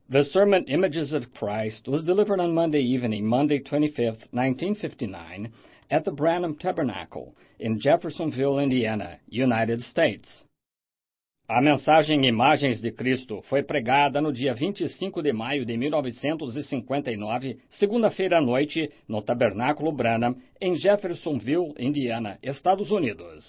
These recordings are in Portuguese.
The sermon Images of Christ was delivered on Monday evening, Monday 25th, 1959, at the Branham Tabernacle in Jeffersonville, Indiana, United States. A mensagem Imagens de Cristo foi pregada no dia 25 de maio de 1959, segunda-feira à noite, no Tabernáculo Branham, em Jeffersonville, Indiana, Estados Unidos.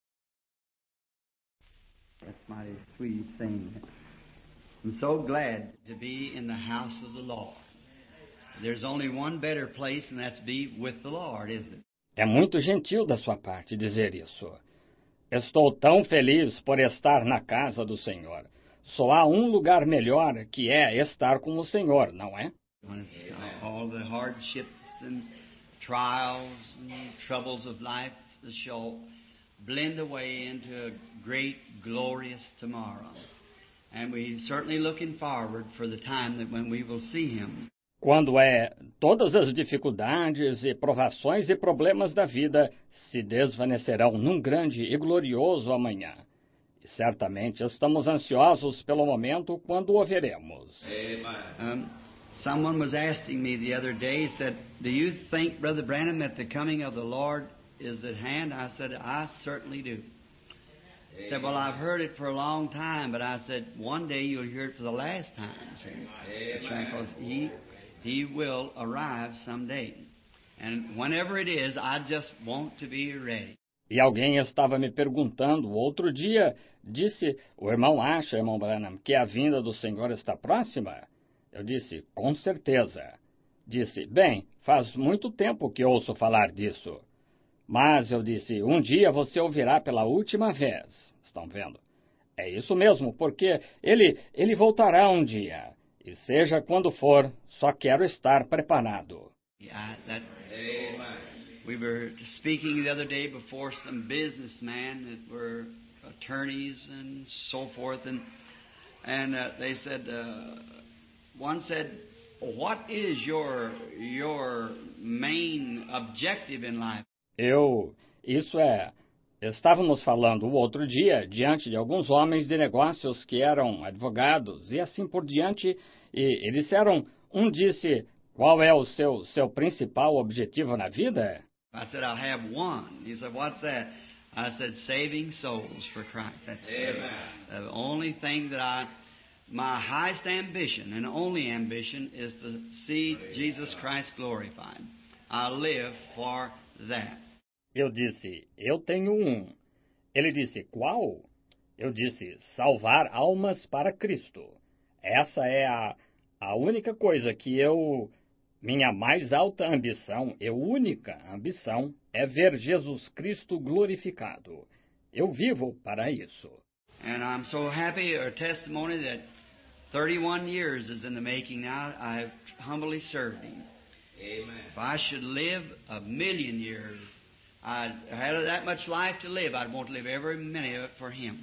That's a mighty sweet thing. I'm so glad to be in the house of the Lord. There's only one better place, and that's be with the Lord, isn't it? É muito gentil da sua parte dizer isso. Estou tão feliz por estar na casa do Senhor. Só há um lugar melhor, que é estar com o Senhor, não é? When it's all the hardships and trials and troubles of life shall blend away into a great, glorious tomorrow. And we're certainly looking forward for the time that when we will see Him. Quando todas as dificuldades e provações e problemas da vida se desvanecerão num grande e glorioso amanhã. E certamente estamos ansiosos pelo momento quando o veremos. Someone was asking me the other day, said, "Do you think, Brother Branham, that the coming of the Lord is at hand?" I said, "I certainly do." He said, "Well, I've heard it for a long time," but I said, "One day you'll hear it for the last time." That's right, because He will arrive someday. And whenever it is, I just want to be ready. E alguém estava me perguntando outro dia, disse, o irmão acha, irmão Branham, que a vinda do Senhor está próxima? Eu disse, com certeza. Disse, bem, faz muito tempo que ouço falar disso. Mas, eu disse, um dia você ouvirá pela última vez. Estão vendo? É isso mesmo, porque ele voltará um dia. E seja quando for, só quero estar preparado. We were speaking the other day before some businessmen that were attorneys and so forth, and they said, one said, "What is your main objective in life?" Estávamos falando o outro dia diante de alguns homens de negócios que eram advogados e assim por diante, e disseram, um disse, qual é o seu principal objetivo na vida? I said, I have one. He said, what's that? I said, saving souls for Christ. That's the only thing that my highest ambition and only ambition is to see Jesus Christ glorified. I live for that. Eu disse, eu tenho um. Ele disse, qual? Eu disse, salvar almas para Cristo. Essa é a única coisa que minha mais alta ambição, única ambição, é ver Jesus Cristo glorificado. Eu vivo para isso. And I'm so happy, our testimony that 31 years is in the making now. I've humbly served Him. Amen. If I should live 1,000,000 years, I had that much life to live, I'd want to live every minute of it for Him.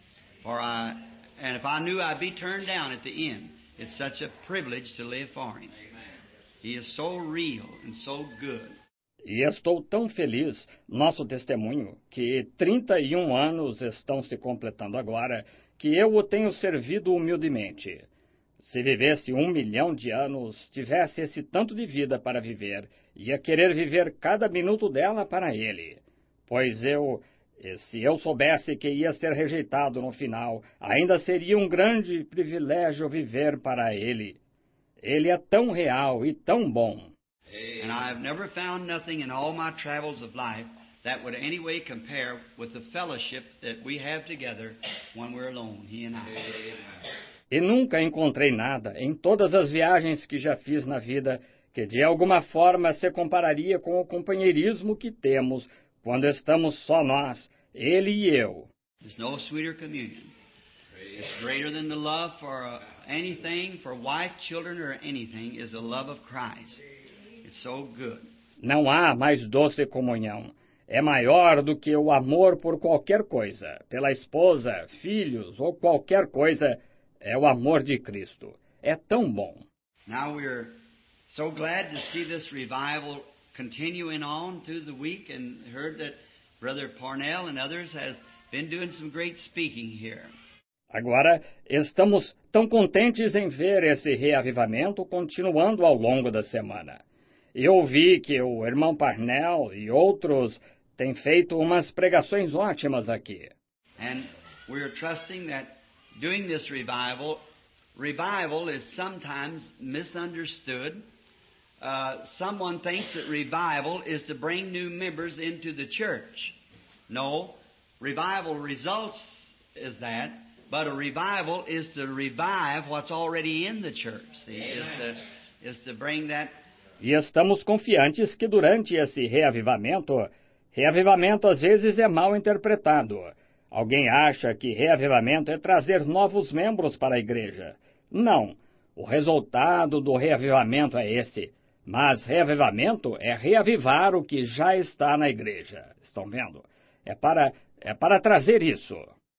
And if I knew I'd be turned down at the end, it's such a privilege to live for Him. He is so real and so good. E estou tão feliz, nosso testemunho, que 31 anos estão se completando agora, que eu o tenho servido humildemente. Se vivesse 1,000,000 de anos, tivesse esse tanto de vida para viver, ia querer viver cada minuto dela para Ele. Pois se eu soubesse que ia ser rejeitado no final, ainda seria um grande privilégio viver para Ele. Ele é tão real e tão bom. And I've never found nothing in all my travels of life that would in any way compare with the fellowship that we have together when we're alone, He and I. E nunca encontrei nada em todas as viagens que já fiz na vida que de alguma forma se compararia com o companheirismo que temos quando estamos só nós, Ele e eu. There's no sweeter communion. It's greater than the love for anything, for wife, children, or anything, is the love of Christ. It's so good. Não há mais doce comunhão. É maior do que o amor por qualquer coisa, pela esposa, filhos ou qualquer coisa. É o amor de Cristo. É tão bom. Now we're so glad to see this revival continuing on through the week, and heard that Brother Parnell and others has been doing some great speaking here. Agora, estamos tão contentes em ver esse reavivamento continuando ao longo da semana. Eu vi que o irmão Parnell e outros têm feito umas pregações ótimas aqui. And we're trusting that doing this revival is sometimes misunderstood. Someone thinks that revival is to bring new members into the church. No, revival results is that, but a revival is to revive what's already in the church. See, is to bring that. E estamos confiantes que durante esse reavivamento às vezes é mal interpretado. Alguém acha que reavivamento é trazer novos membros para a igreja. Não, o resultado do reavivamento é esse. Mas reavivamento é reavivar o que já está na igreja. Estão vendo? É para trazer isso.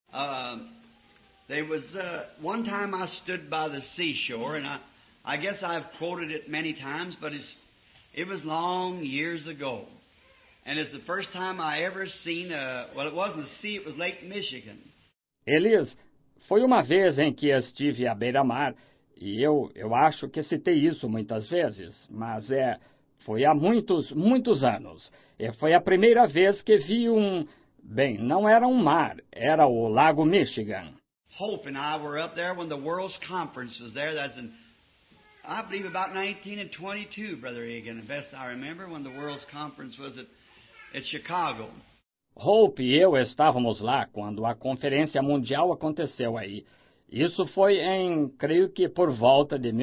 There was one time I stood by the seashore, and I guess I've quoted it many times, but it was long years ago. And it's the first time I ever seen it wasn't a sea, it was Lake Michigan. Elias, foi uma vez em que estive à beira-mar, e eu acho que citei isso muitas vezes, mas foi há muitos anos. Foi a primeira vez que vi não era um mar, era o Lago Michigan. Hope and I were up there when the World's Conference was there. That's in, I believe, about 1922, Brother Egan, the best I remember, when the World's Conference was at Chicago. Hope e eu estávamos lá quando a Conferência Mundial aconteceu aí. Isso foi creio que por volta de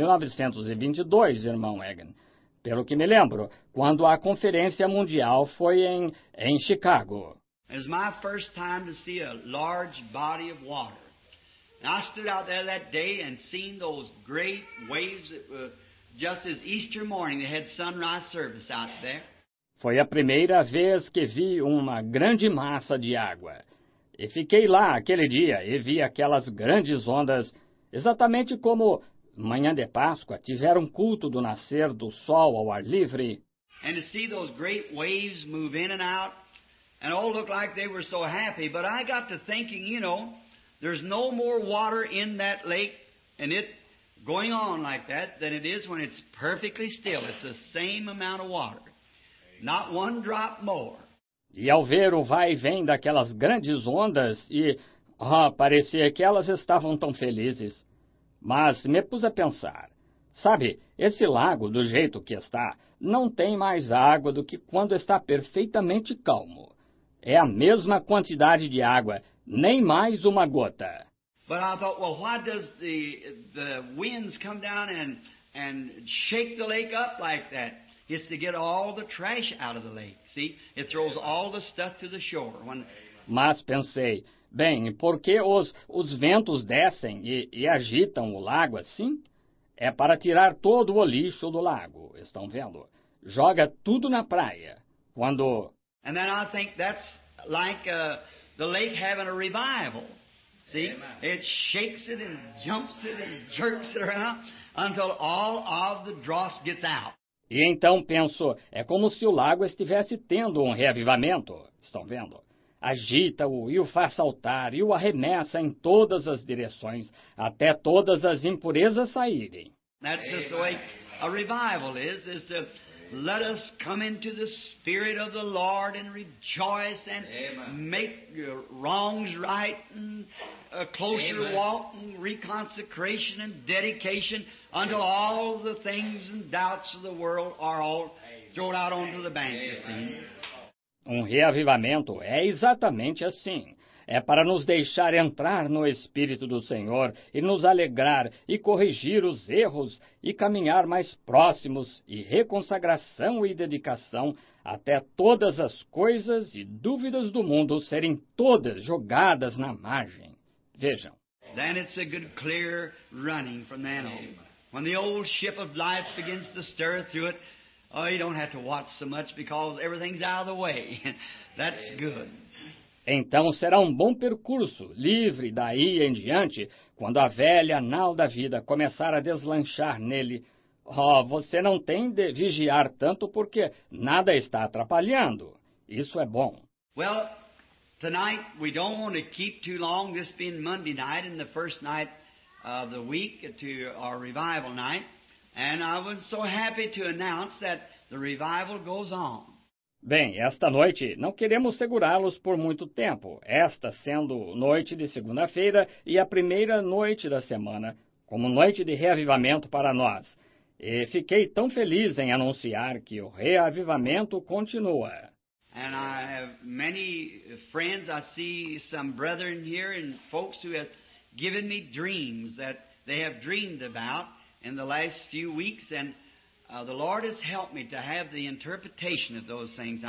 1922, irmão Egan. Pelo que me lembro, quando a Conferência Mundial foi em Chicago. It was my first time to see a large body of water. And I stood out there that day and seen those great waves that were just as Easter morning. They had sunrise service out there. Foi a primeira vez que vi uma grande massa de água. E fiquei lá aquele dia e vi aquelas grandes ondas, exatamente como manhã de Páscoa tiveram culto do nascer do sol ao ar livre. And to see those great waves move in and out, and all looked like they were so happy. But I got to thinking, there's no more water in that lake, and it going on like that, than it is when it's perfectly still. It's the same amount of water. Not one drop more. E ao ver o vai e vem daquelas grandes ondas, parecia que elas estavam tão felizes. Mas me pus a pensar, sabe, esse lago, do jeito que está, não tem mais água do que quando está perfeitamente calmo. É a mesma quantidade de água, nem mais uma gota. But I thought, well, why does the winds come down and shake the lake up like that? It's to get all the trash out of the lake. See, it throws all the stuff to the shore. Mas pensei, bem, por que os ventos descem e agitam o lago assim? É para tirar todo o lixo do lago, estão vendo? Joga tudo na praia. And then I think that's like the lake having a revival. See, it shakes it and jumps it and jerks it around until all of the dross gets out. E então penso, é como se o lago estivesse tendo um reavivamento, estão vendo? Agita-o e o faz saltar e o arremessa em todas as direções, até todas as impurezas saírem. That's just the way a revival is to let us come into the Spirit of the Lord and rejoice and make wrongs right and a closer walk and reconsecration and dedication until all the things and doubts of the world are all thrown out onto the bank, you see. Um reavivamento é exatamente assim. É para nos deixar entrar no Espírito do Senhor e nos alegrar e corrigir os erros e caminhar mais próximos e reconsagração e dedicação até todas as coisas e dúvidas do mundo serem todas jogadas na margem. Vejam. Then it's a good clear running from then on. When the old ship of life begins to stir through it, you don't have to watch so much because everything's out of the way. That's good. Então será um bom percurso, livre daí em diante, quando a velha nau da vida começar a deslanchar nele. Você não tem de vigiar tanto porque nada está atrapalhando. Isso é bom. Well, Tonight, we don't want to keep too long, this being Monday night and the first night of the week to our revival night. And I was so happy to announce that the revival goes on. Bem, esta noite não queremos segurá-los por muito tempo, esta sendo noite de segunda-feira e a primeira noite da semana, como noite de reavivamento para nós. E fiquei tão feliz em anunciar que o reavivamento continua. And I have many friends. I see some brethren here and folks who have given me dreams that they have dreamed about in the last few weeks, and the Lord has helped me to have the interpretation of those things.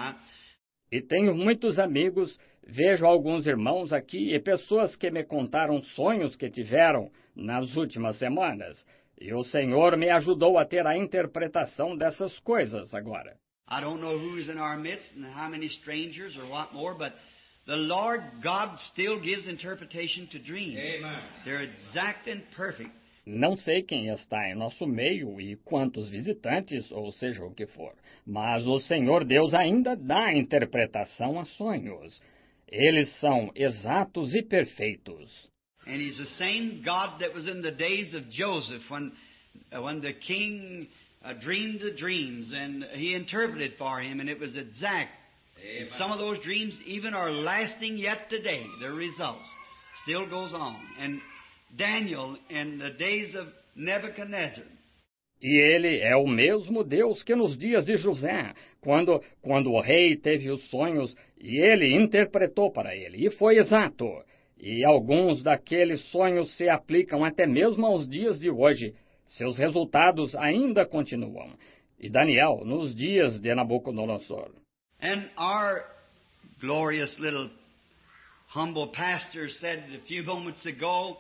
E tenho muitos amigos, vejo alguns irmãos aqui e pessoas que me contaram sonhos que tiveram nas últimas semanas. E o Senhor me ajudou a ter a interpretação dessas coisas agora. I don't know who's in our midst and how many strangers or what more, but the Lord God still gives interpretation to dreams. Amen. They're exact and perfect. Não sei quem está em nosso meio e quantos visitantes, ou seja o que for, mas o Senhor Deus ainda dá interpretação a sonhos. Eles são exatos e perfeitos. And He's the same God that was in the days of Joseph when the king dreamed the dreams and he interpreted for him and it was exact. And some of those dreams even are lasting yet today. Their results still goes on. And Daniel in the days of Nebuchadnezzar. E ele é o mesmo Deus que nos dias de José, quando o rei teve os sonhos e ele interpretou para ele, e foi exato. E alguns daqueles sonhos se aplicam até mesmo aos dias de hoje. Seus resultados ainda continuam. E Daniel, nos dias de Nabucodonosor. And our glorious little humble pastor said a few moments ago,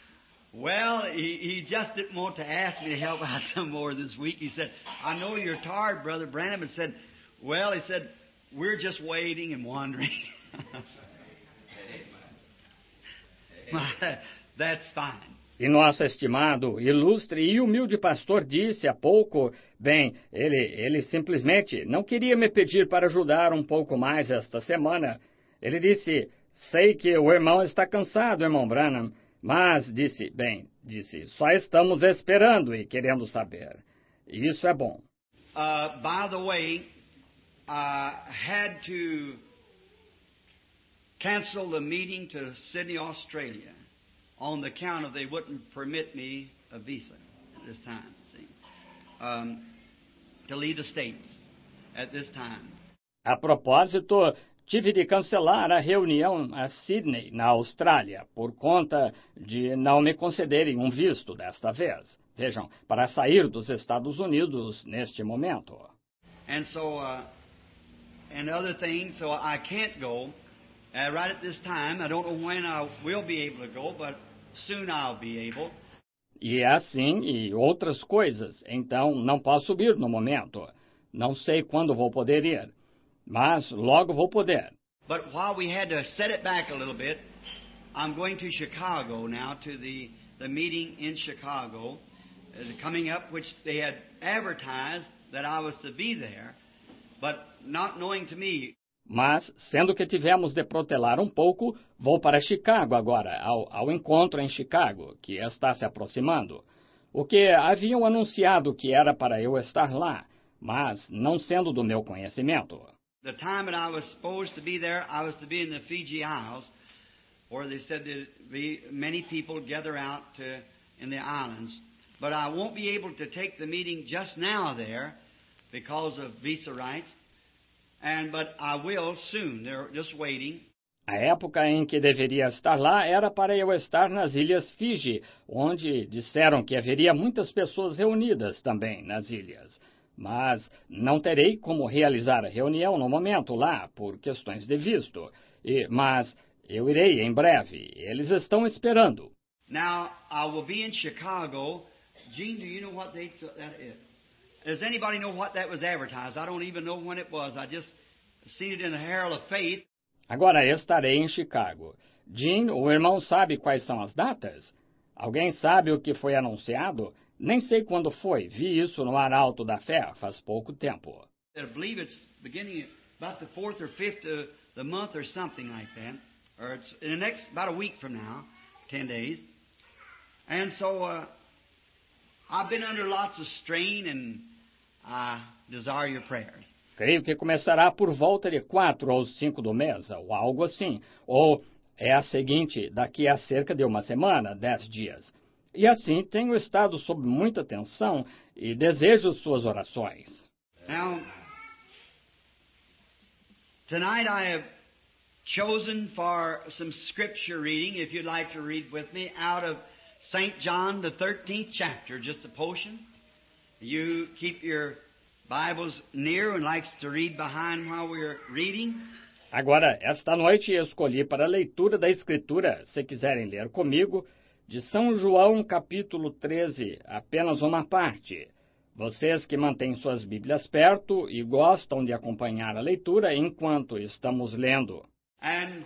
well, he just didn't want to ask me to help out some more this week. He said, I know you're tired, Brother Branham. And said, well, he said, we're just waiting and wondering. That's fine. E nosso estimado, ilustre e humilde pastor disse há pouco, bem, ele simplesmente não queria me pedir para ajudar um pouco mais esta semana. Ele disse, sei que o irmão está cansado, irmão Branham, mas disse, só estamos esperando e querendo saber. E isso é bom. By the way, I had to cancel the meeting to Sydney, Australia, on the account of they wouldn't permit me a visa at this time, see, to leave the States at this time. A propósito, tive de cancelar a reunião a Sydney, na Austrália, por conta de não me concederem um visto desta vez. Vejam, para sair dos Estados Unidos neste momento. And so, and other things, so I can't go right at this time. I don't know when I will be able to go, but soon I'll be able. E assim, e outras coisas. Então, não posso ir no momento. Não sei quando vou poder ir, mas logo vou poder. But while we had to set it back a little bit, I'm going to Chicago now, to the meeting in Chicago coming up, which they had advertised that I was to be there, but not knowing to me. Mas, sendo que tivemos de protelar um pouco, vou para Chicago agora, ao encontro em Chicago, que está se aproximando. O que haviam anunciado que era para eu estar lá, mas não sendo do meu conhecimento. The time that I was supposed to be there, I was to be in the Fiji Isles, where they said there'd be many people gather out in the islands. But I won't be able to take the meeting just now there because of visa rights. But I will soon. They're just waiting. A época em que deveria estar lá era para eu estar nas Ilhas Fiji, onde disseram que haveria muitas pessoas reunidas também nas ilhas. Mas não terei como realizar a reunião no momento lá, por questões de visto. Mas eu irei em breve. Eles estão esperando. Now, I will be in Chicago. Gene, do you know what date that is? Does anybody know what that was advertised? I don't even know when it was. I just seen it in the Herald of Faith. Agora estarei em Chicago. Gene, o irmão sabe quais são as datas? Alguém sabe o que foi anunciado? Nem sei quando foi. Vi isso no Arauto da Fé faz pouco tempo. I believe it's beginning about the 4th or 5th the month or something like that. Or it's in the next, about a week from now, 10 days. And so I've been under lots of strain and I desire your prayers. Creio que começará por volta de 4 ou 5 do mês, ou algo assim. Ou é a seguinte, daqui a cerca de uma semana, 10 dias. E assim tenho estado sob muita tensão e desejo suas orações. Now, tonight I have chosen for some scripture reading, if you'd like to read with me, out of St. John, the 13th chapter, just a portion. You keep your Bibles near and likes to read behind while we're reading. Agora, esta noite escolhi para a leitura da Escritura, se quiserem ler comigo, de São João, capítulo 13, apenas uma parte. Vocês que mantêm suas Bíblias perto e gostam de acompanhar a leitura enquanto estamos lendo. And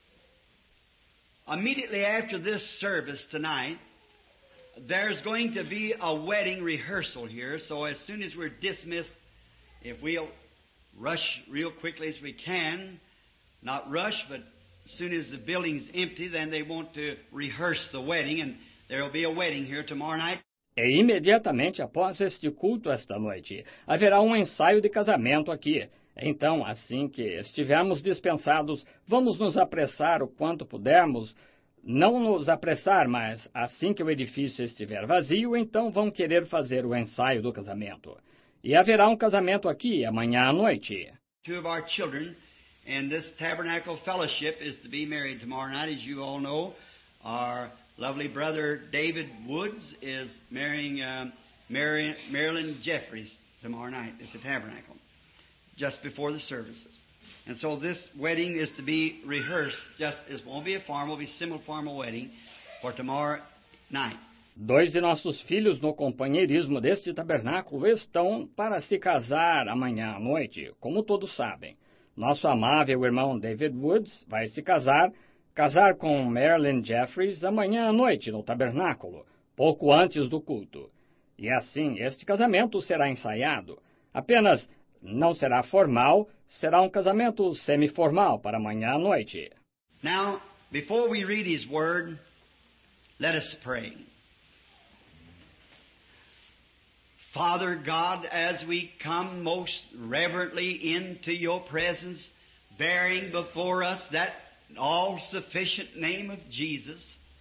immediately after this service tonight, there's going to be a wedding rehearsal here, so as soon as we're dismissed, if we'll rush real quickly as we can, not rush, but as soon as the building's empty, then they want to rehearse the wedding, and there'll be a wedding here tomorrow night. E imediatamente após este culto esta noite, haverá um ensaio de casamento aqui. Então, assim que estivermos dispensados, vamos nos apressar o quanto pudermos. Não nos apressar, mas assim que o edifício estiver vazio, então vão querer fazer o ensaio do casamento. E haverá um casamento aqui amanhã à noite. Two of our children in this Tabernacle Fellowship is to be married tomorrow night, as you all know. Our lovely brother David Woods is marrying Marilyn Jeffries tomorrow night at the Tabernacle, just before the services. And so this wedding is to be rehearsed, it won't be a formal, it'll be semi-formal wedding for tomorrow night. 2 de nossos filhos no companheirismo deste tabernáculo estão para se casar amanhã à noite, como todos sabem. Nosso amável irmão David Woods vai se casar com Marilyn Jeffries amanhã à noite no tabernáculo, pouco antes do culto. E assim, este casamento será ensaiado. Apenas não será formal, será um casamento semiformal para amanhã à noite. Now, before we read His Word, let us pray. Father God, as we come most reverently into Your presence, bearing before us that all-sufficient name of Jesus,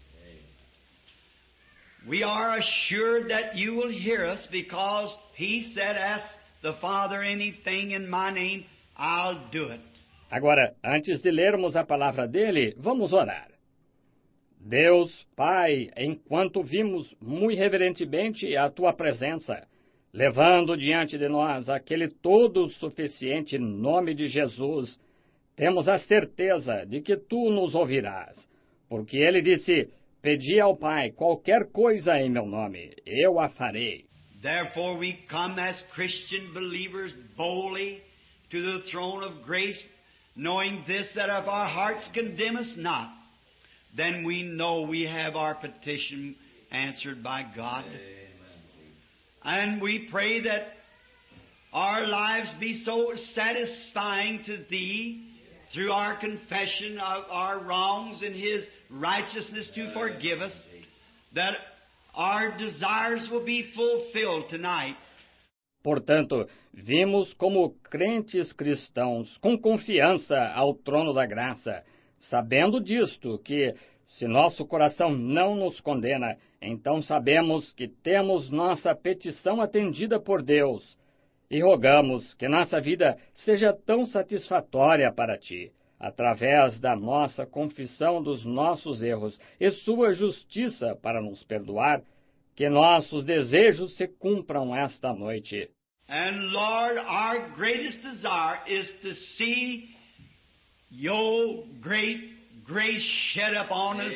we are assured that You will hear us because He said, ask the Father anything in My name, I'll do it. Agora, antes de lermos a palavra dele, vamos orar. Deus, Pai, enquanto vimos muito reverentemente a Tua presença, levando diante de nós aquele todo suficiente nome de Jesus, temos a certeza de que Tu nos ouvirás, porque Ele disse, pedi ao Pai qualquer coisa em meu nome, eu a farei. Therefore we come as Christian believers boldly to the throne of grace, knowing this, that if our hearts condemn us not, then we know we have our petition answered by God. Amen. And we pray that our lives be so satisfying to Thee through our confession of our wrongs and His righteousness to forgive us, that our desires will be fulfilled tonight. Portanto, vimos como crentes cristãos com confiança ao trono da graça, sabendo disto, que se nosso coração não nos condena, então sabemos que temos nossa petição atendida por Deus, e rogamos que nossa vida seja tão satisfatória para Ti, através da nossa confissão dos nossos erros e Sua justiça para nos perdoar, que nossos desejos se cumpram esta noite. And Lord, our greatest desire is to see Your great grace shed upon us,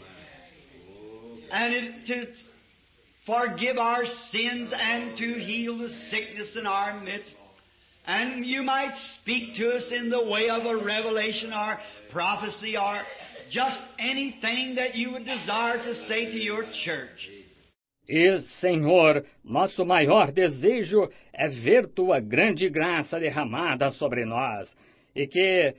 and to forgive our sins and to heal the sickness in our midst. And You might speak to us in the way of a revelation or prophecy or just anything that You would desire to say to Your church. E, Senhor, nosso maior desejo é ver Tua grande graça derramada sobre nós, e que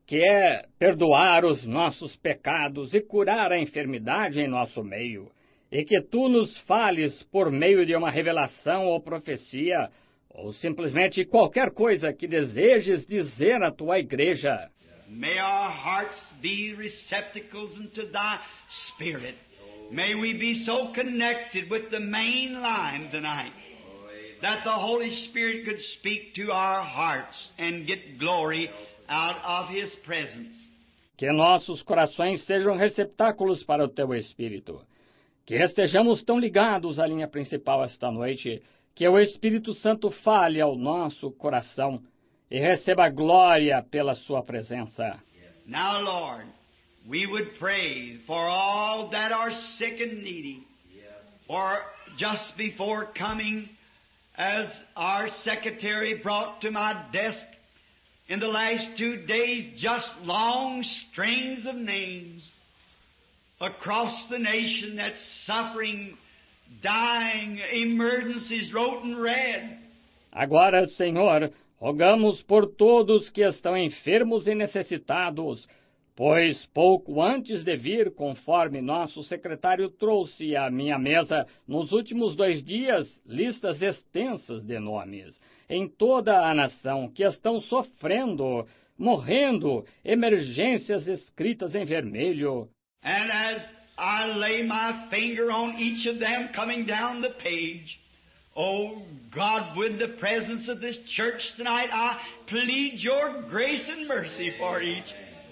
que é perdoar os nossos pecados e curar a enfermidade em nosso meio, e que tu nos fales por meio de uma revelação ou profecia, ou simplesmente qualquer coisa que desejes dizer à tua igreja. May our hearts be receptacles unto thy Spirit. May we be so connected with the main line tonight that the Holy Spirit could speak to our hearts and get glory out of His presence. Que nossos corações sejam receptáculos para o teu Espírito. Que estejamos tão ligados à linha principal esta noite, que o Espírito Santo fale ao nosso coração e receba glória pela sua presença. Now, Lord, we would pray for all that are sick and needy. For just before coming, as our secretary brought to my desk in the last 2 days, just long strings of names across the nation that's suffering, dying, emergencies wrote in red. Agora, Senhor, rogamos por todos que estão enfermos e necessitados, pois pouco antes de vir, conforme nosso secretário trouxe à minha mesa nos últimos 2 dias, listas extensas de nomes, em toda a nação, que estão sofrendo, morrendo, emergências escritas em vermelho. And as I lay my finger on each of them coming down the page, oh God, with the presence of this church tonight, I plead your grace and mercy for each.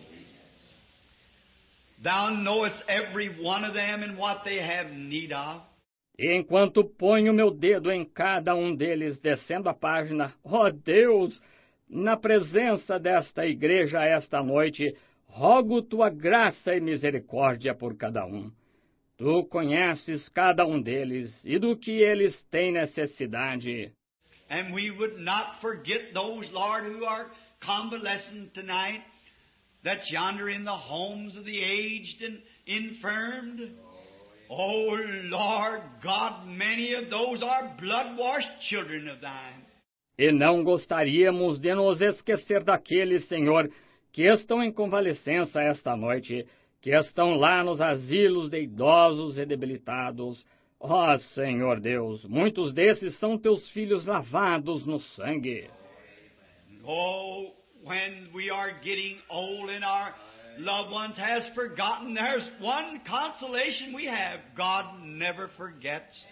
Thou knowest every one of them and what they have need of. E enquanto ponho meu dedo em cada um deles, descendo a página, ó Deus, na presença desta igreja esta noite, rogo tua graça e misericórdia por cada um. Tu conheces cada um deles e do que eles têm necessidade. And we would not forget those, Lord, who are convalescent tonight, that's yonder in the homes of the aged and infirmed. Oh, Lord God, many of those are blood-washed children of thine. E não gostaríamos de nos esquecer daqueles, Senhor, que estão em convalescença esta noite, que estão lá nos asilos de idosos e debilitados. Ó Senhor Deus, muitos desses são teus filhos lavados no sangue. Oh, when we are getting old and our loved ones has forgotten, there's one consolation we have: God never forgets.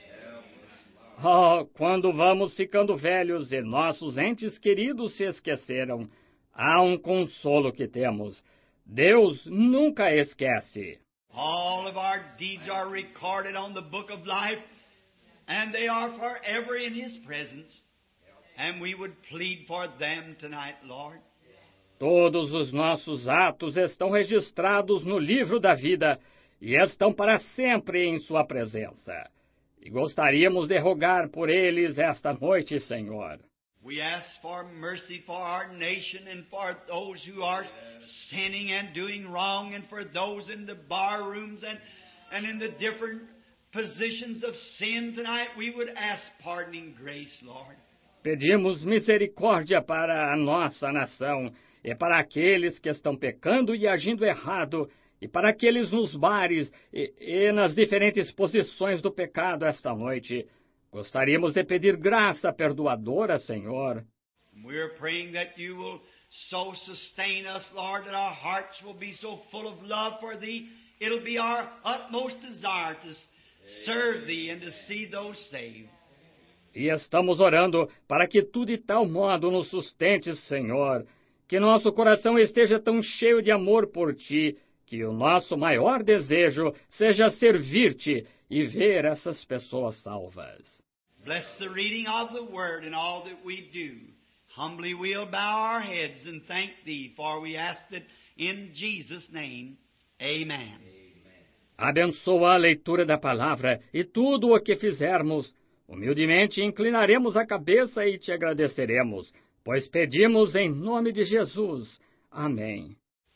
Oh, quando vamos ficando velhos e nossos entes queridos se esqueceram, há um consolo que temos: Deus nunca esquece. All of our deeds are recorded on the book of life, and they are forever in His presence. And we would plead for them tonight, Lord. Todos os nossos atos estão registrados no livro da vida e estão para sempre em sua presença. E gostaríamos de rogar por eles esta noite, Senhor. We ask for mercy for our nation and for those who are sinning and doing wrong, and for those in the bar rooms and in the different positions of sin tonight. We would ask pardoning grace, Lord. Pedimos misericórdia para a nossa nação e para aqueles que estão pecando e agindo errado, e para aqueles nos bares e nas diferentes posições do pecado esta noite. Gostaríamos de pedir graça perdoadora, Senhor. We're praying that you will so sustain us, Lord, that our hearts will be so full of love for Thee. It'll be our utmost desire to serve Thee and to see those saved. E estamos orando para que tu de tal modo nos sustentes, Senhor, que nosso coração esteja tão cheio de amor por Ti, que o nosso maior desejo seja servir-te e ver essas pessoas salvas. Bless the reading of the Word and all that we do. Humbly we'll bow our heads and thank Thee, for we ask it in Jesus' name. Amen. Abençoa a leitura da palavra e tudo o que fizermos. Humildemente inclinaremos a cabeça e te agradeceremos, pois pedimos em nome de Jesus. Amém.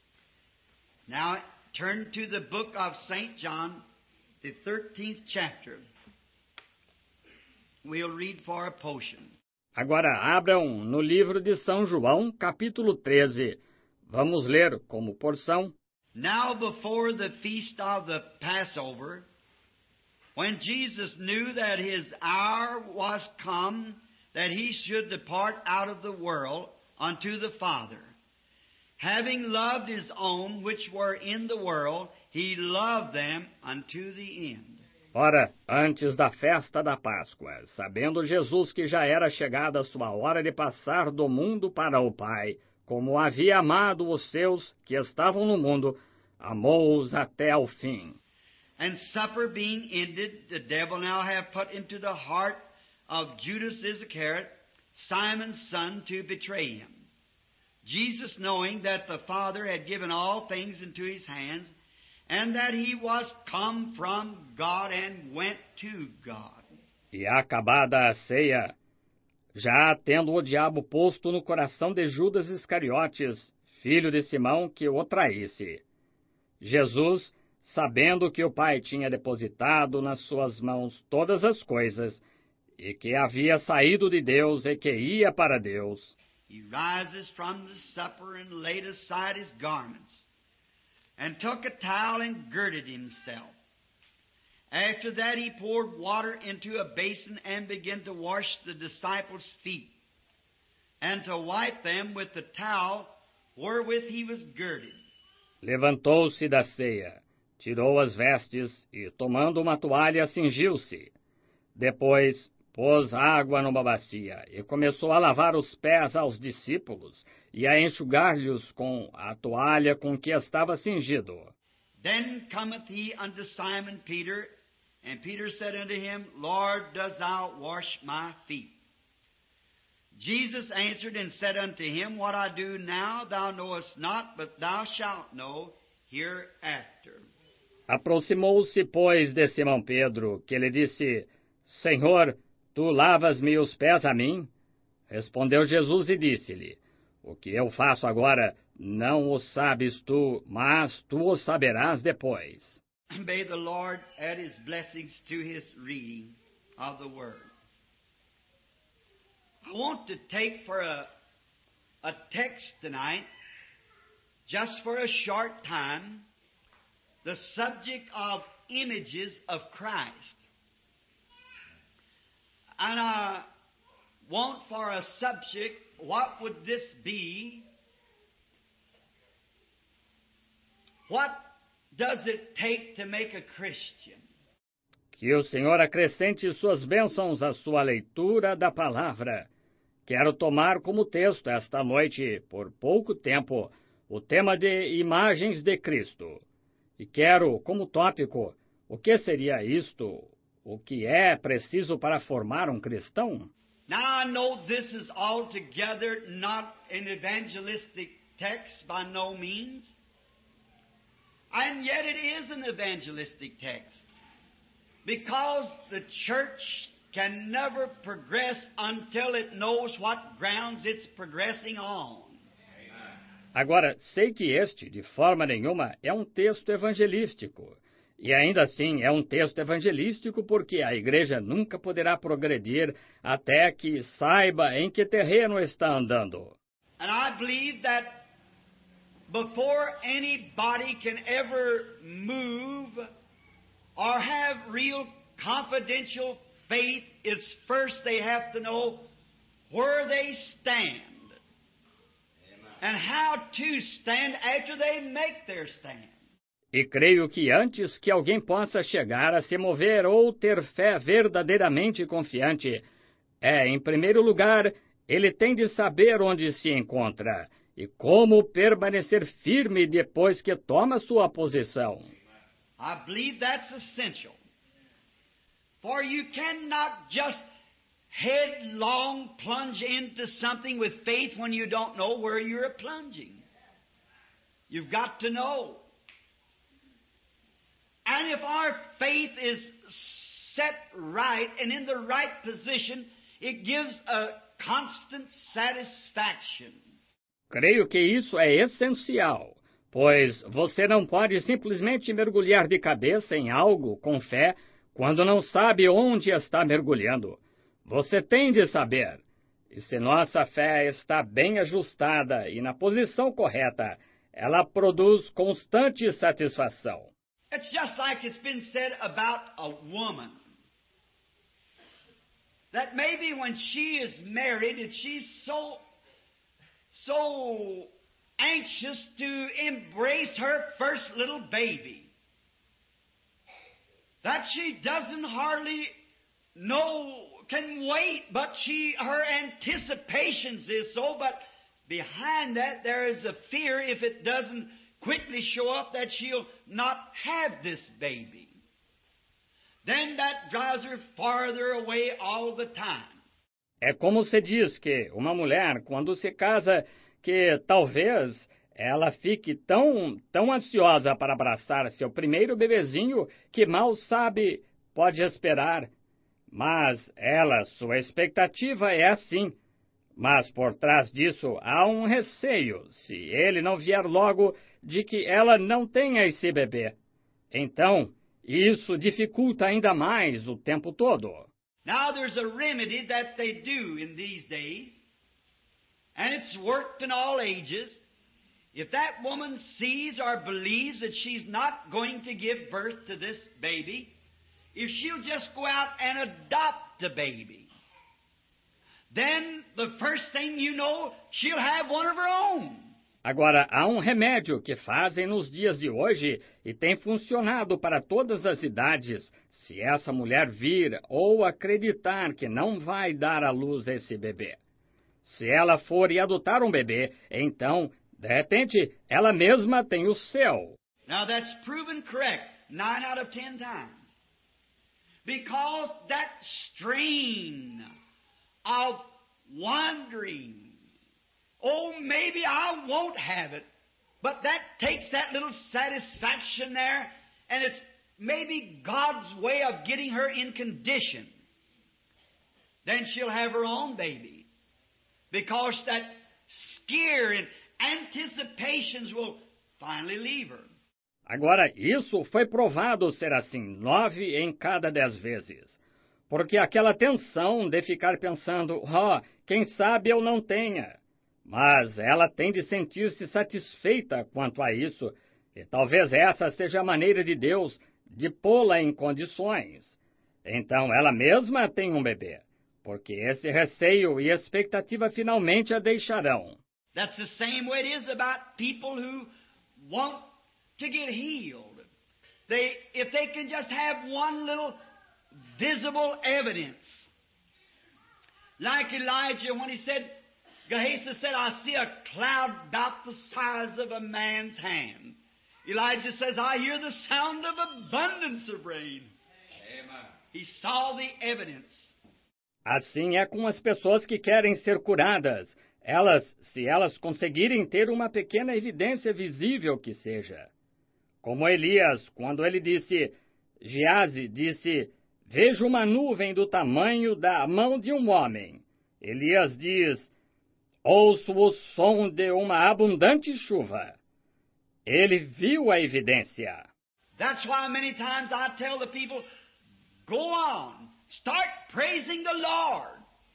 Now turn to the book of St. John, the 13th chapter. We'll read for a portion. Agora abram no livro de São João, capítulo 13. Vamos ler como porção. Now before the feast of the Passover, when Jesus knew that his hour was come, that he should depart out of the world unto the Father, having loved his own which were in the world, he loved them unto the end. Ora, antes da festa da Páscoa, sabendo Jesus que já era chegada a sua hora de passar do mundo para o Pai, como havia amado os seus que estavam no mundo, amou-os até ao fim. And supper being ended, the devil now have put into the heart of Judas Iscariot, Simon's son, to betray him. Jesus, knowing that the Father had given all things into his hands, and that he was come from God and went to God. E acabada a ceia, já tendo o diabo posto no coração de Judas Iscariotes, filho de Simão, que o traísse, Jesus, sabendo que o Pai tinha depositado nas suas mãos todas as coisas, e que havia saído de Deus e que ia para Deus, He rises from the supper and laid aside his garments, and took a towel and girded himself. After that he poured water into a basin and began to wash the disciples' feet, and to wipe them with the towel wherewith he was girded. levantou-se da ceia, tirou as vestes e, tomando uma toalha, cingiu-se. Depois, pôs água numa bacia e começou a lavar os pés aos discípulos e a enxugar-lhes com a toalha com que estava cingido. Then cometh he unto Simon Peter, and Peter said unto him, Lord, dost thou wash my feet? Jesus answered and said unto him, What I do now thou knowest not, but thou shalt know hereafter. Aproximou-se, pois, de Simão Pedro, que lhe disse, Senhor, tu lavas-me os pés a mim? Respondeu Jesus e disse-lhe, O que eu faço agora não o sabes tu, mas tu o saberás depois. May the Lord add his blessings to his reading of the Word. I want to take for a text tonight, just for a short time, the subject of images of Christ. And I want for a subject, what would this be? What does it take to make a Christian? Que o Senhor acrescente suas bênçãos à sua leitura da palavra. Quero tomar como texto esta noite, por pouco tempo, o tema de imagens de Cristo. E quero, como tópico, o que seria isto? O que é preciso para formar um cristão? Now I know this is altogether not an evangelistic text by no means. And yet it is an evangelistic text. Because the church can never progress until it knows what grounds it's progressing on. Agora, sei que este, de forma nenhuma, é um texto evangelístico. E ainda assim é um texto evangelístico porque a igreja nunca poderá progredir até que saiba em que terreno está andando. And I believe that before anybody can ever move or have real confidential faith, it's first they have to know where they stand. And how to stand after they make their stand. E creio que antes que alguém possa chegar a se mover ou ter fé verdadeiramente confiante, em primeiro lugar, ele tem de saber onde se encontra e como permanecer firme depois que toma sua posição. I believe that's essential. For you cannot just headlong plunge into something with faith when you don't know where you're plunging. You've got to know. And if our faith is set right and in the right position, it gives a constant satisfaction. Creio que isso é essencial, pois você não pode simplesmente mergulhar de cabeça em algo com fé quando não sabe onde está mergulhando. Você tem de saber. E se nossa fé está bem ajustada e na posição correta, ela produz constante satisfação. It's just like it's been said about a woman. That maybe when she is married and she's so anxious to embrace her first little baby, that she doesn't hardly can wait, but her anticipations is so, but behind that there is a fear if it doesn't quickly show up that she'll not have this baby. Then that drives her farther away all the time. É como se diz que uma mulher, quando se casa, que talvez ela fique tão ansiosa para abraçar seu primeiro bebezinho que mal sabe, pode esperar. Mas sua expectativa é assim. Mas por trás disso há um receio, se ele não vier logo, de que ela não tenha esse bebê. Então, isso dificulta ainda mais o tempo todo. Now there's a remedy that they do in these days, and it's worked in all ages. If that woman sees or believes that she's not going to give birth to this baby, if she'll just go out and adopt the baby, then the first thing you know, she'll have one of her own. Agora, há um remédio que fazem nos dias de hoje e tem funcionado para todas as idades. Se essa mulher vir ou acreditar que não vai dar à luz esse bebê. Se ela for e adotar um bebê, então, de repente, ela mesma tem o seu. Now that's proven correct 9 out of 10 times. Because that strain of wondering, oh, maybe I won't have it. But that takes that little satisfaction there, and it's maybe God's way of getting her in condition. Then she'll have her own baby. Because that scare and anticipations will finally leave her. Agora, isso foi provado ser assim 9 em cada 10 vezes. Porque aquela tensão de ficar pensando, quem sabe eu não tenha. Mas ela tem de sentir-se satisfeita quanto a isso, e talvez essa seja a maneira de Deus de pô-la em condições. Então ela mesma tem um bebê, porque esse receio e expectativa finalmente a deixarão. That's the same way it is about people who want to get healed. If they can just have one little visible evidence. Like Elijah when he said, Gehazi said, I see a cloud about the size of a man's hand. Elijah says, I hear the sound of abundance of rain. Amen. He saw the evidence. Assim é com as pessoas que querem ser curadas. Se elas conseguirem ter uma pequena evidência visível que seja. Como Elias, quando ele disse, Geazi disse, vejo uma nuvem do tamanho da mão de um homem. Elias diz, ouço o som de uma abundante chuva. Ele viu a evidência. That's why many times I tell the people, go on, start praising the Lord.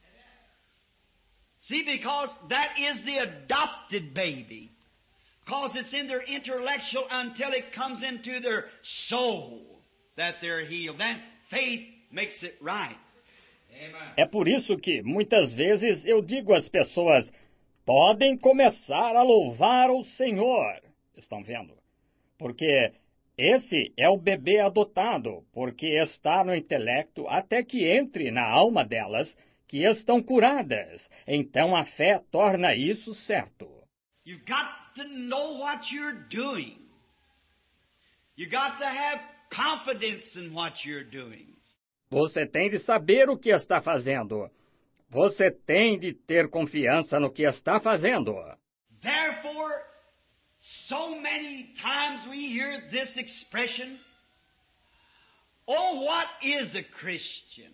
See, because that is the adopted baby. Because it's in their intellectual until it comes into their soul that they're healed. Then faith makes it right. Amen. É por isso que, muitas vezes, eu digo às pessoas, podem começar a louvar o Senhor. Estão vendo? Porque esse é o bebê adotado, porque está no intelecto até que entre na alma delas, que estão curadas. Então a fé torna isso certo. You've got to know what you're doing. You've got to have confidence in what you're doing. Você tem de saber o que está fazendo. Você tem de ter confiança no que está fazendo. Therefore, so many times we hear this expression, oh, what is a Christian?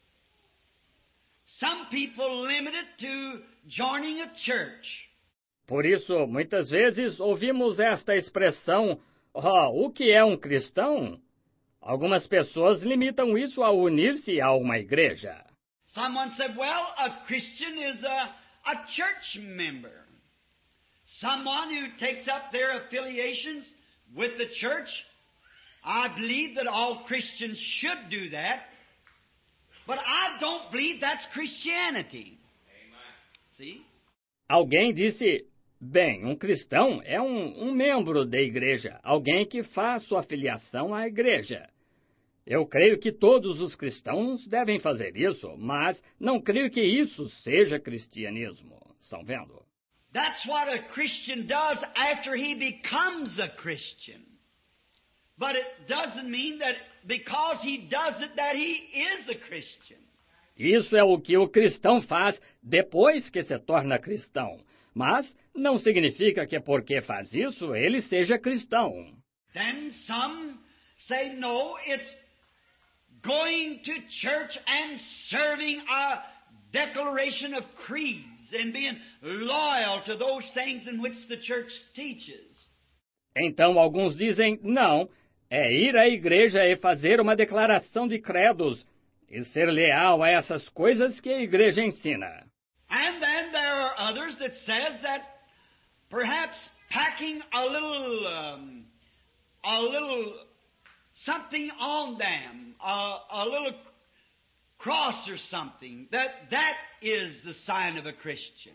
Some people limit it to joining a church. Por isso, muitas vezes ouvimos esta expressão, o que é um cristão? Algumas pessoas limitam isso a unir-se a uma igreja. Someone said, well, a Christian is a church member. Someone who takes up their affiliations with the church. I believe that all Christians should do that. But I don't believe that's Christianity. See? Alguém disse, bem, um cristão é um membro da igreja, alguém que faz sua filiação à igreja. Eu creio que todos os cristãos devem fazer isso, mas não creio que isso seja cristianismo. Estão vendo? That's what a Christian does after he becomes a Christian. But it doesn't mean that because he does it that he is a Christian. Isso é o que o cristão faz depois que se torna cristão. Mas não significa que porque faz isso, ele seja cristão. Then some say, no, it's going to church and serving a declaration of creeds and being loyal to those things in which the church teaches. Então alguns dizem, não, é ir à igreja e fazer uma declaração de credos e ser leal a essas coisas que a igreja ensina. And then there are others that says that perhaps packing a little something on them, a little cross or something, that is the sign of a Christian.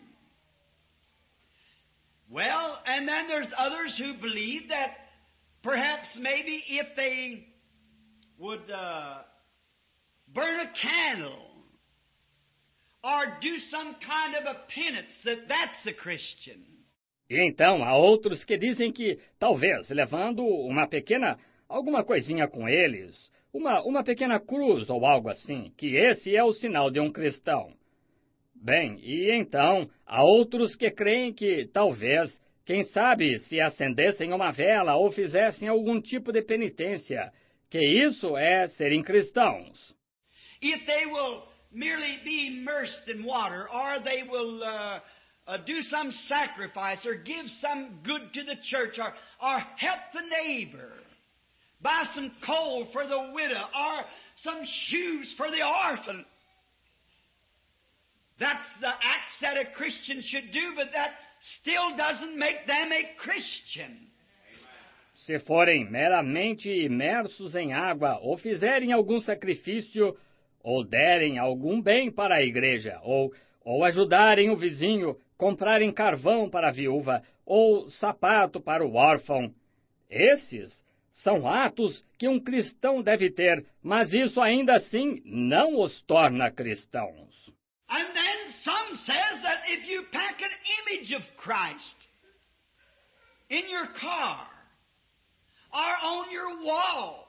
Well, and then there's others who believe that perhaps maybe if they would burn a candle or do some kind of a penance, that's a Christian. E então há outros que dizem que talvez levando alguma coisinha com eles, uma pequena cruz ou algo assim, que esse é o sinal de um cristão. Bem, e então há outros que creem que talvez, quem sabe, se acendessem uma vela ou fizessem algum tipo de penitência, que isso é serem cristãos. If they will merely be immersed in water, or they will do some sacrifice, or give some good to the church, or help the neighbor, buy some coal for the widow, or some shoes for the orphan. That's the acts that a Christian should do, but that still doesn't make them a Christian. Se forem meramente imersos em água, ou fizerem algum sacrifício, ou derem algum bem para a igreja, ou ajudarem o vizinho, comprarem carvão para a viúva, ou sapato para o órfão, esses são atos que um cristão deve ter, mas isso ainda assim não os torna cristãos. And then some says that if you pack an image of Christ in your car or on your wall,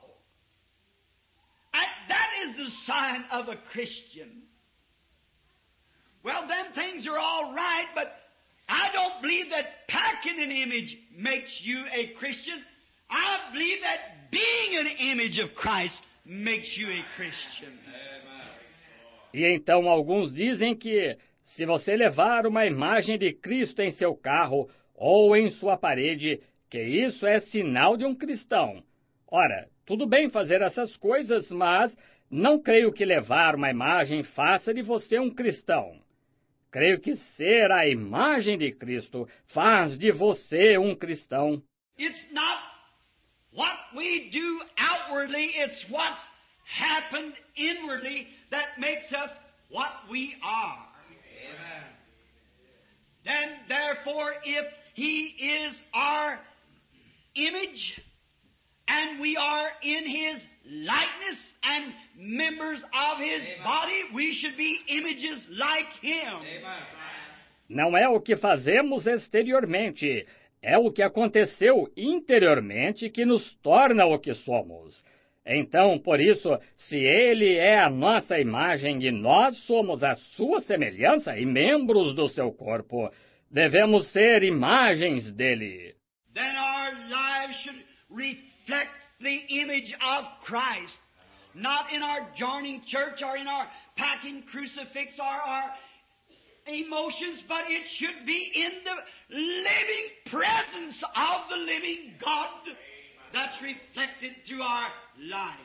that is the sign of a Christian. Well, them things are all right, but I don't believe that packing an image makes you a Christian. I believe that being an image of Christ makes you a Christian. E então alguns dizem que se você levar uma imagem de Cristo em seu carro ou em sua parede, que isso é sinal de um cristão. Ora, tudo bem fazer essas coisas, mas não creio que levar uma imagem faça de você um cristão. Creio que ser a imagem de Cristo faz de você um cristão. It's not what we do outwardly, it's what's happened inwardly that makes us what we are. Amen. Then, therefore, if He is our image, and we are in His likeness and members of His body, we should be images like Him. Amen. Não é o que fazemos exteriormente, é o que aconteceu interiormente que nos torna o que somos. Então, por isso, se Ele é a nossa imagem e nós somos a sua semelhança e membros do seu corpo, devemos ser imagens dele. Then our lives should reflect the image of Christ, not in our joining church or in our packing crucifix or our emotions, but it should be in the living presence of the living God that's reflected through our life.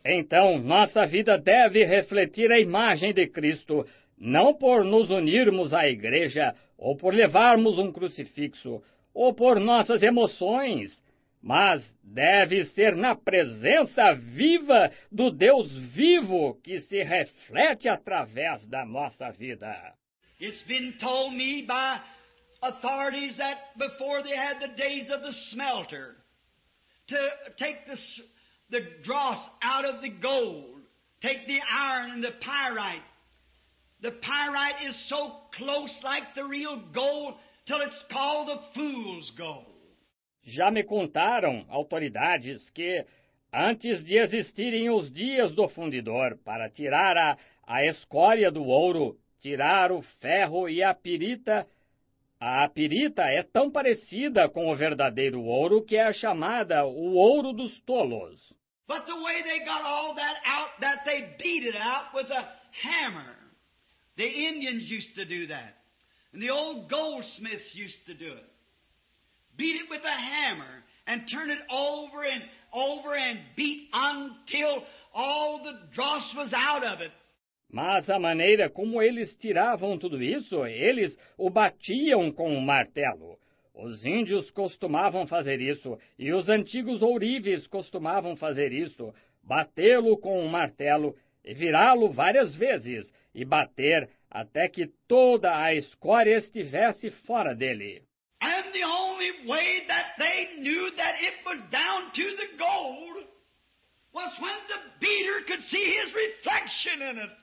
Então, nossa vida deve refletir a imagem de Cristo, não por nos unirmos à igreja, ou por levarmos um crucifixo, ou por nossas emoções, mas deve ser na presença viva do Deus vivo que se reflete através da nossa vida. It's been told me by authorities that before they had the days of the smelter, to take the dross out of the gold, take the iron and the pyrite. The pyrite is so close like the real gold till it's called the fool's gold. Já me contaram autoridades que, antes de existirem os dias do fundidor para tirar a escória do ouro, tirar o ferro e a pirita é tão parecida com o verdadeiro ouro que é chamada o ouro dos tolos. But the way they got all that out, that they beat it out with a hammer. The Indians used to do that. And the old goldsmiths used to do it. Beat it with a hammer and turn it over and beat until all the dross was out of it. Mas a maneira como eles tiravam tudo isso, eles o batiam com um martelo. Os índios costumavam fazer isso, e os antigos ourives costumavam fazer isso, batê-lo com um martelo e virá-lo várias vezes, e bater até que toda a escória estivesse fora dele. And the only way that they knew that it was down to the gold was when the beater could see his reflection in it.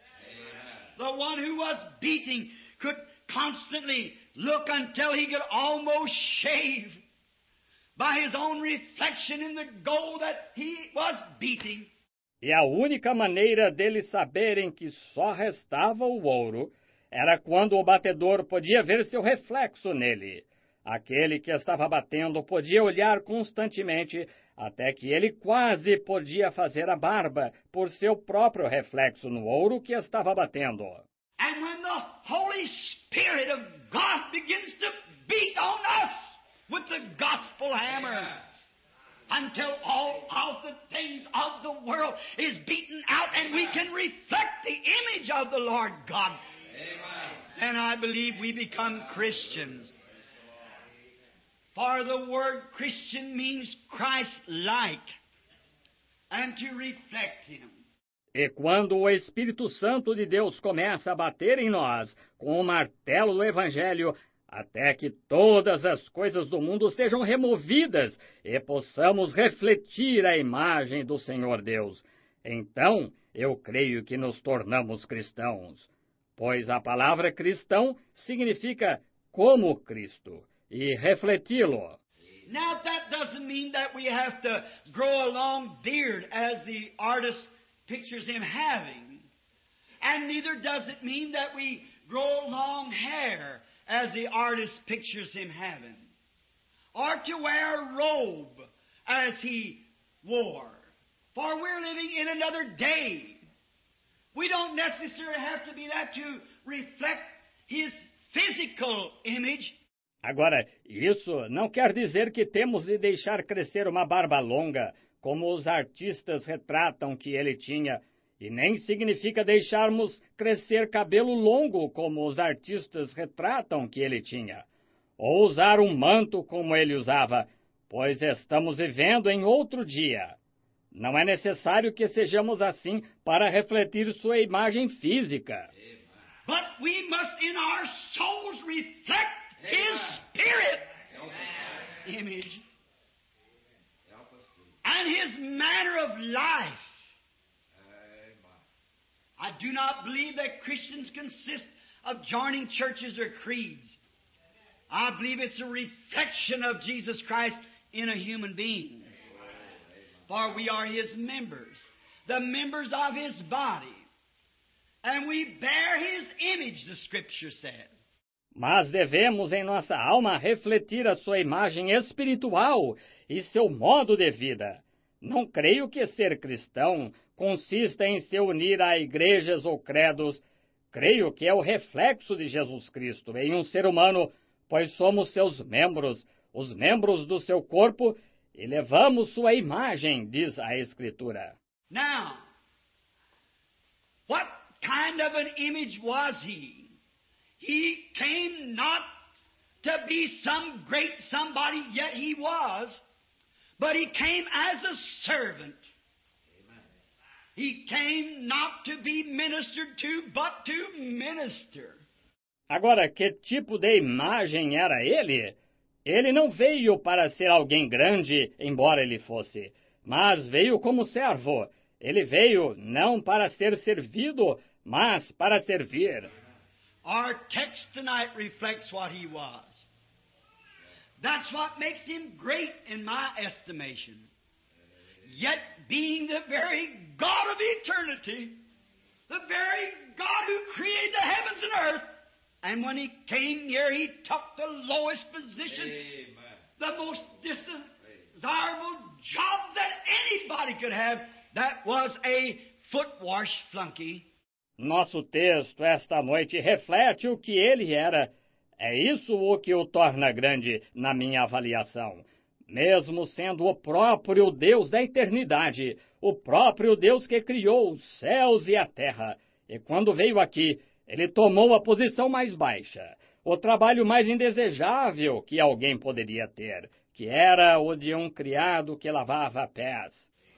The one who was beating could constantly look until he could almost shave by his own reflection in the gold that he was beating. E a única maneira deles saberem que só restava o ouro era quando o batedor podia ver seu reflexo nele. Aquele que estava batendo podia olhar constantemente até que ele quase podia fazer a barba por seu próprio reflexo no ouro que estava batendo. And when the Holy Spirit of God begins to beat on us with the gospel hammer, until all of the things of the world is beaten out and we can reflect the image of the Lord God, then I believe we become Christians. For the word Christian means Christ-like, and to reflect Him. E quando o Espírito Santo de Deus começa a bater em nós com o martelo do Evangelho, até que todas as coisas do mundo sejam removidas e possamos refletir a imagem do Senhor Deus, então eu creio que nos tornamos cristãos, pois a palavra cristão significa como Cristo. E refleti-lo. Now that doesn't mean that we have to grow a long beard as the artist pictures him having. And neither does it mean that we grow long hair as the artist pictures him having. Or to wear a robe as he wore. For we're living in another day. We don't necessarily have to be that to reflect his physical image. Agora, isso não quer dizer que temos de deixar crescer uma barba longa, como os artistas retratam que ele tinha, e nem significa deixarmos crescer cabelo longo, como os artistas retratam que ele tinha, ou usar um manto como ele usava, pois estamos vivendo em outro dia. Não é necessário que sejamos assim para refletir sua imagem física. But we must in our souls reflect His Spirit image and His manner of life. I do not believe that Christians consist of joining churches or creeds. I believe it's a reflection of Jesus Christ in a human being. For we are His members, the members of His body. And we bear His image, the Scripture says. Mas devemos em nossa alma refletir a sua imagem espiritual e seu modo de vida. Não creio que ser cristão consista em se unir a igrejas ou credos. Creio que é o reflexo de Jesus Cristo em um ser humano, pois somos seus membros, os membros do seu corpo, e levamos sua imagem, diz a Escritura. Now, what kind of an image was he? He came not to be some great somebody, yet he was, but he came as a servant. Amen. He came not to be ministered to, but to minister. Agora, que tipo de imagem era ele? Ele não veio para ser alguém grande, embora ele fosse, mas veio como servo. Ele veio não para ser servido, mas para servir. Our text tonight reflects what he was. That's what makes him great in my estimation. Yet being the very God of eternity, the very God who created the heavens and earth, and when he came here, he took the lowest position, Amen. The most desirable job that anybody could have. That was a foot wash flunky. Nosso texto esta noite reflete o que ele era. É isso o que o torna grande na minha avaliação. Mesmo sendo o próprio Deus da eternidade, o próprio Deus que criou os céus e a terra. E quando veio aqui, ele tomou a posição mais baixa, o trabalho mais indesejável que alguém poderia ter, que era o de um criado que lavava pés.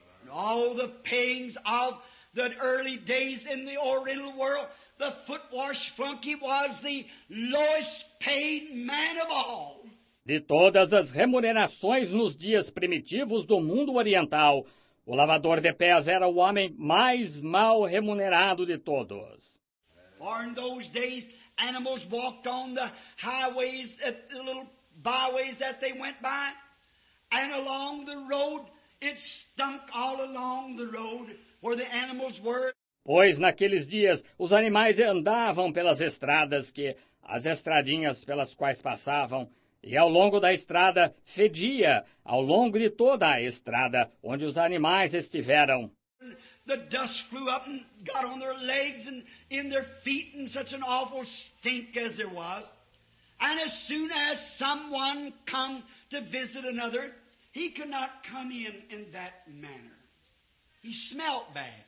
All the pains of the early days in the Oriental world, the foot wash flunky was the lowest paid man of all. De todas as remunerações nos dias primitivos do mundo oriental, o lavador de pés era o homem mais mal remunerado de todos. For in those days, animals walked on the highways, the little byways that they went by, and along the road, it stunk all along the road where the animals were. Pois naqueles dias os animais andavam pelas estradas as estradinhas pelas quais passavam, e ao longo da estrada fedia, ao longo de toda a estrada onde os animais estiveram. The dust flew up and got on their legs and in their feet, and such an awful stink as there was. And as soon as someone come to visit another, he could not come in that manner. He smelt bad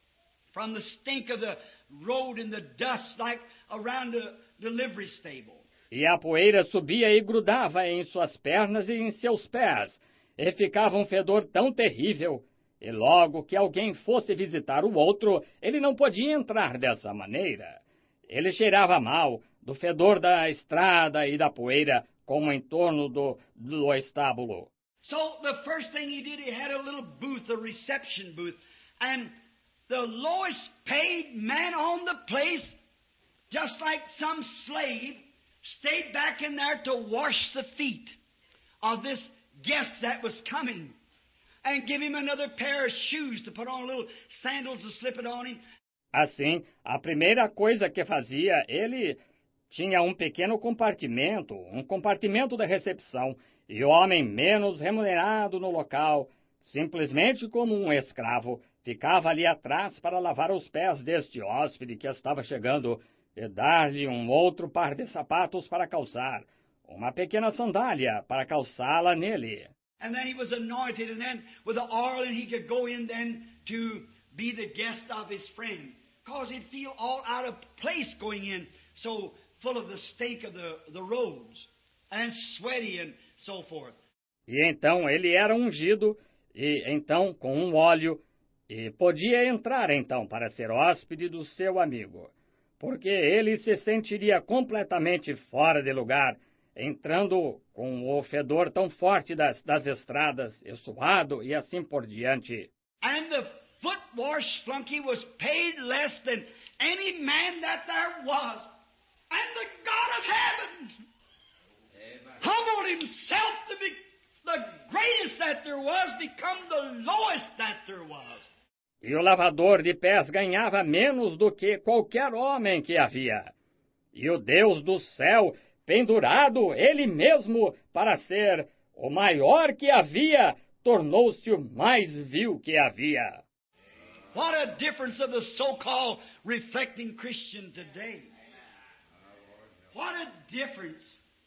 from the stink of the road and the dust like around the livery stable. E a poeira subia e grudava em suas pernas e em seus pés, e ficava um fedor tão terrível. E logo que alguém fosse visitar o outro, ele não podia entrar dessa maneira. Ele cheirava mal, do fedor da estrada e da poeira, como em torno do estábulo. So the first thing he did, he had a little booth, a reception booth, and the lowest paid man on the place, just like some slave, stayed back in there to wash the feet of this guest that was coming, and give him another pair of shoes to put on, little sandals to slip it on him. Assim, a primeira coisa que fazia, ele tinha um pequeno compartimento, um compartimento da recepção, e o homem menos remunerado no local, simplesmente como um escravo, ficava ali atrás para lavar os pés deste hóspede que estava chegando e dar-lhe um outro par de sapatos para calçar, uma pequena sandália para calçá-la nele. And then he was anointed, and then with the oil, and he could go in then to be the guest of his friend, because he'd feel all out of place going in, so full of the stink of the roads, and sweaty and so forth. E então ele era ungido, e então com um óleo, e podia entrar então para ser hóspede do seu amigo, porque ele se sentiria completamente fora de lugar, entrando com o fedor tão forte das estradas, e suado e assim por diante. And the foot wash flunky was paid less than any man that there was. And the God of heaven humbled himself to be the greatest that there was, become the lowest that there was. E o lavador de pés ganhava menos do que qualquer homem que havia. E o Deus do céu, pendurado ele mesmo para ser o maior que havia, tornou-se o mais vil que havia. What a difference of the so-called reflecting Christian today. What a difference.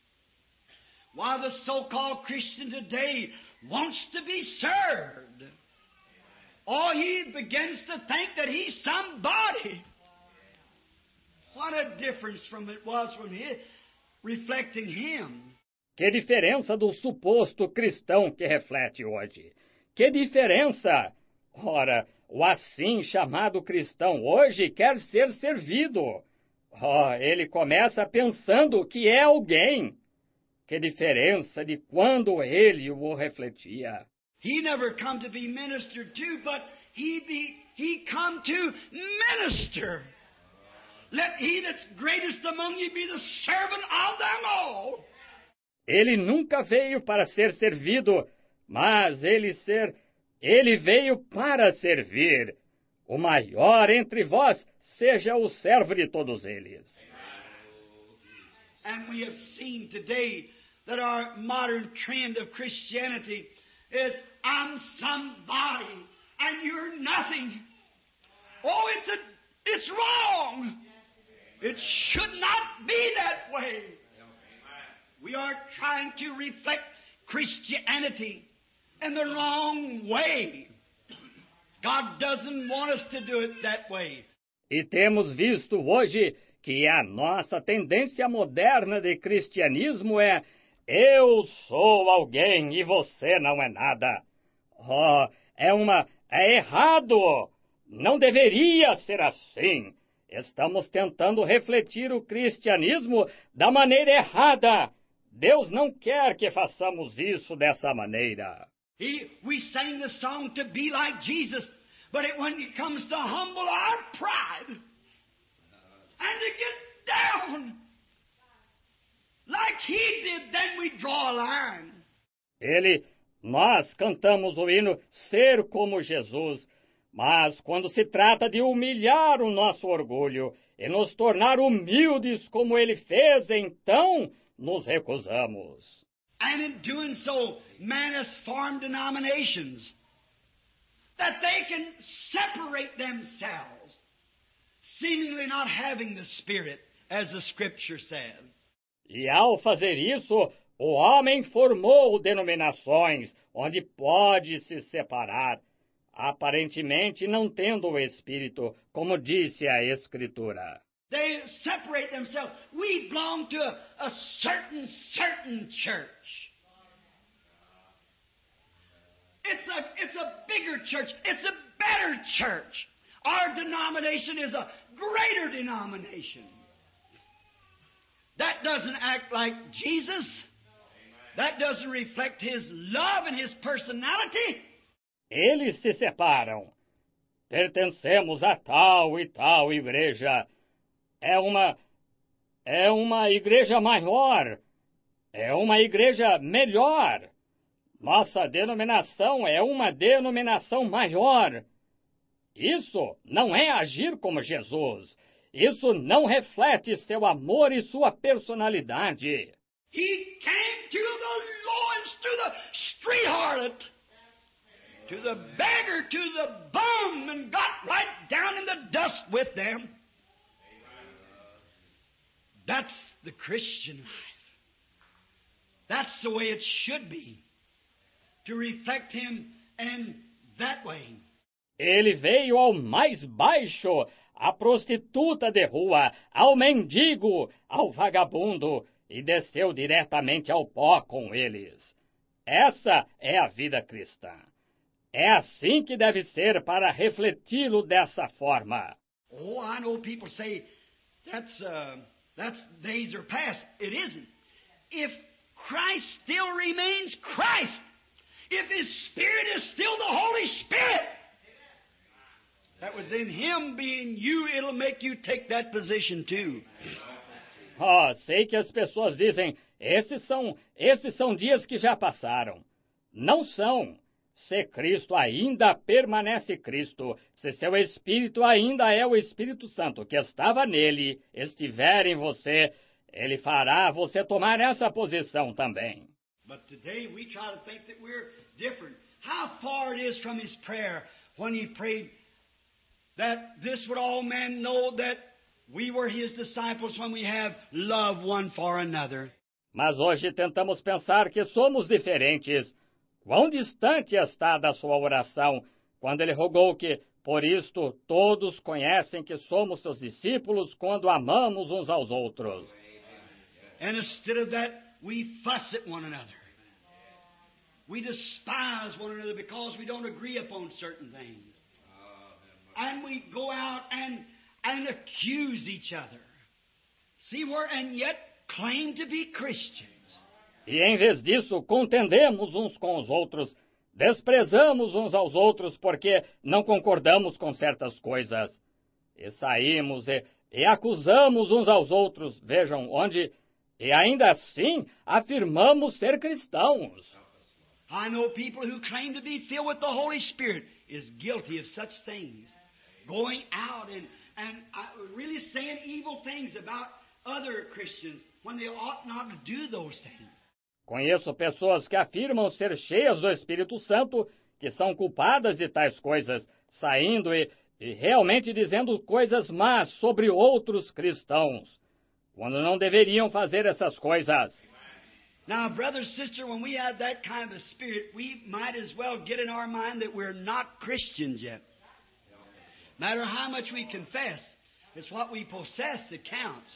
Why the so-called Christian today wants to be served. Oh, he begins to think that he's somebody. What a difference from it was from his, reflecting him. Que diferença do suposto cristão que reflete hoje. Que diferença! Ora, o assim chamado cristão hoje quer ser servido. Oh, ele começa pensando que é alguém. Que diferença de quando ele o refletia. He never come to be ministered to, but he come to minister. Let he that's greatest among you be the servant of them all. Ele nunca veio para ser servido, mas ele veio para servir. O maior entre vós seja o servo de todos eles. And we have seen today that our modern trend of Christianity is, I'm somebody and you're nothing. Oh, it's wrong. It should not be that way. We are trying to reflect Christianity in the wrong way. God doesn't want us to do it that way. E temos visto hoje que a nossa tendência moderna de cristianismo é eu sou alguém e você não é nada. Oh, é errado. Não deveria ser assim. Estamos tentando refletir o cristianismo da maneira errada. Deus não quer que façamos isso dessa maneira. We sang the song to be like Jesus, but when it comes to humble our pride and to get down like he did, then we draw a line. Nós cantamos o hino Ser como Jesus, mas quando se trata de humilhar o nosso orgulho e nos tornar humildes como ele fez, então nos recusamos. And in doing so, man has formed denominations that they can separate themselves, seemingly not having the Spirit, as the Scripture said. E ao fazer isso, o homem formou denominações onde pode se separar, aparentemente não tendo o Espírito, como disse a Escritura. They separate themselves. We belong to a certain church. It's a bigger church. It's a better church. Our denomination is a greater denomination. That doesn't act like Jesus. That doesn't reflect His love and His personality. Eles se separam. Pertencemos a tal e tal igreja. É uma igreja maior. É uma igreja melhor. Nossa denominação é uma denominação maior. Isso não é agir como Jesus. Isso não reflete seu amor e sua personalidade. He came to the lowest, to the street harlot, to the beggar, to the bum, and got right down in the dust with them. That's the Christian life. That's the way it should be, to reflect Him in that way. Ele veio ao mais baixo, à prostituta de rua, ao mendigo, ao vagabundo, e desceu diretamente ao pó com eles. Essa é a vida cristã. É assim que deve ser para refleti-lo dessa forma. Oh, I know people say, that's days are past. It isn't. If Christ still remains Christ, if His Spirit is still the Holy Spirit, that was in Him being you, it'll make you take that position too. Sei que as pessoas dizem, esses são dias que já passaram. Não são. Se Cristo ainda permanece Cristo, se seu Espírito ainda é o Espírito Santo que estava nele, estiver em você, ele fará você tomar essa posição também. But today we try to think that we're different. How far it is from His prayer when He prayed that this would all men know that we were His disciples when we have love one for another. Mas hoje tentamos pensar que somos diferentes. Quão distante está da sua oração quando ele rogou que, por isto, todos conhecem que somos seus discípulos quando amamos uns aos outros. And instead of that, we fuss at one another. We despise one another because we don't agree upon certain things. And we go out and accuse each other. See where, and yet claim to be Christians. E em vez disso, contendemos uns com os outros, desprezamos uns aos outros porque não concordamos com certas coisas. E saímos e acusamos uns aos outros, vejam onde, e ainda assim afirmamos ser cristãos. I know people who claim to be filled with the Holy Spirit is guilty of such things. Going out and really saying evil things about other Christians when they ought not to do those things. Conheço pessoas que afirmam ser cheias do Espírito Santo, que são culpadas de tais coisas, saindo e realmente dizendo coisas más sobre outros cristãos, quando não deveriam fazer essas coisas. Now, brother, sister, when we have that kind of a spirit, we might as well get in our mind that we're not Christians yet. No matter how much we confess, it's what we possess that counts.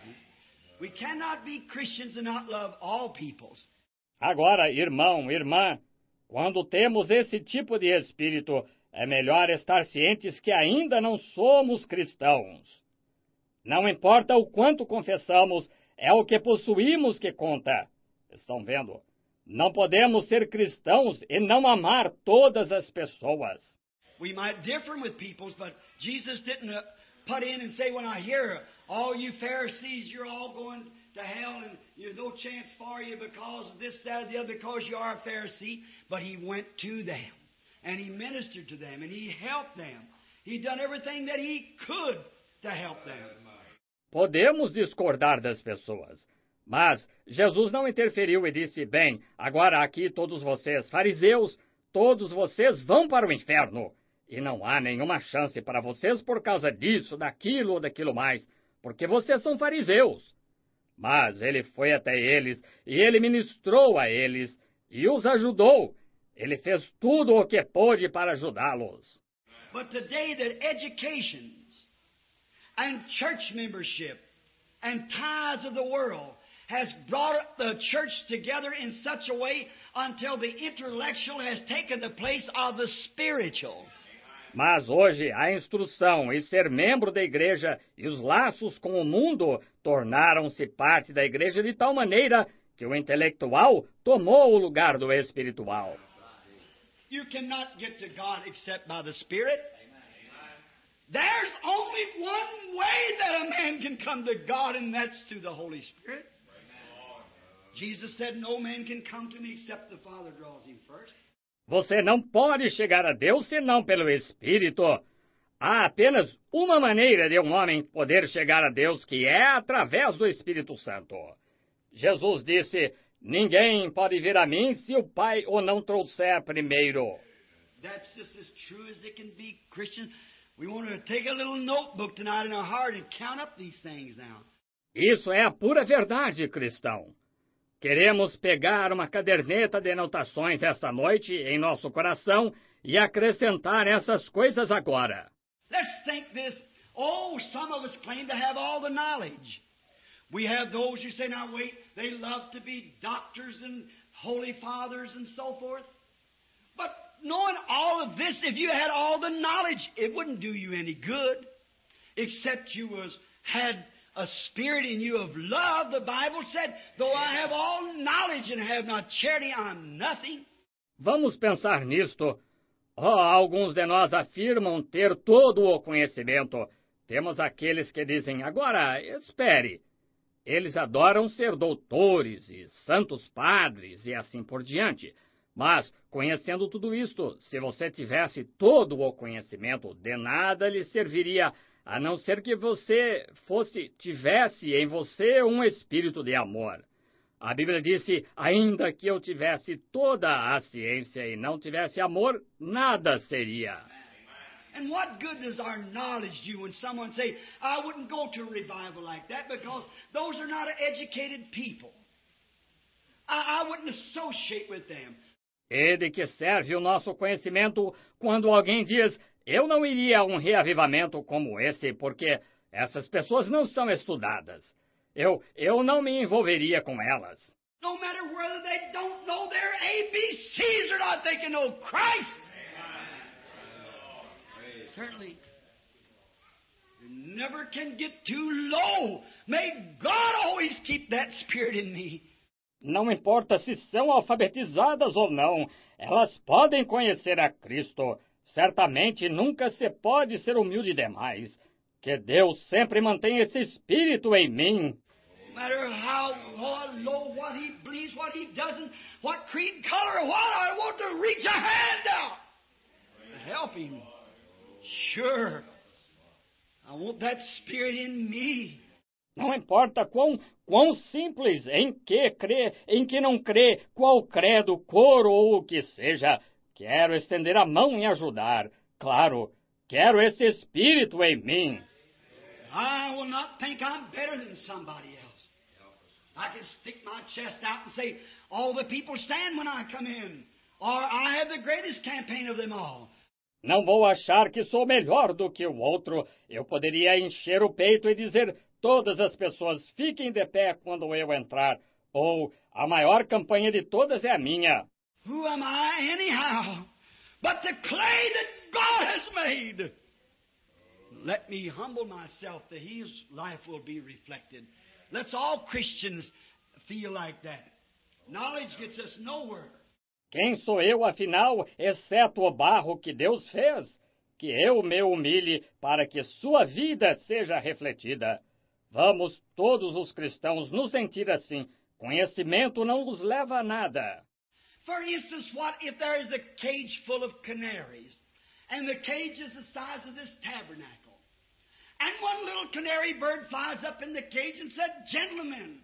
We cannot be Christians and not love all peoples. Agora, irmão, irmã, quando temos esse tipo de espírito, é melhor estar cientes que ainda não somos cristãos. Não importa o quanto confessamos, é o que possuímos que conta. Estão vendo? Não podemos ser cristãos e não amar todas as pessoas. We might differ with peoples, but Jesus didn't put in and say, when I hear all you Pharisees, you're all going to hell and there's no chance for you because of this, that, or the other, because you are a Pharisee. But He went to them and He ministered to them and He helped them. He done everything that He could to help them. Podemos discordar das pessoas, mas Jesus não interferiu e disse, bem, agora aqui todos vocês, fariseus, todos vocês vão para o inferno. E não há nenhuma chance para vocês por causa disso, daquilo ou daquilo mais, porque vocês são fariseus. Mas ele foi até eles, e ele ministrou a eles, e os ajudou. Ele fez tudo o que pôde para ajudá-los. But today that education and church membership and tithes of the world has brought the church together in such a way until the intellectual has taken the place of the spiritual. Mas hoje a instrução e ser membro da igreja e os laços com o mundo tornaram-se parte da igreja de tal maneira que o intelectual tomou o lugar do espiritual. You cannot get to God except by the Spirit. There's only one way that a man can come to God, and that's through the Holy Spirit. Jesus said, no man can come to me except the Father draws him first. Você não pode chegar a Deus senão pelo Espírito. Há apenas uma maneira de um homem poder chegar a Deus, que é através do Espírito Santo. Jesus disse, ninguém pode vir a mim se o Pai o não trouxer primeiro. That's just as true as it can be, Christian. We want to take a little notebook tonight in our heart and count up these things now. Isso é a pura verdade, cristão. Queremos pegar uma caderneta de anotações esta noite em nosso coração e acrescentar essas coisas agora. Let's think this. Oh, some of us claim to have all the knowledge. We have those who say, now wait, they love to be doctors and holy fathers and so forth. But knowing all of this, if you had all the knowledge, it wouldn't do you any good. Except you had a spirit in you of love. The Bible said, though I have all knowledge and have not charity, I'm nothing. Vamos pensar nisto. Alguns de nós afirmam ter todo o conhecimento. Temos aqueles que dizem, agora, espere. Eles adoram ser doutores e santos padres e assim por diante. Mas, conhecendo tudo isto, se você tivesse todo o conhecimento, de nada lhe serviria, a não ser que você tivesse em você um espírito de amor. A Bíblia disse, ainda que eu tivesse toda a ciência e não tivesse amor, nada seria. And what good does our knowledge do when someone say, I wouldn't go to a revival like that because those are not educated people. I wouldn't associate with them. E de que serve o nosso conhecimento quando alguém diz: eu não iria a um reavivamento como esse, porque essas pessoas não são estudadas. Eu não me envolveria com elas. No matter whether they don't know their ABCs or not, they can know Christ. Certainly. You never can get too low. May God always keep that spirit in me. Não importa se são alfabetizadas ou não, elas podem conhecer a Cristo. Certamente nunca se pode ser humilde demais. Que Deus sempre mantenha esse espírito em mim. No matter how low, what he believes, what he doesn't, what creed, color, what, I want to reach a hand out to help him. Sure. I want that spirit in me. Não importa quão simples, em que crê, em que não crê, qual credo, cor ou o que seja, quero estender a mão e ajudar. Claro, quero esse espírito em mim. I will not think I'm better than somebody else. I can stick my chest out and say, all the people stand when I come in. Or I have the greatest campaign of them all. Não vou achar que sou melhor do que o outro. Eu poderia encher o peito e dizer: todas as pessoas fiquem de pé quando eu entrar. Ou a maior campanha de todas é a minha. Who am I anyhow? But the clay that God has made. Let me humble myself that His life will be reflected. Let's all Christians feel like that. Knowledge gets us nowhere. Quem sou eu, afinal, exceto o barro que Deus fez? Que eu me humilhe para que sua vida seja refletida. Vamos todos os cristãos nos sentir assim. Conhecimento não nos leva a nada. For instance, what if there is a cage full of canaries, and the cage is the size of this tabernacle, and one little canary bird flies up in the cage and said, "Gentlemen,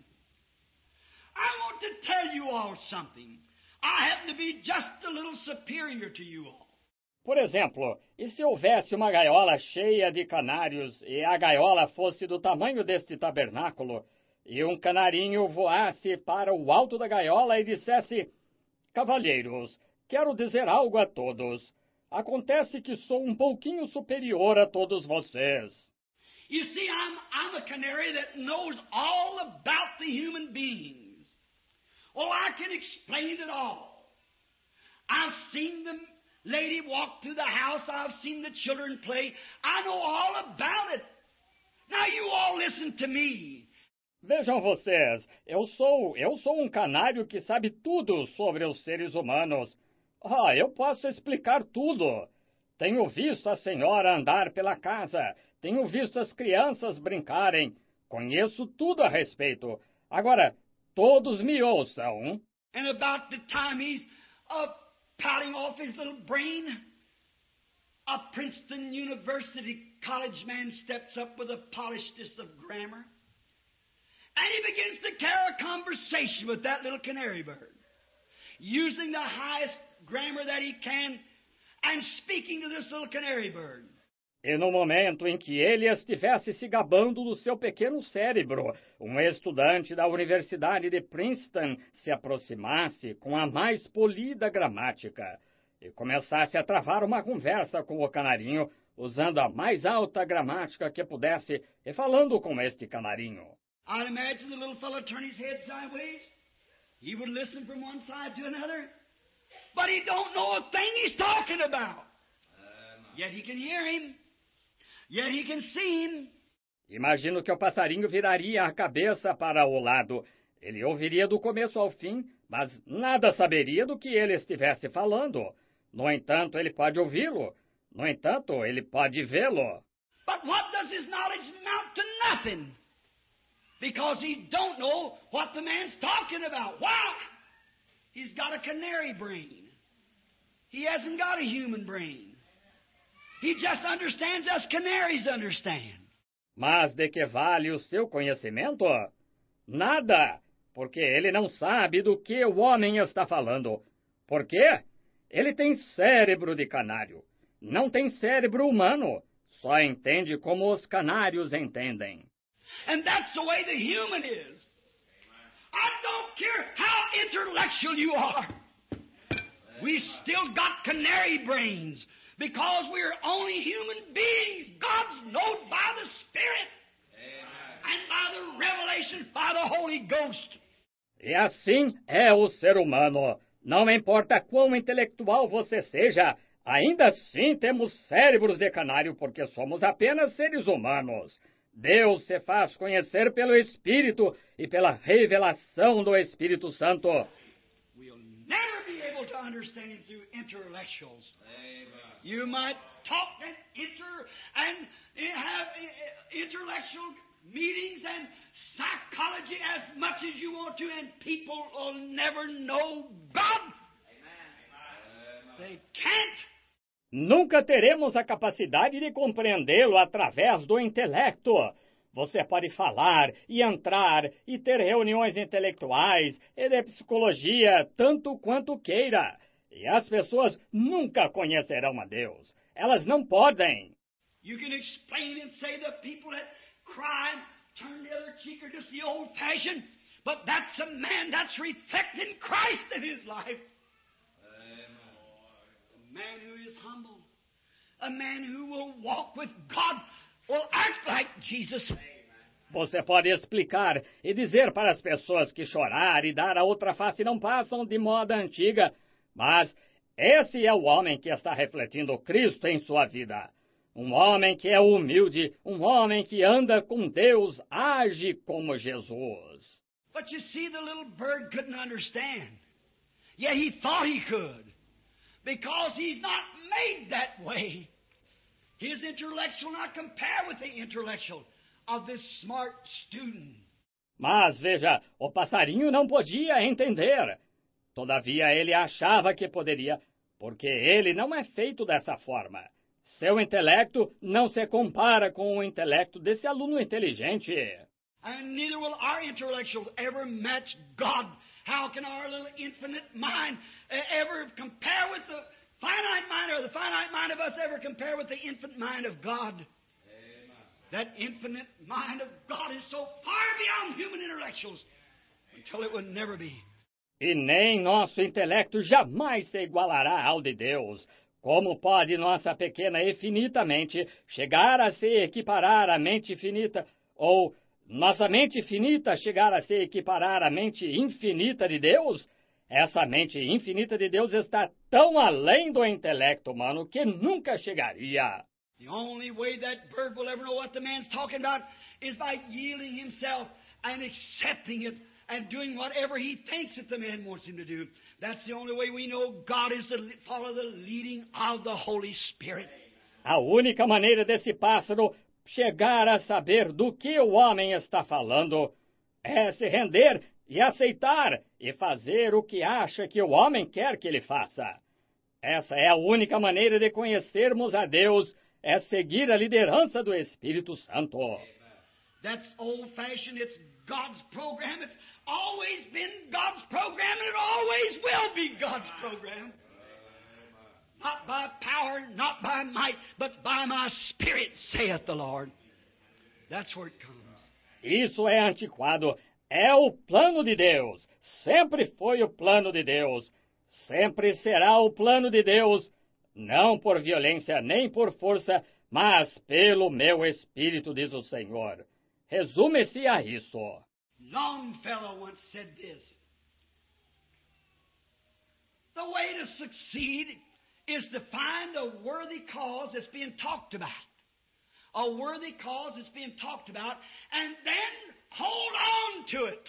I want to tell you all something. I happen to be just a little superior to you all." Por exemplo, e se houvesse uma gaiola cheia de canários e a gaiola fosse do tamanho deste tabernáculo, e um canarinho voasse para o alto da gaiola e dissesse: "Cavalheiros, quero dizer algo a todos. Acontece que sou um pouquinho superior a todos vocês." You see, I'm a canary that knows all about the human beings. Oh, I can explain it all. I've seen the lady walk through the house. I've seen the children play. I know all about it. Now you all listen to me. Vejam vocês, eu sou um canário que sabe tudo sobre os seres humanos. Eu posso explicar tudo. Tenho visto a senhora andar pela casa. Tenho visto as crianças brincarem. Conheço tudo a respeito. Agora, todos me ouçam. And about the time he's pouting off his little brain, a Princeton University college man steps up with the polishedest of grammar, and he begins to carry a conversation with that little canary bird, using the highest grammar that he can, and speaking to this little canary bird. E no momento em que ele estivesse se gabando do seu pequeno cérebro, um estudante da Universidade de Princeton se aproximasse com a mais polida gramática e começasse a travar uma conversa com o canarinho, usando a mais alta gramática que pudesse e falando com este canarinho. I'd imagine the little fellow turn his head sideways. He would listen from one side to another, but he don't know a thing he's talking about. Yet he can hear him. Yet he can see him. Imagino que o passarinho viraria a cabeça para o lado. Ele ouviria do começo ao fim, mas nada saberia do que ele estivesse falando. No entanto, ele pode ouvi-lo. No entanto, ele pode vê-lo. But what does his knowledge amount to? Nothing. Because he don't know what the man's talking about. Why? He's got a canary brain. He hasn't got a human brain. He just understands as canaries understand. Mas de que vale o seu conhecimento? Nada, porque ele não sabe do que o homem está falando. Por quê? Ele tem cérebro de canário. Não tem cérebro humano. Só entende como os canários entendem. And that's the way the human is. I don't care how intellectual you are. We still got canary brains because we're only human beings. God's known by the Spirit and by the revelation by the Holy Ghost. E assim é o ser humano. Não importa quão intelectual você seja, ainda assim temos cérebros de canário porque somos apenas seres humanos. Deus se faz conhecer pelo Espírito e pela revelação do Espírito Santo. We'll never be able to understand Him through intellectuals. You might talk and have intellectual meetings and psychology as much as you want to, and people will never know God. They can't. Nunca teremos a capacidade de compreendê-lo através do intelecto. Você pode falar e entrar e ter reuniões intelectuais e de psicologia tanto quanto queira. E as pessoas nunca conhecerão a Deus. Elas não podem. You can explain and say the people that cry and turn the other cheek are just the old-fashioned, but that's a man that's reflecting Christ in his life. A man who is humble, a man who will walk with God, will act like Jesus. Você pode explicar e dizer para as pessoas que chorar e dar a outra face não passam de moda antiga, mas esse é o homem que está refletindo Cristo em sua vida. Um homem que é humilde, um homem que anda com Deus, age como Jesus. But you see, the little bird couldn't understand. Yet he thought he could. Because he's not made that way. His intellectual not compare with the intellectual of this smart student. Mas, veja, o passarinho não podia entender. Todavia ele achava que poderia, porque ele não é feito dessa forma. Seu intelecto não se compara com o intelecto desse aluno inteligente. And neither will our intellectuals ever match God. How can our little infinite mind ever compare with the finite mind, or the finite mind of us ever compare with the infinite mind of God? Amen. That infinite mind of God is so far beyond human intellectuals until it would never be. E nem nosso intelecto jamais se igualará ao de Deus. Como pode nossa pequena e finita mente chegar a se equiparar à mente finita, ou nossa mente finita chegar a se equiparar à mente infinita de Deus? Essa mente infinita de Deus está tão além do intelecto humano que nunca chegaria. The only way that bird will ever know what the man's talking about is by yielding himself and accepting it and doing whatever he thinks that the man wants him to do. That's the only way we know God is to follow the leading of the Holy Spirit. A única maneira desse pássaro chegar a saber do que o homem está falando é se render e aceitar e fazer o que acha que o homem quer que ele faça. Essa é a única maneira de conhecermos a Deus, é seguir a liderança do Espírito Santo. That's old-fashioned. It's God's program. It's always been God's program, and it always will be God's program. Not by power, not by might, but by my Spirit, saith the Lord. That's where it comes. Isso é antiquado. É o plano de Deus. Sempre foi o plano de Deus. Sempre será o plano de Deus. Não por violência nem por força, mas pelo meu Espírito, diz o Senhor. Resume-se a isso. Longfellow once said this. The way to succeed is to find a worthy cause that's being talked about. A worthy cause that's being talked about, and then hold on to it.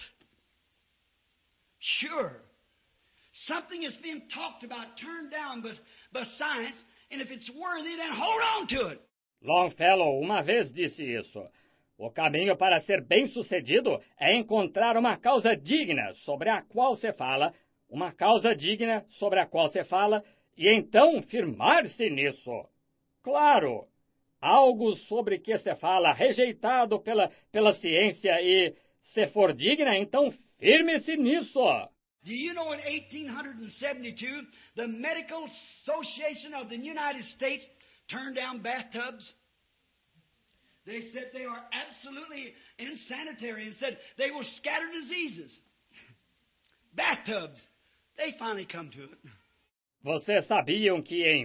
Sure. Something is being talked about, turned down by science, and if it's worthy, then hold on to it. Longfellow uma vez disse isso. O caminho para ser bem-sucedido é encontrar uma causa digna sobre a qual se fala, uma causa digna sobre a qual se fala, e então firmar-se nisso. Claro, algo sobre que se fala rejeitado pela ciência e, se for digna, então firme-se nisso. Do you know in 1872, the Medical Association of the United States turned down bathtubs? They said they are absolutely insanitary and said they will scatter diseases. Bathtubs. They finally come to it. Vocês sabiam que em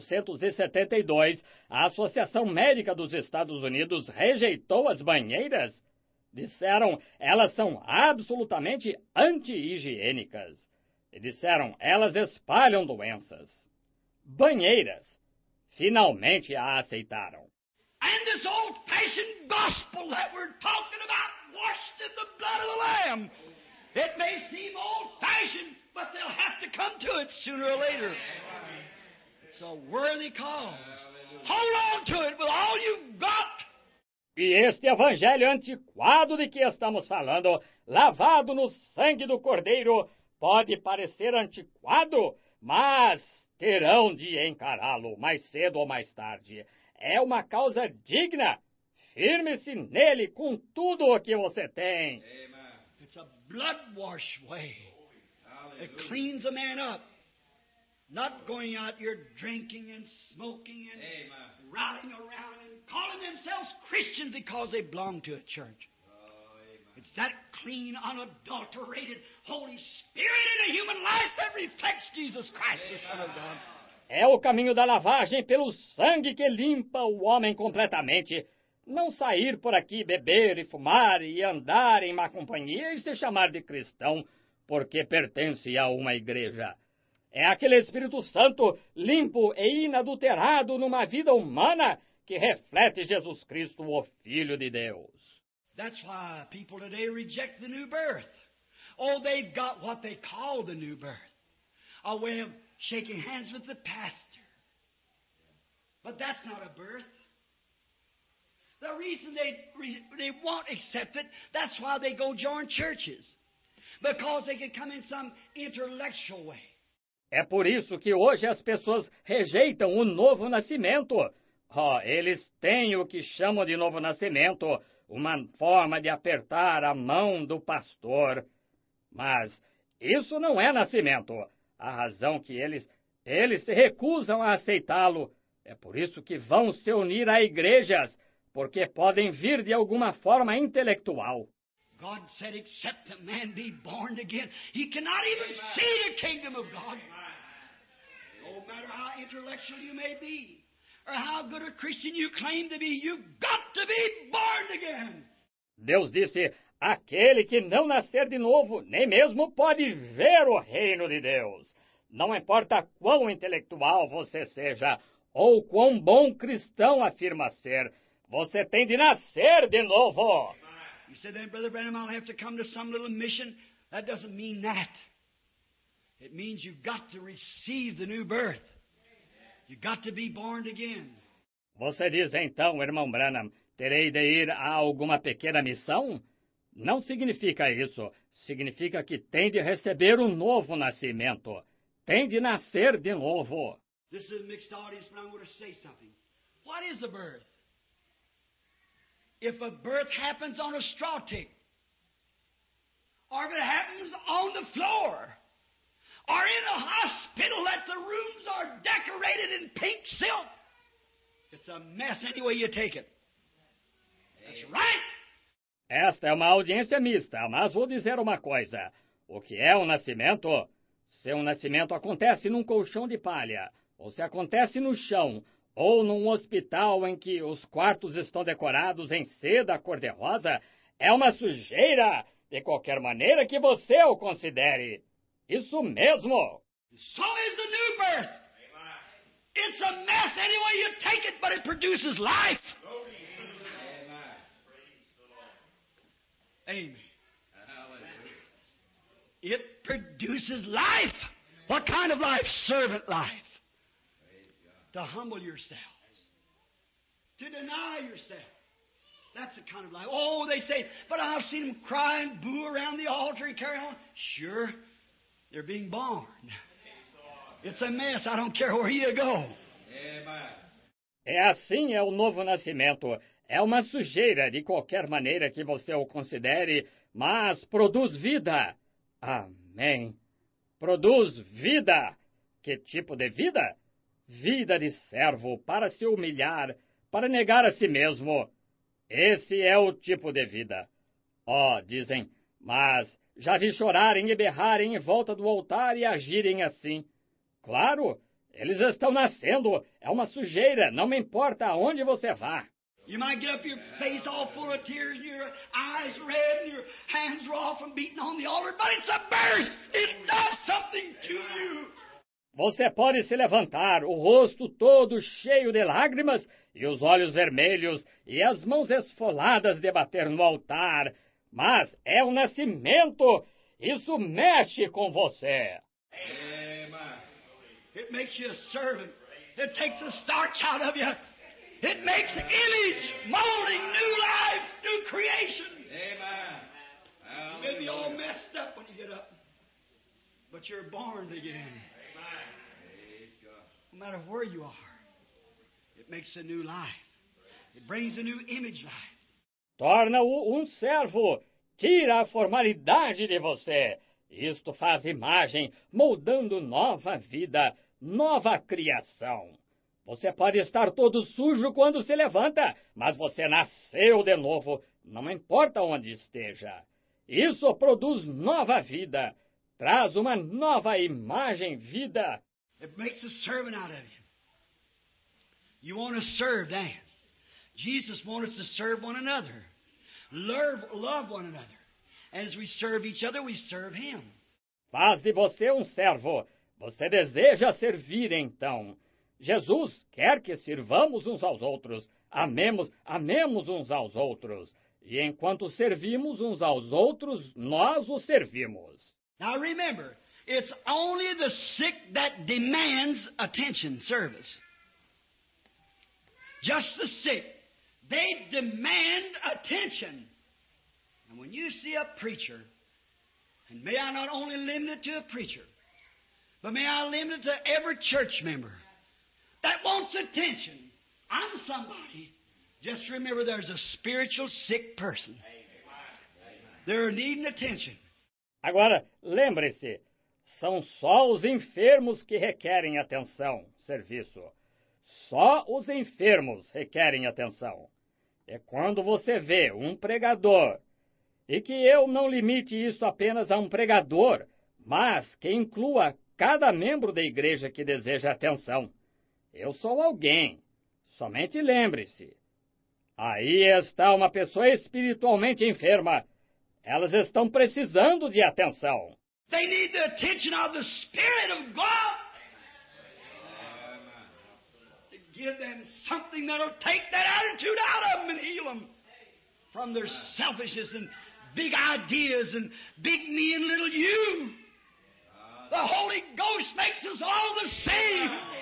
1872 a Associação Médica dos Estados Unidos rejeitou as banheiras? Disseram, elas são absolutamente anti-higiênicas. E disseram, elas espalham doenças. Banheiras. Finalmente a aceitaram. And this old-fashioned gospel that we're talking about, washed in the blood of the Lamb, it may seem old-fashioned, but they'll have to come to it sooner or later. It's a worthy cause. Hold on to it with all you've got. E este evangelho antiquado de que estamos falando, lavado no sangue do Cordeiro, pode parecer antiquado, mas terão de encará-lo mais cedo ou mais tarde. É uma causa digna. Firme-se nele com tudo o que você tem. It's a blood-wash way. It cleans a man up. Not going out here drinking and smoking and riding around and calling themselves Christians because they belong to a church. It's that clean, unadulterated Holy Spirit in a human life that reflects Jesus Christ, the Son of God. É o caminho da lavagem pelo sangue que limpa o homem completamente. Não sair por aqui, beber e fumar e andar em má companhia e se chamar de cristão porque pertence a uma igreja. É aquele Espírito Santo limpo e inadulterado numa vida humana que reflete Jesus Cristo, o Filho de Deus. That's why people today reject the new birth. Oh, they've got what they call the new birth. A way of shaking hands with the pastor. But that's not a birth. The reason they won't accept it, that's why they go join churches. Because they can come in some intellectual way. É por isso que hoje as pessoas rejeitam o novo nascimento. Eles têm o que chamam de novo nascimento, uma forma de apertar a mão do pastor. Mas isso não é nascimento. A razão que eles se recusam a aceitá-lo. É por isso que vão se unir a igrejas, porque podem vir de alguma forma intelectual. God said, except a man be born again, he cannot even see the kingdom of God. No matter how intellectual you may be, or how good a Christian you claim to be, you've got to be born again. Deus disse, aquele que não nascer de novo, nem mesmo pode ver o reino de Deus. Não importa quão intelectual você seja, ou quão bom cristão afirma ser, você tem de nascer de novo. You said then, Brother Branham, I'll have to come to some little mission. That doesn't mean that. It means you've got to receive the new birth. You've got to be born again. Você diz então, irmão Branham, terei de ir a alguma pequena missão? Não significa isso. Significa que tem de receber um novo nascimento. Tem de nascer de novo. This is a mixed audience, but I'm going to say something. What is a birth? If a birth happens on a straw tick, or if it happens on the floor, or in a hospital that the rooms are decorated in pink silk, it's a mess any way you take it. That's right. Esta é uma audiência mista, mas vou dizer uma coisa. O que é um nascimento? Se um nascimento acontece num colchão de palha, ou se acontece no chão, ou num hospital em que os quartos estão decorados em seda cor-de-rosa, é uma sujeira, de qualquer maneira que você o considere. Isso mesmo. So is the new birth. It's a mess any way you take it, but it produces life. Amen. It produces life. What kind of life? Servant life. To humble yourself. To deny yourself. That's the kind of life. Oh, they say, but I've seen them cry and boo around the altar and carry on. Sure, they're being born. It's a mess. I don't care where you go. É assim é o novo nascimento. É uma sujeira de qualquer maneira que você o considere, mas produz vida. Amém. Produz vida. Que tipo de vida? Vida de servo para se humilhar, para negar a si mesmo. Esse é o tipo de vida. Dizem, mas já vi chorarem e berrarem em volta do altar e agirem assim. Claro, eles estão nascendo. É uma sujeira, não me importa aonde você vá. You might get up your face all full of tears and your eyes red and your hands raw from beating on the altar, but it's a burst. It does something to you. Você pode se levantar, o rosto todo cheio de lágrimas e os olhos vermelhos e as mãos esfoladas de bater no altar, mas é o nascimento. Isso mexe com você. Amen. It makes you a servant. It takes the starch out of you. It makes image, molding, new life, new creation. Amen. You may be all messed up when you get up, but you're born again. No matter where you are, it makes a new life. It brings a new image life. Torna-o um servo. Tira a formalidade de você. Isto faz imagem, moldando nova vida, nova criação. Você pode estar todo sujo quando se levanta, mas você nasceu de novo, não importa onde esteja. Isso produz nova vida, traz uma nova imagem, vida. It makes a servant out of you. You want to serve, Dan. Jesus wants us to serve one another. Love one another. And as we serve each other, we serve Him. Faz de você um servo. Você deseja servir, então. Jesus quer que sirvamos uns aos outros, amemos uns aos outros. E enquanto servimos uns aos outros, nós os servimos. Now remember, it's only the sick that demands attention, service. Just the sick. They demand attention. And when you see a preacher, and may I not only limit it to a preacher, but may I limit it to every church member that wants attention. I'm somebody. Just remember there's a spiritual sick person. They're needing attention. Agora, lembre-se, são só os enfermos que requerem atenção, serviço. Só os enfermos requerem atenção. É quando você vê um pregador, e que eu não limite isso apenas a um pregador, mas que inclua cada membro da igreja que deseja atenção. Eu sou alguém. Somente lembre-se. Aí está uma pessoa espiritualmente enferma. Elas estão precisando de atenção. They need the attention of the Spirit of God. To give them something that'll take that attitude out of them and heal them from their selfishness and big ideas and big me and little you. The Holy Ghost makes us all the same.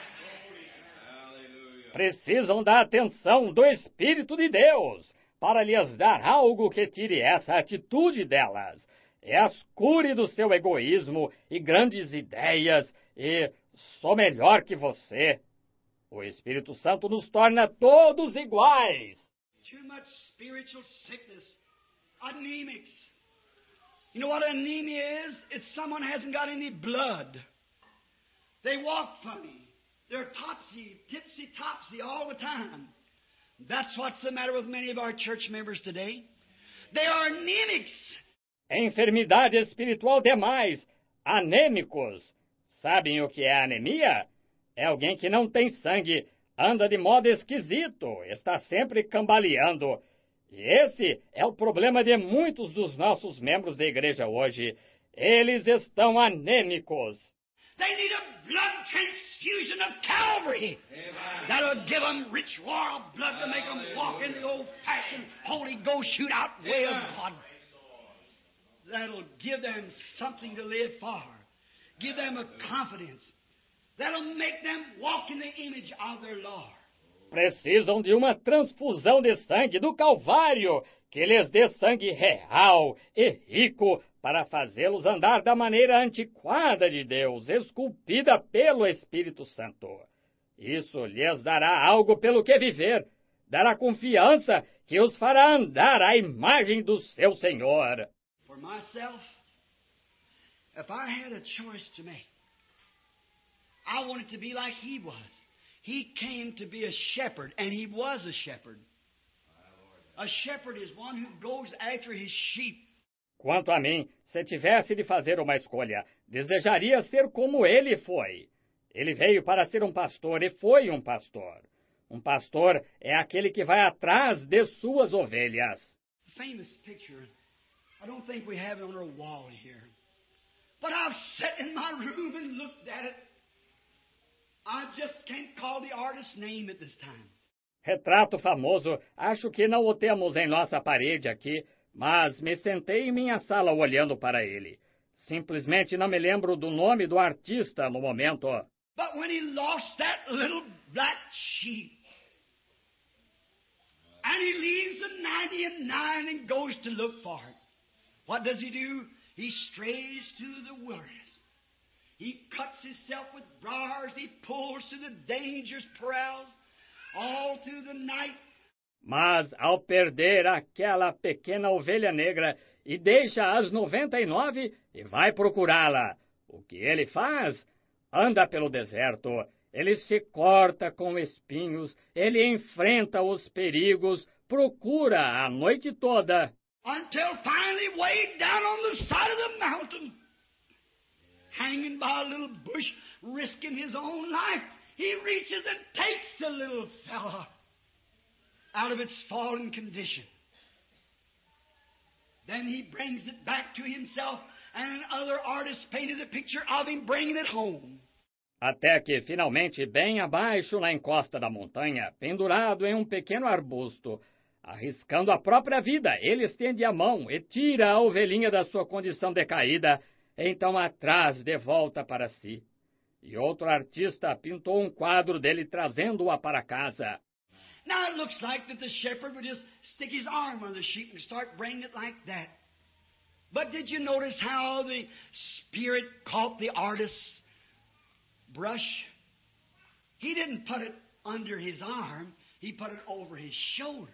Precisam da atenção do Espírito de Deus para lhes dar algo que tire essa atitude delas. É as cure do seu egoísmo e grandes ideias e sou melhor que você. O Espírito Santo nos torna todos iguais. Too much spiritual sickness. Anemics. You know what anemia is? It's someone who hasn't got any blood. They walk funny. They're tipsy-topsy all the time. That's what's the matter with many of our church members today. They are anemics. Enfermidade espiritual demais. Anêmicos. Sabem o que é anemia? É alguém que não tem sangue, anda de modo esquisito, está sempre cambaleando. E esse é o problema de muitos dos nossos membros da igreja hoje. Eles estão anêmicos. They need a blood transfusion of Calvary. Amen. That'll give them rich royal blood to make them walk in the old-fashioned Holy Ghost shoot-out way of God. That'll give them something to live for. Give them a confidence. That'll make them walk in the image of their Lord. Precisam de uma transfusão de sangue do Calvário, que lhes dê sangue real e rico para fazê-los andar da maneira antiquada de Deus, esculpida pelo Espírito Santo. Isso lhes dará algo pelo que viver, dará confiança que os fará andar à imagem do seu Senhor. For myself, if I had a choice to make, I wanted to be like He was. He came to be a shepherd, and He was a shepherd. A shepherd is one who goes after his sheep. Quanto a mim, se tivesse de fazer uma escolha, desejaria ser como ele foi. Ele veio para ser um pastor e foi um pastor. Um pastor é aquele que vai atrás de suas ovelhas. Famous picture. I don't think we have it on our wall here. But I've sat in my room and looked at it. I just can't call the artist's name at this time. Retrato famoso, acho que não o temos em nossa parede aqui, mas me sentei em minha sala olhando para ele. Simplesmente não me lembro do nome do artista no momento. But when he lost that little black sheep, and he leaves the 99 and goes to look for it, what does he do? He strays through the wilderness. He cuts himself with briars. He pulls through the dangerous corrals all through the night. Mas ao perder aquela pequena ovelha negra e deixa as 99 e vai procurá-la, o que ele faz? Anda pelo deserto, ele se corta com espinhos, ele enfrenta os perigos, procura a noite toda. Until finally, way down on the side of the mountain, hanging by a little bush, risking his own life, he reaches and takes the little fella out of its fallen condition. Then he brings it back to himself, and another artist painted a picture of him bringing it home. Até que, finalmente, bem abaixo na encosta da montanha, pendurado em um pequeno arbusto, arriscando a própria vida, ele estende a mão e tira a ovelhinha da sua condição decaída, então a traz de volta para si. E outro artista pintou um quadro dele trazendo-a para casa. Now it looks like that the shepherd would just stick his arm on the sheep and start bringing it like that. But did you notice how the Spirit caught the artist's brush? He didn't put it under his arm. He put it over his shoulders.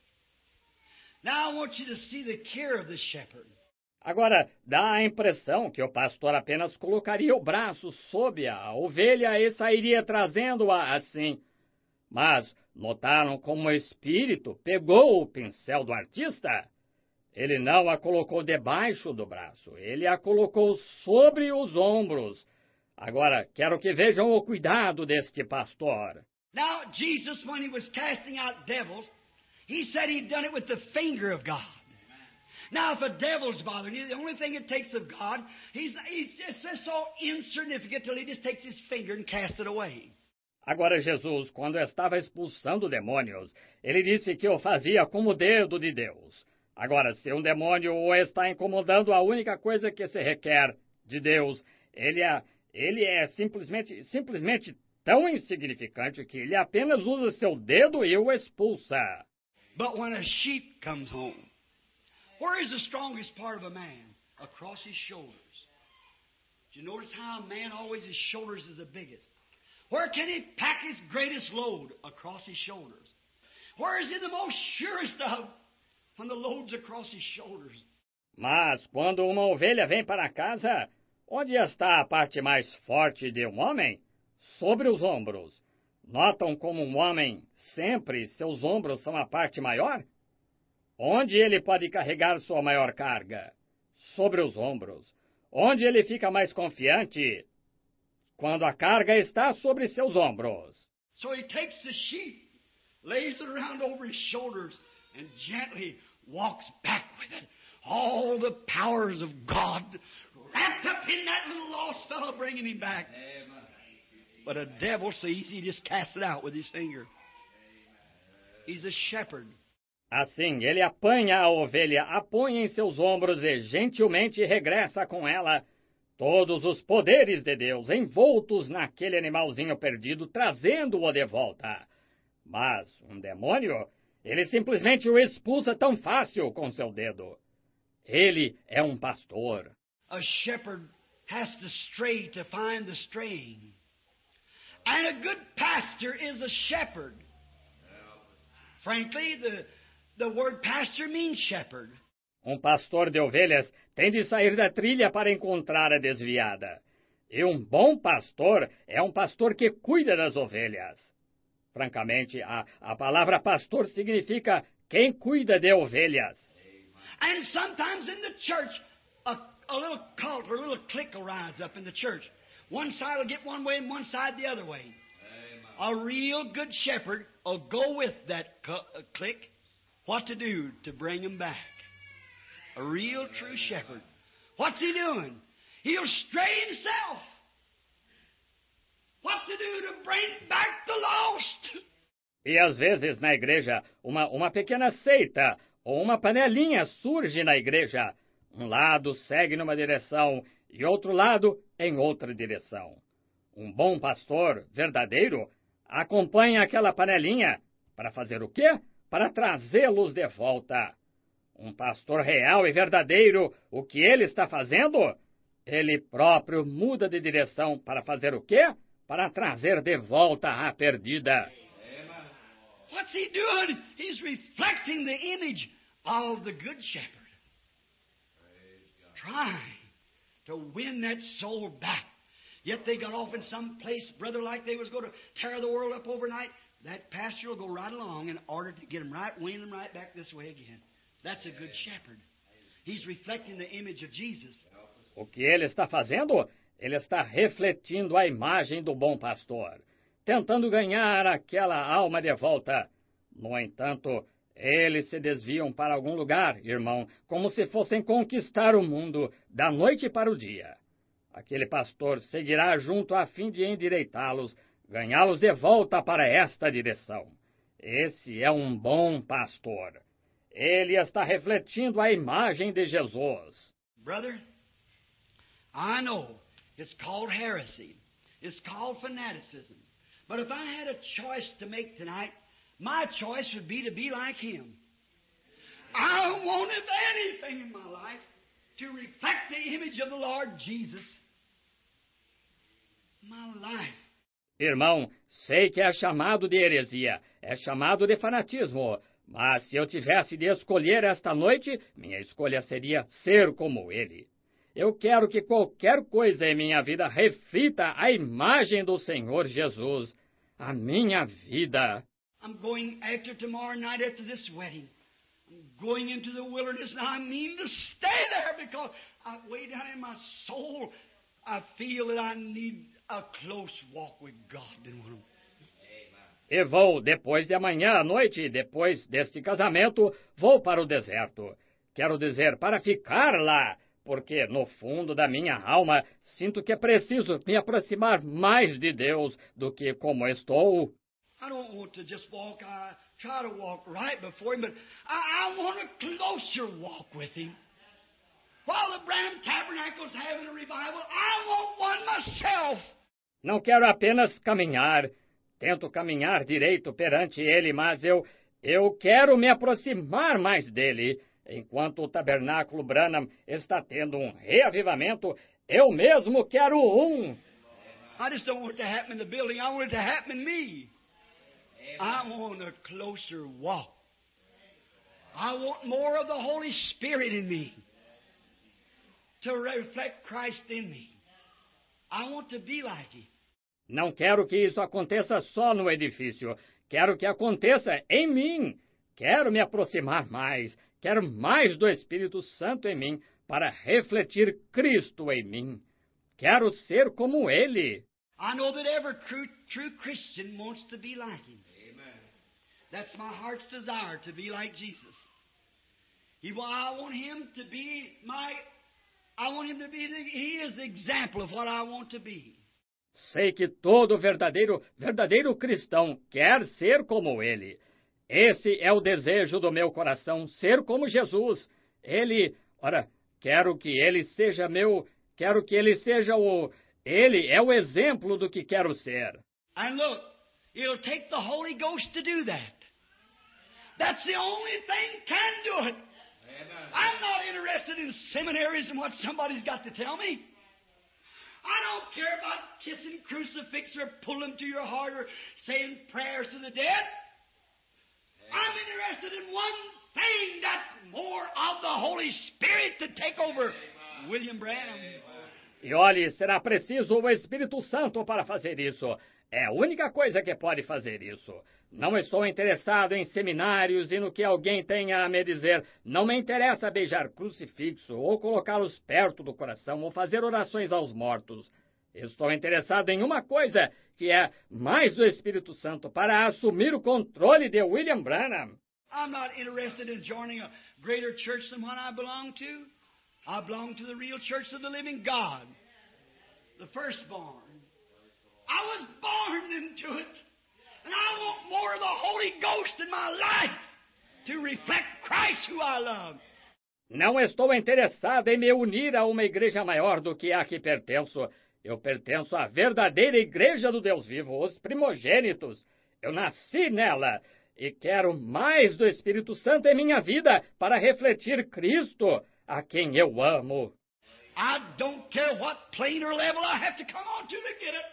Now I want you to see the care of the shepherd. Agora, dá a impressão que o pastor apenas colocaria o braço sob a ovelha e sairia trazendo-a assim. Mas notaram como o espírito pegou o pincel do artista? Ele não a colocou debaixo do braço, ele a colocou sobre os ombros. Agora, quero que vejam o cuidado deste pastor. Now, Jesus, when he was casting out devils, he said he'd done it with the finger of God. Now, if a devil's bothering you, the only thing it takes of God, it's just so insignificant till he just takes his finger and casts it away. Agora, Jesus, quando estava expulsando demônios, ele disse que o fazia com o dedo de Deus. Agora, se um demônio o está incomodando, a única coisa que se requer de Deus, ele é simplesmente tão insignificante que ele apenas usa seu dedo e o expulsa. But when a sheep comes home, where is the strongest part of a man? Across his shoulders. Do you notice how a man always his shoulders is the biggest? Where can he pack his greatest load? Across his shoulders. Where is he the most surest of? When the load's across his shoulders. Mas quando uma ovelha vem para casa, onde está a parte mais forte de um homem? Sobre os ombros. Notam como um homem, sempre, seus ombros são a parte maior? Onde ele pode carregar sua maior carga? Sobre os ombros. Onde ele fica mais confiante? Quando a carga está sobre seus ombros. So he takes the sheep, lays it around over his shoulders, and gently walks back with it. All the powers of God wrapped up in that little lost fellow, bringing him back. Amen. But a devil so easy, he just casts it out with his finger. He's a shepherd. Assim, ele apanha a ovelha, a põe em seus ombros e gentilmente regressa com ela. Todos os poderes de Deus envoltos naquele animalzinho perdido, trazendo-o de volta. Mas um demônio, ele simplesmente o expulsa tão fácil com seu dedo. Ele é um pastor. A shepherd has to stray to find the straying. And a good pastor is a shepherd. Frankly, the word pastor means shepherd. Pastor de ovelhas tem de sair da trilha para encontrar a desviada. E um bom pastor é um pastor que cuida das ovelhas. Francamente, a palavra pastor significa quem cuida de ovelhas. And sometimes in the church, a little cult or a little clique will rise up in the church. One side will get one way and one side the other way. A real good shepherd will go with that clique what to do to bring them back. A real true shepherd. What's he doing? He'll stray himself. What to do to bring back the lost? E às vezes na igreja, uma pequena seita ou uma panelinha surge na igreja. Um lado segue numa direção e outro lado em outra direção. Um bom pastor verdadeiro acompanha aquela panelinha para fazer o quê? Para trazê-los de volta. Um pastor real e verdadeiro, o que ele está fazendo? Ele próprio muda de direção para fazer o quê? Para trazer de volta a perdida. What's he doing? He's reflecting the image of the good shepherd. Trying to win that soul back. Yet they got off in some place, brother, like they was going to tear the world up overnight. That pastor will go right along in order to get them right, win them right back this way again. That's a good shepherd. He's reflecting the image of Jesus. O que ele está fazendo? Ele está refletindo a imagem do bom pastor, tentando ganhar aquela alma de volta. No entanto, eles se desviam para algum lugar, irmão, como se fossem conquistar o mundo da noite para o dia. Aquele pastor seguirá junto a fim de endireitá-los, ganhá-los de volta para esta direção. Esse é um bom pastor. Ele está refletindo a imagem de Jesus. Brother, I know it's called heresy. It's called fanaticism. But if I had a choice to make tonight, my choice would be to be like him. I wanted anything in my life to reflect the image of the Lord Jesus. My life. Irmão, sei que é chamado de heresia, é chamado de fanatismo, mas se eu tivesse de escolher esta noite, minha escolha seria ser como ele. Eu quero que qualquer coisa em minha vida reflita a imagem do Senhor Jesus, a minha vida. I'm going after tomorrow night after this wedding. I'm going into the wilderness and I mean to stay there because way down in my soul I feel that I need a close walk with God. E vou, depois de amanhã à noite, depois deste casamento, vou para o deserto. Quero dizer, para ficar lá, porque no fundo da minha alma sinto que é preciso me aproximar mais de Deus do que como estou. I don't want to just walk. I try to walk right before Him, but I want a closer walk with Him. While the Branham Tabernacle's having a revival, I want one myself. Não quero apenas caminhar. Tento caminhar direito perante Ele, mas eu quero me aproximar mais dele. Enquanto o Tabernáculo Branham está tendo um reavivamento, eu mesmo quero um. I just don't want it to happen in the building. I want it to happen in me. I want a closer walk. I want more of the Holy Spirit in me to reflect Christ in me. I want to be like Him. Não quero que isso aconteça só no edifício. Quero que aconteça em mim. Quero me aproximar mais. Quero mais do Espírito Santo em mim para refletir Cristo em mim. Quero ser como Ele. I know that every true Christian wants to be like Him. Amen. That's my heart's desire, to be like Jesus. I want Him to be He is the example of what I want to be. Sei que todo verdadeiro cristão quer ser como Ele. Esse é o desejo do meu coração, ser como Jesus. Quero que Ele seja Ele é o exemplo do que quero ser. And look, it'll take the Holy Ghost to do that. That's the only thing can do it. Amen. I'm not interested in seminaries and what somebody's got to tell me. I don't care about kissing crucifix or pulling to your heart or saying prayers to the dead. I'm interested in one thing, that's more of the Holy Spirit to take over. William Branham. E olhe, será preciso o Espírito Santo para fazer isso. É a única coisa que pode fazer isso. Não estou interessado em seminários e no que alguém tenha a me dizer. Não me interessa beijar crucifixo ou colocá-los perto do coração ou fazer orações aos mortos. Estou interessado em uma coisa, que é mais do Espírito Santo para assumir o controle de William Branham. I'm not interested in joining a greater church than what I belong to. I belong to the real church of the living God, the firstborn. I was born into it, and I want more of the Holy Ghost in my life to reflect Christ who I love. Não estou interessado em me unir a uma igreja maior do que a que pertenço. Eu pertenço à verdadeira igreja do Deus vivo, os primogênitos. Eu nasci nela e quero mais do Espírito Santo em minha vida para refletir Cristo, a quem eu amo. I don't care what plane or level I have to come on to get it.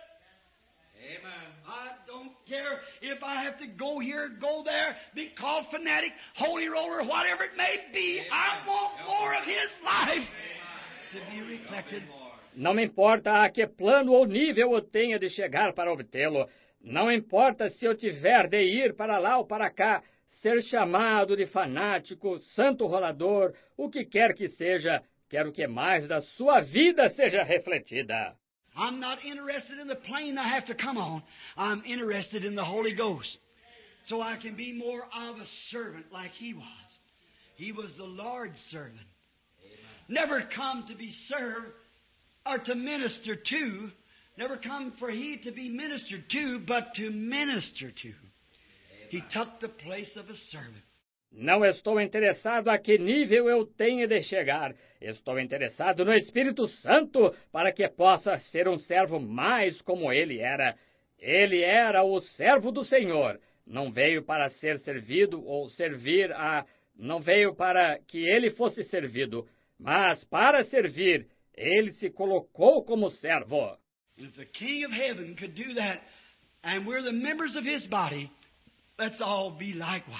Amen. I don't care if I have to go here, go there, be called fanatic, holy roller, whatever it may be. I want more of His life to be reflected. Não me importa a que plano ou nível eu tenha de chegar para obtê-lo. Não importa se eu tiver de ir para lá ou para cá, ser chamado de fanático, santo rolador, o que quer que seja, quero que mais da sua vida seja refletida. I'm not interested in the plane I have to come on. I'm interested in the Holy Ghost. So I can be more of a servant like He was. He was the Lord's servant. Never come to be served or to minister to. Never come for He to be ministered to, but to minister to. He took the place of a servant. Não estou interessado a que nível eu tenha de chegar. Estou interessado no Espírito Santo para que possa ser um servo mais como ele era. Ele era o servo do Senhor. Não veio para ser servido ou servir a... Não veio para que ele fosse servido, mas para servir. Ele se colocou como servo. If the King of Heaven could do that, and we're the members of His body, let's all be likewise.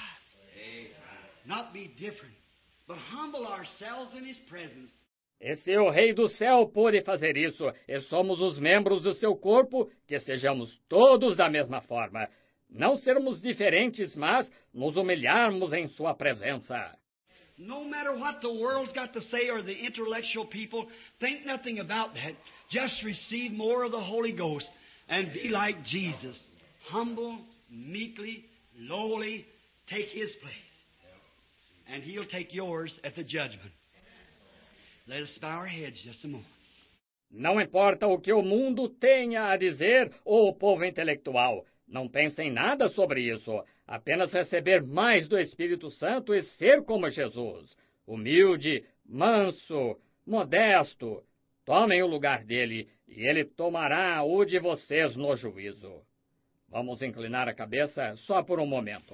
Not be different, but humble ourselves in His presence. E se o Rei do Céu pôde fazer isso, e somos os membros do seu corpo, que sejamos todos da mesma forma. Não sermos diferentes, mas nos humilharmos em sua presença. No matter what the world's got to say or the intellectual people, think nothing about that. Just receive more of the Holy Ghost and be like Jesus. Humble, meekly, lowly, take His place. And He'll take yours at the judgment. Let us bow our heads just a moment. Não importa o que o mundo tenha a dizer ou o povo intelectual. Não pense em nada sobre isso. Apenas receber mais do Espírito Santo e ser como Jesus. Humilde, manso, modesto. Tomem o lugar dele e ele tomará o de vocês no juízo. Vamos inclinar a cabeça só por um momento.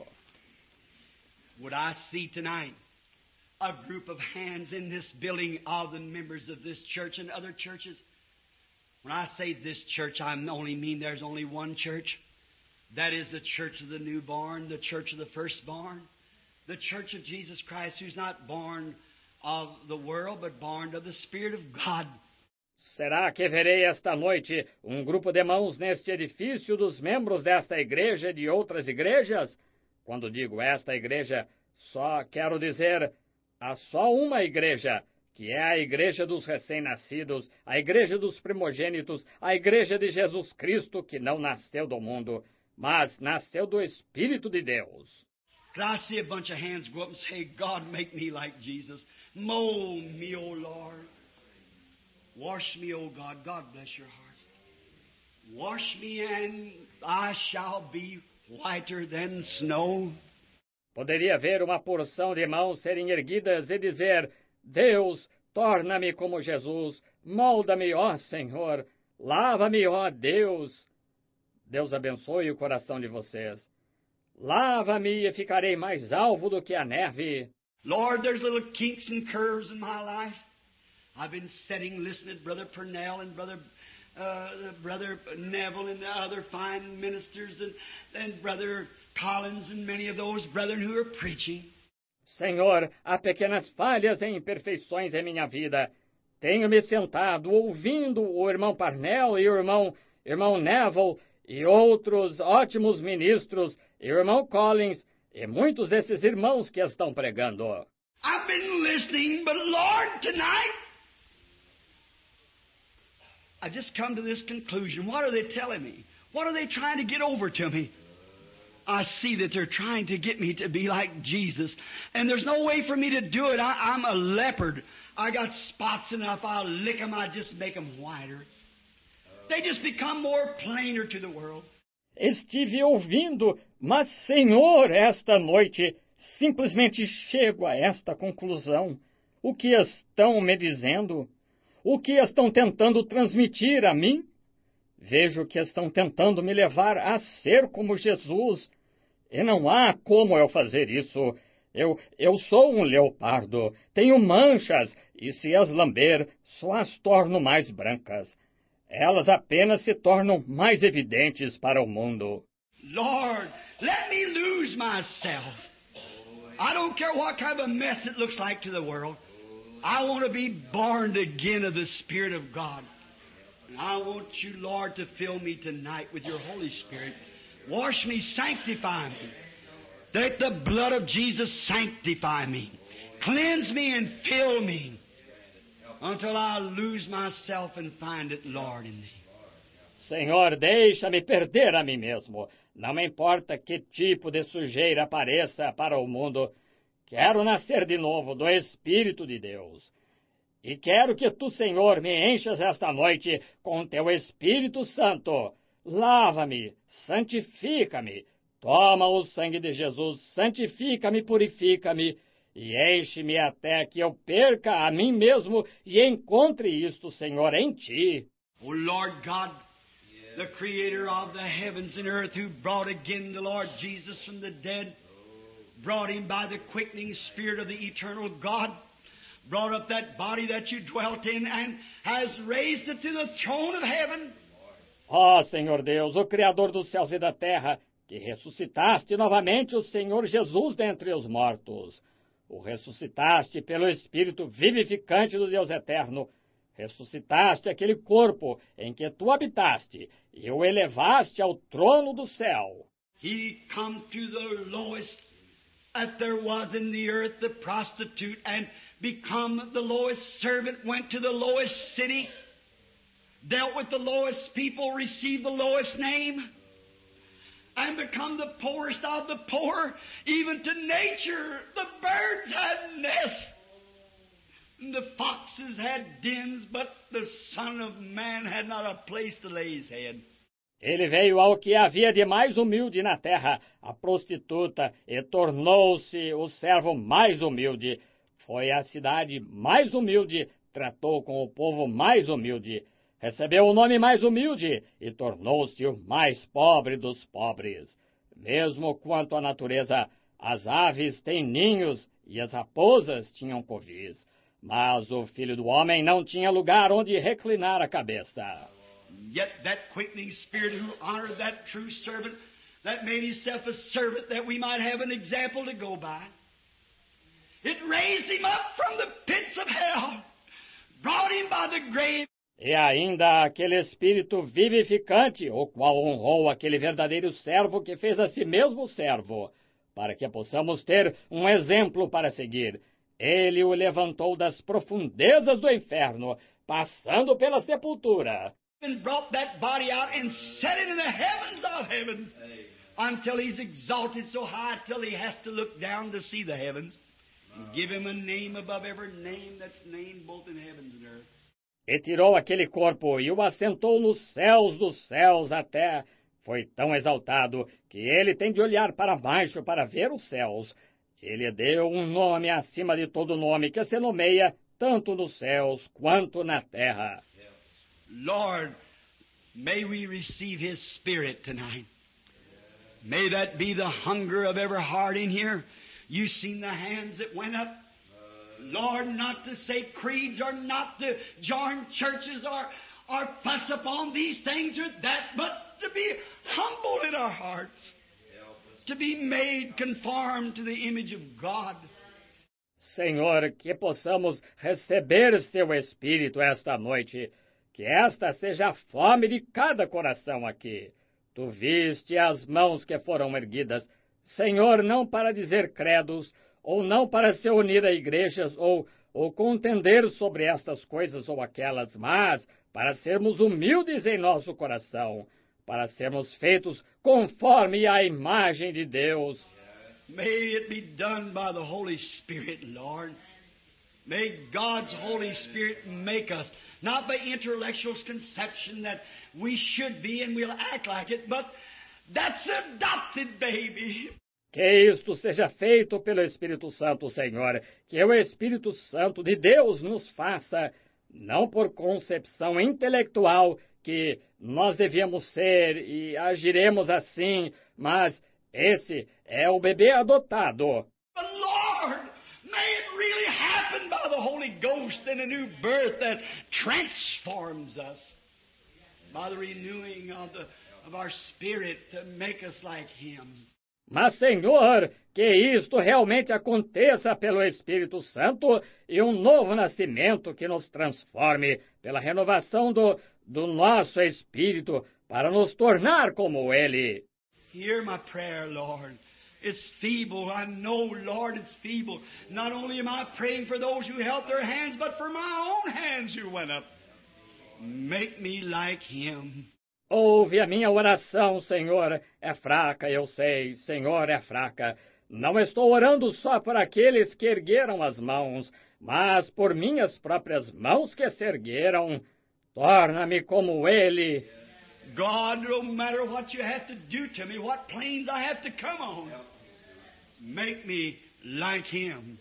Would I see tonight a group of hands in this building of the members of this church and other churches? When I say this church, I only mean there's only one church. That is the church of the newborn, the church of the firstborn, the church of Jesus Christ, who's not born of the world, but born of the Spirit of God. Será que verei esta noite um grupo de mãos neste edifício dos membros desta igreja e de outras igrejas? Quando digo esta igreja, só quero dizer há só uma igreja, que é a igreja dos recém-nascidos, a igreja dos primogênitos, a igreja de Jesus Cristo, que não nasceu do mundo, mas nasceu do Espírito de Deus. Could I see a bunch of hands go up and say, God, make me like Jesus. Mold me, O Lord. Wash me, O God. God bless your hearts. Wash me and I shall be whiter than snow. Poderia ver uma porção de mãos serem erguidas e dizer, Deus, torna-me como Jesus, molda-me, ó Senhor, lava-me, ó Deus. Deus abençoe o coração de vocês. Lava-me e ficarei mais alvo do que a neve. Lord, there's little kinks and curves in my life. I've been sitting listening to Brother Purnell and Brother Neville and the other fine ministers and Brother Collins and many of those brethren who are preaching. Senhor, há pequenas falhas e imperfeições em minha vida. Tenho me sentado ouvindo o irmão Parnell e o irmão Neville e outros ótimos ministros, e o irmão Collins, e muitos desses irmãos que estão pregando. I've been listening, but Lord, tonight, I just come to this conclusion. What are they telling me? What are they trying to get over to me? I see that they're trying to get me to be like Jesus. And there's no way for me to do it. I'm a leopard. I got spots enough. I'll lick them. I just make them whiter. They just become more plainer to the world. Estive ouvindo, mas, Senhor, esta noite simplesmente chego a esta conclusão. O que estão me dizendo? O que estão tentando transmitir a mim? Vejo que estão tentando me levar a ser como Jesus. E não há como eu fazer isso. Eu sou um leopardo, tenho manchas, e se as lamber, só as torno mais brancas. Elas apenas se tornam mais evidentes para o mundo. Lord, let me lose myself. I don't care what kind of a mess it looks like to the world. I want to be born again of the Spirit of God. And I want you, Lord, to fill me tonight with your Holy Spirit. Wash me, sanctify me. Let the blood of Jesus sanctify me. Cleanse me and fill me until I lose myself and find it, Lord, in thee. Senhor, deixa-me perder a mim mesmo. Não me importa que tipo de sujeira apareça para o mundo. Quero nascer de novo do Espírito de Deus. E quero que tu, Senhor, me enchas esta noite com teu Espírito Santo. Lava-me, santifica-me. Toma o sangue de Jesus, santifica-me, purifica-me. E enche-me até que eu perca a mim mesmo e encontre isto, Senhor, em ti. O Lord God, the creator of the heavens and earth, who brought again the Lord Jesus from the dead, brought him by the quickening spirit of the eternal God, brought up that body that you dwelt in and has raised it to the throne of heaven. Ó Senhor Deus, o Criador dos céus e da terra, que ressuscitaste novamente o Senhor Jesus dentre os mortos. O ressuscitaste pelo Espírito vivificante do Deus eterno. Ressuscitaste aquele corpo em que tu habitaste e o elevaste ao trono do céu. He come to the lowest that there was in the earth, the prostitute, and become the lowest servant, went to the lowest city, dealt with the lowest people, received the lowest name, and become the poorest of the poor, even to nature. The birds had nests, and the foxes had dens, but the Son of Man had not a place to lay his head. Ele veio ao que havia de mais humilde na terra, a prostituta, e tornou-se o servo mais humilde. Foi à cidade mais humilde, tratou com o povo mais humilde. Recebeu o nome mais humilde e tornou-se o mais pobre dos pobres. Mesmo quanto à natureza, as aves têm ninhos e as raposas tinham covis. Mas o Filho do Homem não tinha lugar onde reclinar a cabeça. Yet that quickening spirit who honored that true servant, that made himself a servant that we might have an example to go by. It raised him up from the pits of hell, brought him by the grave. E ainda aquele Espírito vivificante, o qual honrou aquele verdadeiro servo que fez a si mesmo servo, para que possamos ter um exemplo para seguir. Ele o levantou das profundezas do inferno, passando pela sepultura. And brought that body out and set it in the heavens of heavens until he's exalted so high till he has to look down to see the heavens. And give him a name above every name that's named both in heavens and earth. E tirou aquele corpo e o assentou nos céus dos céus até. Foi tão exaltado que ele tem de olhar para baixo para ver os céus. Ele deu um nome acima de todo nome que se nomeia tanto nos céus quanto na terra. Lord, may we receive His Spirit tonight. May that be the hunger of every heart in here. You've seen the hands that went up. Lord, not to say creeds or not to join churches or fuss upon these things or that, but to be humble in our hearts. To be made conformed to the image of God. Senhor, que possamos receber seu Espírito esta noite. Que esta seja a fome de cada coração aqui. Tu viste as mãos que foram erguidas, Senhor, não para dizer credos, ou não para se unir a igrejas, ou ou contender sobre estas coisas ou aquelas, mas para sermos humildes em nosso coração, para sermos feitos conforme a imagem de Deus. May it be done by the Holy Spirit, Lord. May God's Holy Spirit make us, not by intellectual conception that we should be and we'll act like it, but that's adopted baby. Que isto seja feito pelo Espírito Santo, Senhor, que o Espírito Santo de Deus nos faça, não por concepção intelectual que nós devíamos ser e agiremos assim, mas esse é o bebê adotado. But Lord, may it really happen by the Holy Ghost in a new birth that transforms us by the renewing of our spirit to make us like Him. Mas, Senhor, que isto realmente aconteça pelo Espírito Santo e um novo nascimento que nos transforme pela renovação do nosso espírito para nos tornar como Ele. Hear my prayer, Lord. It's feeble. I know, Lord, it's feeble. Not only am I praying for those who held their hands, but for my own hands who went up. Make me like Him. Ouve a minha oração, Senhor. É fraca, eu sei. Senhor, é fraca. Não estou orando só por aqueles que ergueram as mãos, mas por minhas próprias mãos que se ergueram. Torna-me como Ele. God, no matter what you have to do to me, what planes I have to come on, make me like Him.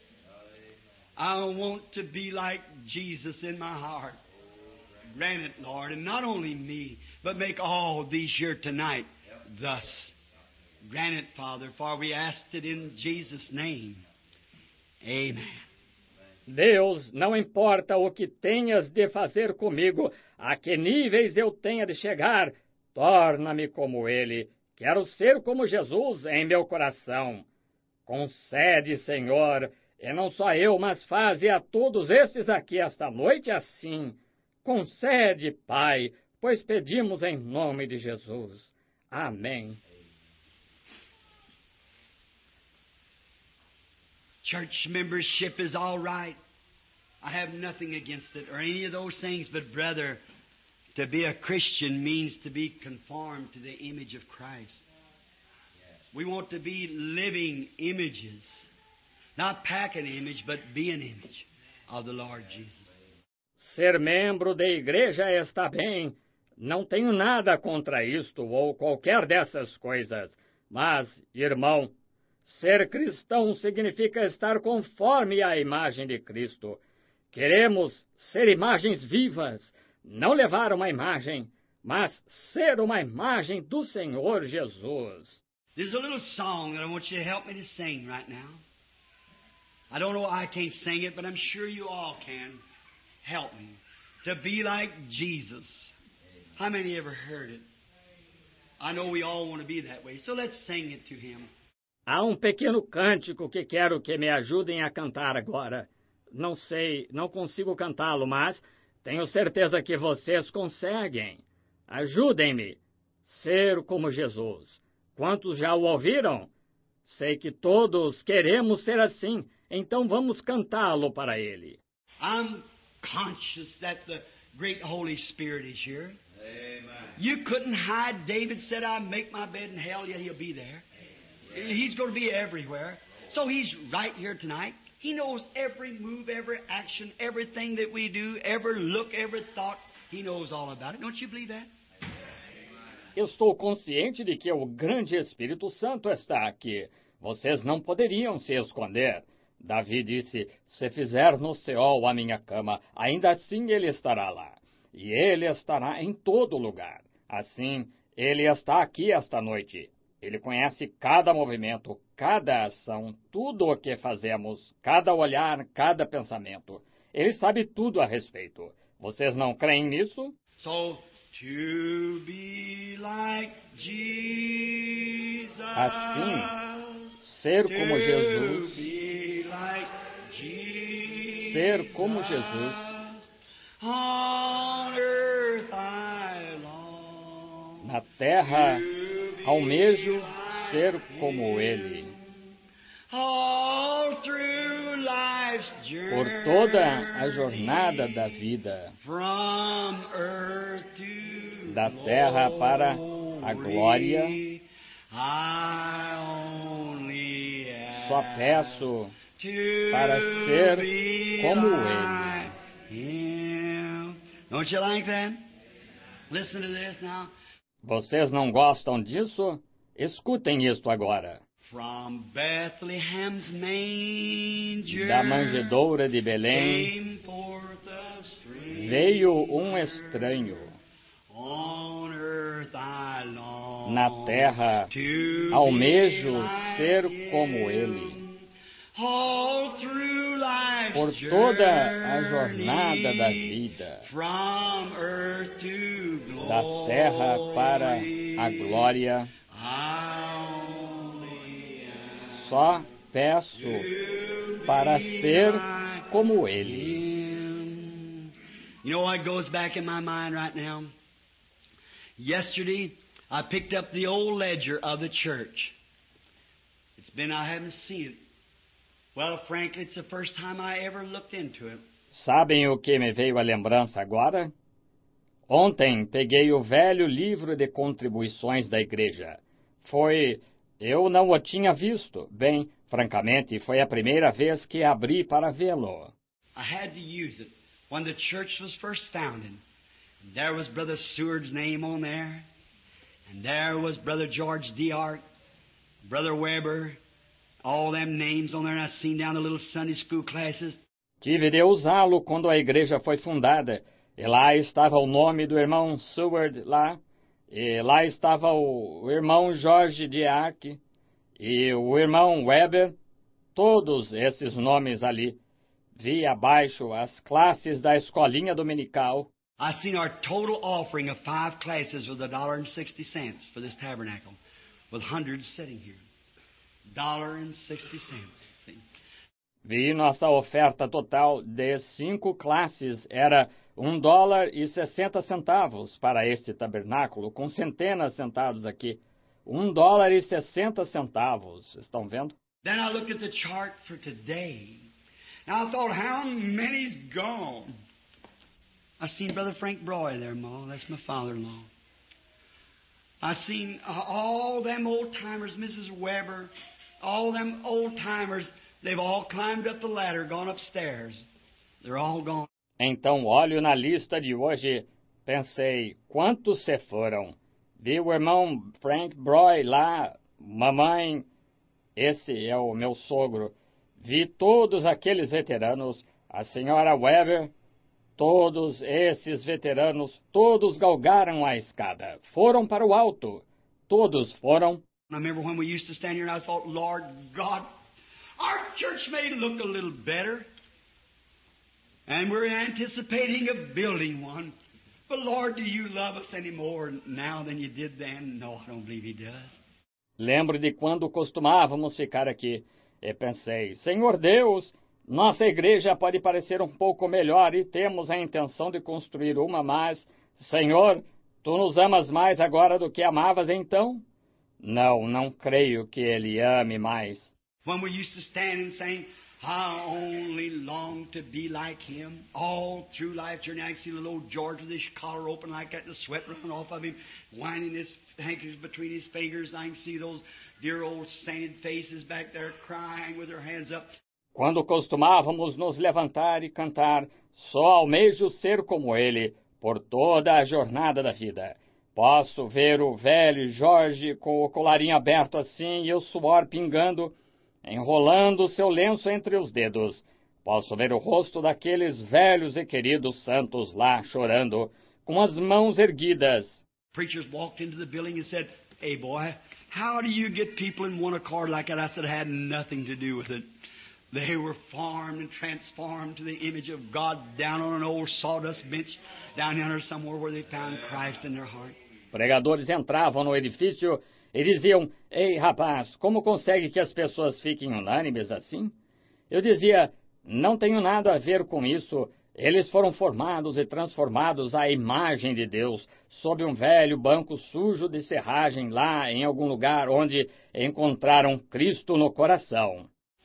I want to be like Jesus in my heart. Grant it, Lord, and not only me, but make all these here tonight thus. Grant it, Father, for we asked it in Jesus' name. Amen. Deus, não importa o que tenhas de fazer comigo, a que níveis eu tenha de chegar, torna-me como Ele. Quero ser como Jesus em meu coração. Concede, Senhor, e não só eu, mas faze a todos estes aqui esta noite assim. Concede, Pai, pois pedimos em nome de Jesus. Amém. Church membership is all right. I have nothing against it or any of those things, but brother, to be a Christian means to be conformed to the image of Christ. We want to be living images, not pack an image, but be an image of the Lord Jesus. Ser membro da igreja está bem. Não tenho nada contra isto ou qualquer dessas coisas. Mas, irmão, ser cristão significa estar conforme à imagem de Cristo. Queremos ser imagens vivas, não levar uma imagem, mas ser uma imagem do Senhor Jesus. There's a little song that I want you to help me to sing right now. I don't know why I can't sing it, but I'm sure you all can. Help me to be like Jesus. How many ever heard it? I know we all want to be that way, so let's sing it to Him. Há um pequeno cântico que quero que me ajudem a cantar agora. Não sei, não consigo cantá-lo, mas tenho certeza que vocês conseguem. Ajudem-me. Ser como Jesus. Quantos já o ouviram? Sei que todos queremos ser assim, então vamos cantá-lo para Ele. I'm conscious that the great Holy Spirit is here. Amen. You couldn't hide. David said, I make my bed in hell, yet He'll be there. He's going to be everywhere. So He's right here tonight. He knows every move, every action, everything that we do, every look, every thought. He knows all about it. Don't you believe that? Estou consciente de que o grande Espírito Santo está aqui. Vocês não poderiam se esconder. Davi disse, se fizer no Seol a minha cama, ainda assim Ele estará lá. E Ele estará em todo lugar. Assim, Ele está aqui esta noite. Ele conhece cada movimento, cada ação, tudo o que fazemos, cada olhar, cada pensamento. Ele sabe tudo a respeito. Vocês não creem nisso? So, to be like Jesus. Assim, ser como Jesus. To be like Jesus. Ser como Jesus. On earth I long. Na terra, almejo ser como Ele. All through life life's journey, por toda a jornada da vida, from earth to da terra para a glória, glory, I only só ask peço to para ser be como like Him. Don't you like that? Listen to this now. Vocês não gostam disso? Escutem isto agora. From Bethlehem's manger Da manjedoura de Belém came forth a stream. veio um estranho. On earth I long Na terra to almejo be like ser Him. como ele. All through life's Por toda a journey, jornada da vida, from earth to glory, da terra para a glória, I only ask só peço to para be ser like como ele. Him. You know what goes back in my mind right now? Yesterday, I picked up the old ledger of the church. I haven't seen it. Well, frankly, it's the first time I ever looked into it. Sabem o que me veio à lembrança agora? Ontem peguei o velho livro de contribuições da igreja. Eu não o tinha visto. Bem, francamente, foi a primeira vez que abri para vê-lo. I had to use it when the church was first founded. There was Brother Seward's name on there, and there was Brother George D'Arc, Brother Weber, all them names on there, and I seen down the little Sunday school classes. Tive de usá-lo quando a igreja foi fundada, e lá estava o nome do irmão Seward e lá estava o irmão George D'Arc e o irmão Weber, todos esses nomes ali. Vi abaixo as classes da escolinha dominical. I seen our total offering of 5 classes was $1.60 for this tabernacle, with hundreds sitting here. $1.60. See? Vi nossa oferta total de 5 classes era $1,60 para este tabernáculo, com centenas sentados aqui. $1,60. Estão vendo? Then I looked at the chart for today. Now I thought, how many's gone? I seen Brother Frank Broy there, Ma. That's my father-in-law. I seen all them old-timers, Mrs. Weber, all them old-timers, they've all climbed up the ladder, gone upstairs. They're all gone. Então olho na lista de hoje, pensei, quantos se foram? Vi o irmão Frank Broy lá, mamãe, esse é o meu sogro. Vi todos aqueles veteranos, a senhora Weber, todos esses veteranos, todos galgaram a escada, foram para o alto, todos foram. I remember when we used to stand here and I thought, Lord God, our church may look a little better. And we're anticipating of building one. But Lord, do you love us any more now than you did then? No, I don't believe He does. Lembro de quando costumávamos ficar aqui e pensei, Senhor Deus, nossa igreja pode parecer um pouco melhor e temos a intenção de construir uma, mas, Senhor, Tu nos amas mais agora do que amavas então? Não creio que Ele ame mais. When we used to stand and sing, I only long to be like Him. All through life journey, I can see little old George with his collar open like that, and the sweat running off of him, winding his handkerchief between his fingers. I can see those dear old sainted faces back there crying with their hands up. Quando costumávamos nos levantar e cantar, só almejo ser como Ele, por toda a jornada da vida. Posso ver o velho Jorge com o colarinho aberto assim e o suor pingando, enrolando seu lenço entre os dedos. Posso ver o rosto daqueles velhos e queridos santos lá chorando, com as mãos erguidas. Preachers walked into the building and said, Hey boy, how do you get people in one accord like that? I said, it had nothing to do with it. They were formed and transformed to the image of God down on an old sawdust bench down yonder somewhere where they found Christ in their heart. Pregadores entravam no edifício e diziam, Ei, rapaz, como consegue que as pessoas fiquem unânimes assim? Eu dizia, não tenho nada a ver com isso. Eles foram formados e transformados à imagem de Deus, sob um velho banco sujo de serragem lá em algum lugar onde encontraram Cristo no coração.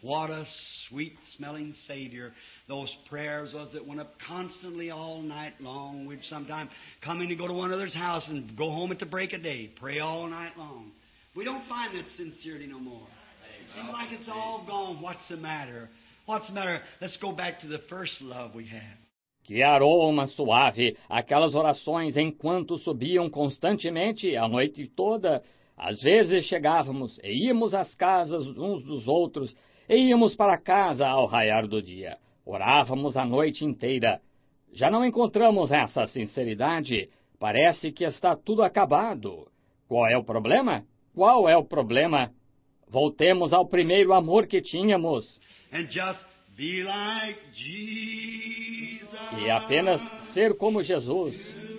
What a sweet-smelling Savior. Those prayers was that went up constantly all night long. We'd sometime come in to go to one another's house and go home at the break of day. Pray all night long. We don't find that sincerity no more. It seems like it's all gone. What's the matter? What's the matter? Let's go back to the first love we had. Que aroma suave, aquelas orações enquanto subiam constantemente a noite toda. Às vezes chegávamos e íamos às casas uns dos outros, e íamos para casa ao raiar do dia. Orávamos a noite inteira. Já não encontramos essa sinceridade. Parece que está tudo acabado. Qual é o problema? Qual é o problema? Voltemos ao primeiro amor que tínhamos. And just be like Jesus. E apenas ser como Jesus.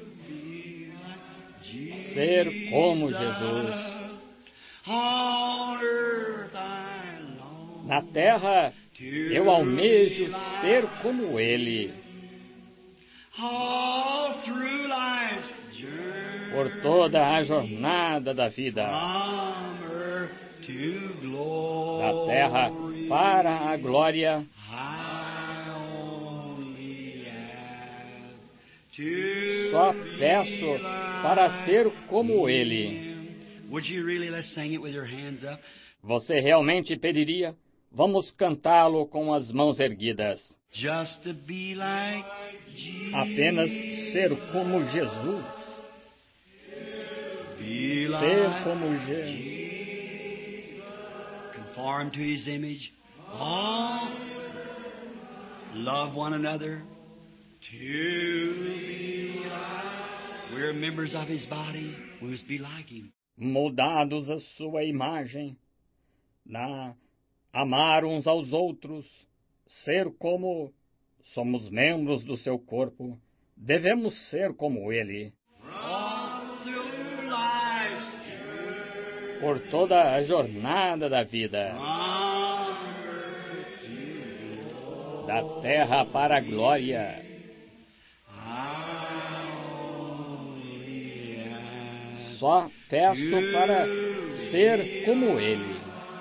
Ser como Jesus. On earth I long Na terra, eu almejo ser como Ele. all through life's journey. Por toda a jornada da vida. From earth to glory. Da terra para a glória. I only ask to Só be peço para ser como Ele. Would you really? Let's sing it with your hands up. Você realmente pediria? Vamos cantá-lo com as mãos erguidas. Just to be like Jesus. Apenas ser como Jesus. Be Ser like como Jesus. Conform to His image. Oh, love one another. To be like. We're members of His body. We must be like Him. Moldados à sua imagem. Amar uns aos outros. Ser como somos membros do seu corpo. Devemos ser como Ele. All through life's journey. Por toda a jornada da vida. From earth to glory. Da terra para a glória. Só peço para ser como Ele.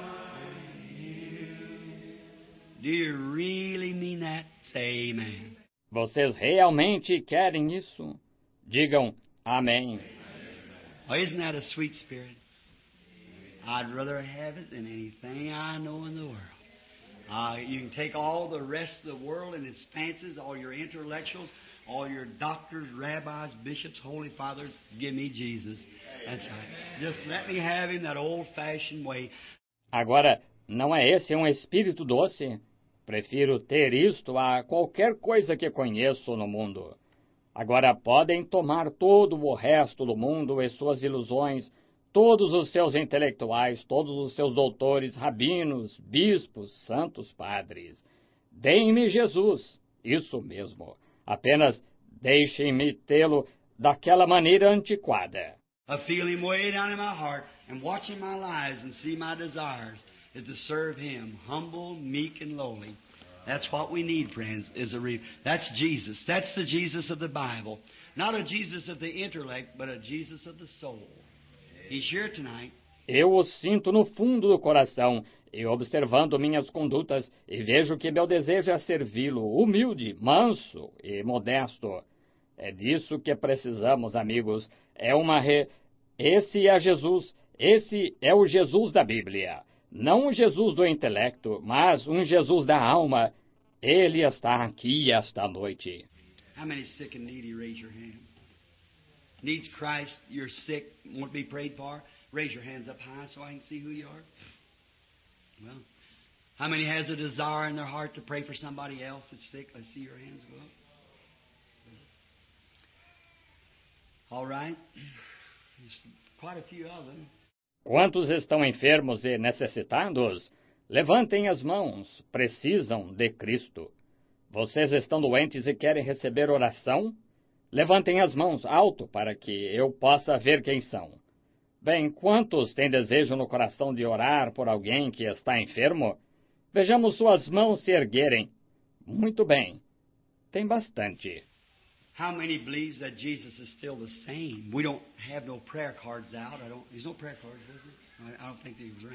Do you really mean that? Say amen. Vocês realmente querem isso? Digam amém. Oh, isn't that a sweet spirit? I'd rather have it than anything I know in the world. You can take all the rest of the world and its fancies, all your intellectuals, all your doctors, rabbis, bishops, holy fathers. Give me Jesus. That's right. Just let me have Him that old-fashioned way. Agora, não é esse um espírito doce? Prefiro ter isto a qualquer coisa que conheço no mundo. Agora podem tomar todo o resto do mundo e suas ilusões, todos os seus intelectuais, todos os seus doutores, rabinos, bispos, santos padres. Deem-me Jesus, isso mesmo. Apenas deixem-me tê-lo daquela maneira antiquada. I feel Him way down in my heart, and watching my lives and see my desires is to serve Him, humble, meek, and lowly. That's what we need, friends, that's Jesus. That's the Jesus of the Bible. Not a Jesus of the intellect, but a Jesus of the soul. He's here tonight. Eu o sinto no fundo do coração, e observando minhas condutas, e vejo que meu desejo é servi-lo, humilde, manso e modesto. É disso que precisamos, amigos. Esse é Jesus, esse é o Jesus da Bíblia. Não um Jesus do intelecto, mas um Jesus da alma. Ele está aqui esta noite. How many sick and needy? Raise your hand. Needs Christ, you're sick, want to be prayed for? Raise your hands up high so I can see who you are. Well, how many has a desire in their heart to pray for somebody else that's sick? Let's see your hands go up. All right. There's quite a few of them. Quantos estão enfermos e necessitados? Levantem as mãos. Precisam de Cristo. Vocês estão doentes e querem receber oração? Levantem as mãos alto para que eu possa ver quem são. Bem, quantos têm desejo no coração de orar por alguém que está enfermo? Vejamos suas mãos se erguerem. Muito bem. Tem bastante. How many believes that Jesus is still the same? We don't have no prayer cards out. There's no prayer cards, is there? I don't think they was around.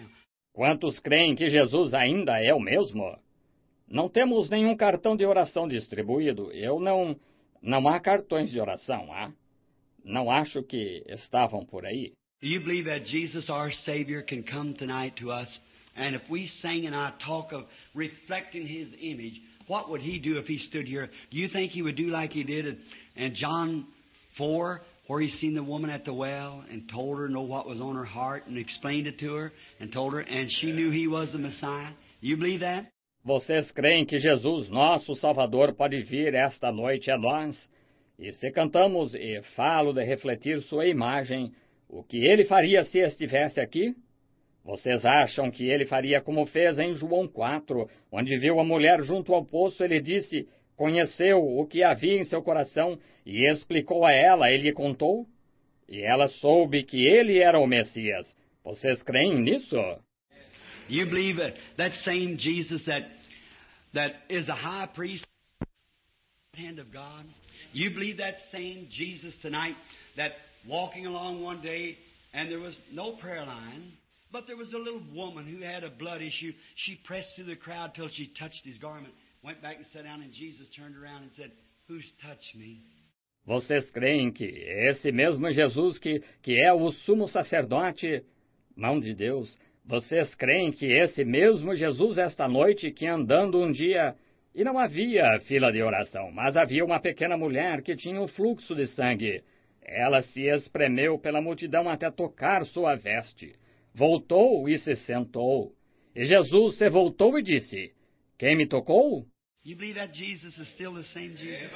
Quantos creem que Jesus ainda é o mesmo? Não temos nenhum cartão de oração distribuído. Não há cartões de oração, há? Não acho que estavam por aí. Do you believe that Jesus, our Savior, can come tonight to us? And if we sang and I talk of reflecting His image, what would He do if He stood here? Do you think He would do like He did in John 4, where He seen the woman at the well and told her what was on her heart and explained it to her and told her, and she knew He was the Messiah? Do you believe that? Vocês creem que Jesus, nosso Salvador, pode vir esta noite a nós? E se cantamos e falo de refletir sua imagem, o que Ele faria se estivesse aqui? Vocês acham que Ele faria como fez em João 4, onde viu a mulher junto ao poço? Ele disse, conheceu o que havia em seu coração e explicou a ela, Ele lhe contou? E ela soube que Ele era o Messias. Vocês creem nisso? Do you believe that same Jesus that is a high priest hand of God? You believe that same Jesus tonight that walking along one day and there was no prayer line, but there was a little woman who had a blood issue. She pressed through the crowd till she touched His garment, went back and sat down, and Jesus turned around and said, "Who's touched me?" Vocês creem que esse mesmo Jesus que é o sumo sacerdote, mão de Deus, vocês creem que esse mesmo Jesus esta noite que andando um dia, e não havia fila de oração, mas havia uma pequena mulher que tinha um fluxo de sangue. Ela se espremeu pela multidão até tocar sua veste. Voltou e se sentou. E Jesus se voltou e disse, quem me tocou? You believe that Jesus is still the same Jesus?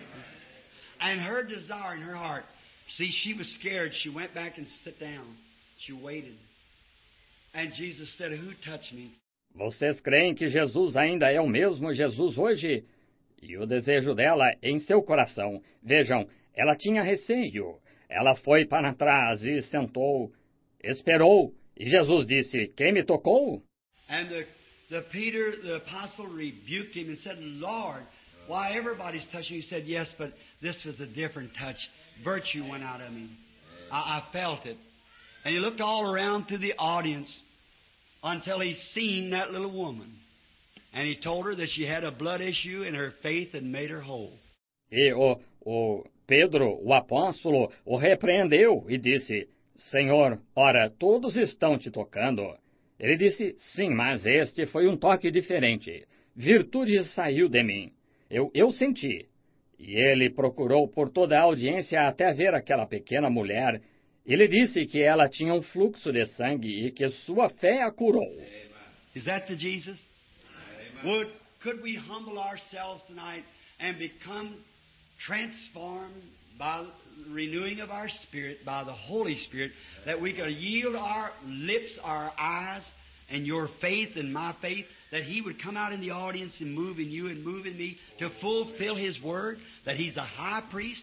And her desire in her heart, see, she was scared. She went back and sat down. She waited. And Jesus said, "Who touched me?" Vocês creem que Jesus ainda é o mesmo Jesus hoje? E o desejo dela em seu coração. Vejam, ela tinha receio. Ela foi para trás e sentou. Esperou. E Jesus disse, quem me tocou? And the Peter, the apostle, rebuked him and said, "Lord, why everybody's touching you?" He said, "Yes, but this was a different touch. Virtue went out of me. I felt it." And he looked all around through the audience until he seen that little woman. And he told her that she had a blood issue and her faith had made her whole. E o Pedro, o apóstolo, o repreendeu e disse, Senhor, ora, todos estão te tocando. Ele disse, sim, mas este foi um toque diferente. Virtude saiu de mim. Eu senti. E ele procurou por toda a audiência até ver aquela pequena mulher. Ele disse que ela tinha um fluxo de sangue e que sua fé a curou. Is that the Jesus? Could we humble ourselves tonight and become transformed by the renewing of our spirit, by the Holy Spirit, that we could yield our lips, our eyes, and your faith and my faith, that He would come out in the audience and move in you and move in me to fulfill His word, that He's a high priest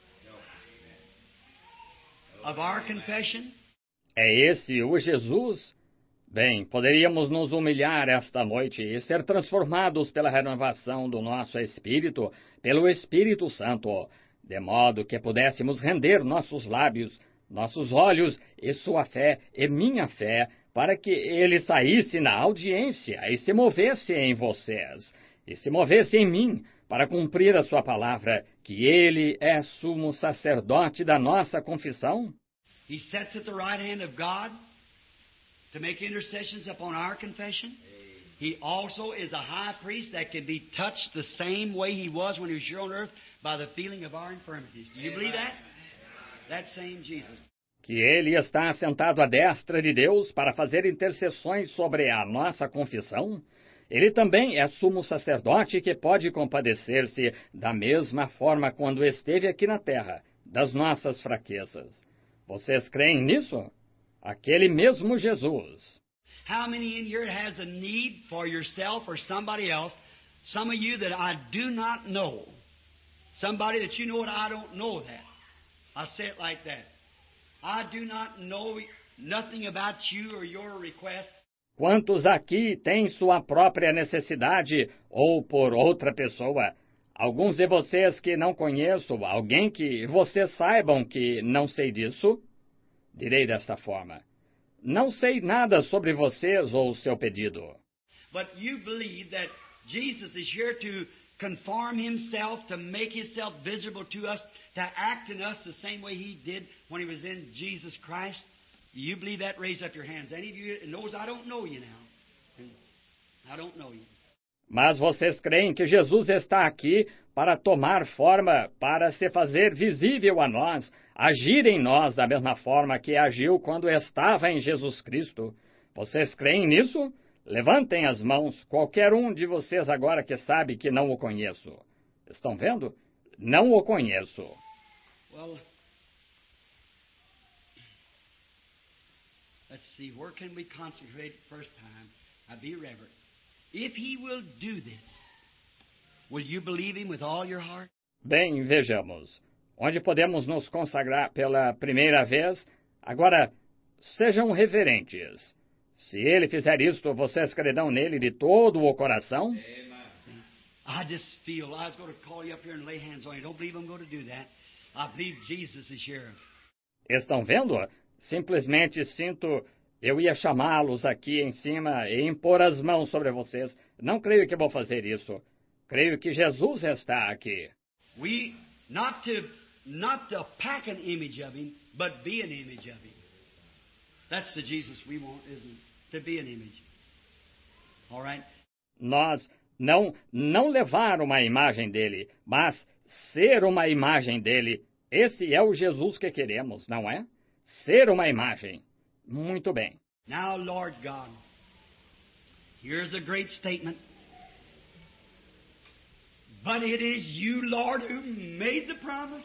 of our confession? É esse o Jesus? Bem, poderíamos nos humilhar esta noite e ser transformados pela renovação do nosso espírito, pelo Espírito Santo, de modo que pudéssemos render nossos lábios, nossos olhos e sua fé e minha fé, para que Ele saísse na audiência e se movesse em vocês, e se movesse em mim, para cumprir a sua palavra, que Ele é sumo sacerdote da nossa confissão? He sits at the right hand of God to make intercessions upon our confession. He also is a high priest that can be touched the same way He was when He was here on earth by the feeling of our infirmities. Do you believe that? That same Jesus. Que Ele está sentado à destra de Deus para fazer intercessões sobre a nossa confissão? Ele também é sumo sacerdote que pode compadecer-se da mesma forma quando esteve aqui na terra, das nossas fraquezas. Vocês creem nisso? Aquele mesmo Jesus. How many in here has a need for yourself or somebody else? Some of you that I do not know. Somebody that you know that I don't know that. I say it like that. I do not know nothing about you or your request. Quantos aqui têm sua própria necessidade ou por outra pessoa? Alguns de vocês que não conheço, alguém que vocês saibam que não sei disso? Direi desta forma. Não sei nada sobre vocês ou seu pedido. But you believe that Jesus is here to conform himself, to make himself visible to us, to act in us the same way he did when he was in Jesus Christ. You believe that? Raise up your hands. Any of you knows I don't know you now. I don't know you. Mas vocês creem que Jesus está aqui para tomar forma, para se fazer visível a nós, agir em nós da mesma forma que agiu quando estava em Jesus Cristo. Vocês creem nisso? Levantem as mãos, qualquer um de vocês agora que sabe que não o conheço. Estão vendo? Não o conheço. Well, let's see, where can we concentrate first time? I'll be reverent. If he will do this, will you believe him with all your heart? Bem, vejamos. Onde podemos nos consagrar pela primeira vez? Agora, sejam reverentes. Se ele fizer isto, vocês crerão nele de todo o coração? I just feel I was going to call you up here and lay hands on you. Don't believe I'm going to do that. I believe Jesus is here. Estão vendo? Simplesmente sinto... Eu ia chamá-los aqui em cima e impor as mãos sobre vocês. Não creio que vou fazer isso. Creio que Jesus está aqui. We not to pack an image of him, but be an image of him. That's the Jesus we want, isn't it? To be an image. All right? Nós não levar uma imagem dele, mas ser uma imagem dele. Esse é o Jesus que queremos, não é? Ser uma imagem. Muito bem. Now, Lord God, here's a great statement. But it is you, Lord, who made the promise.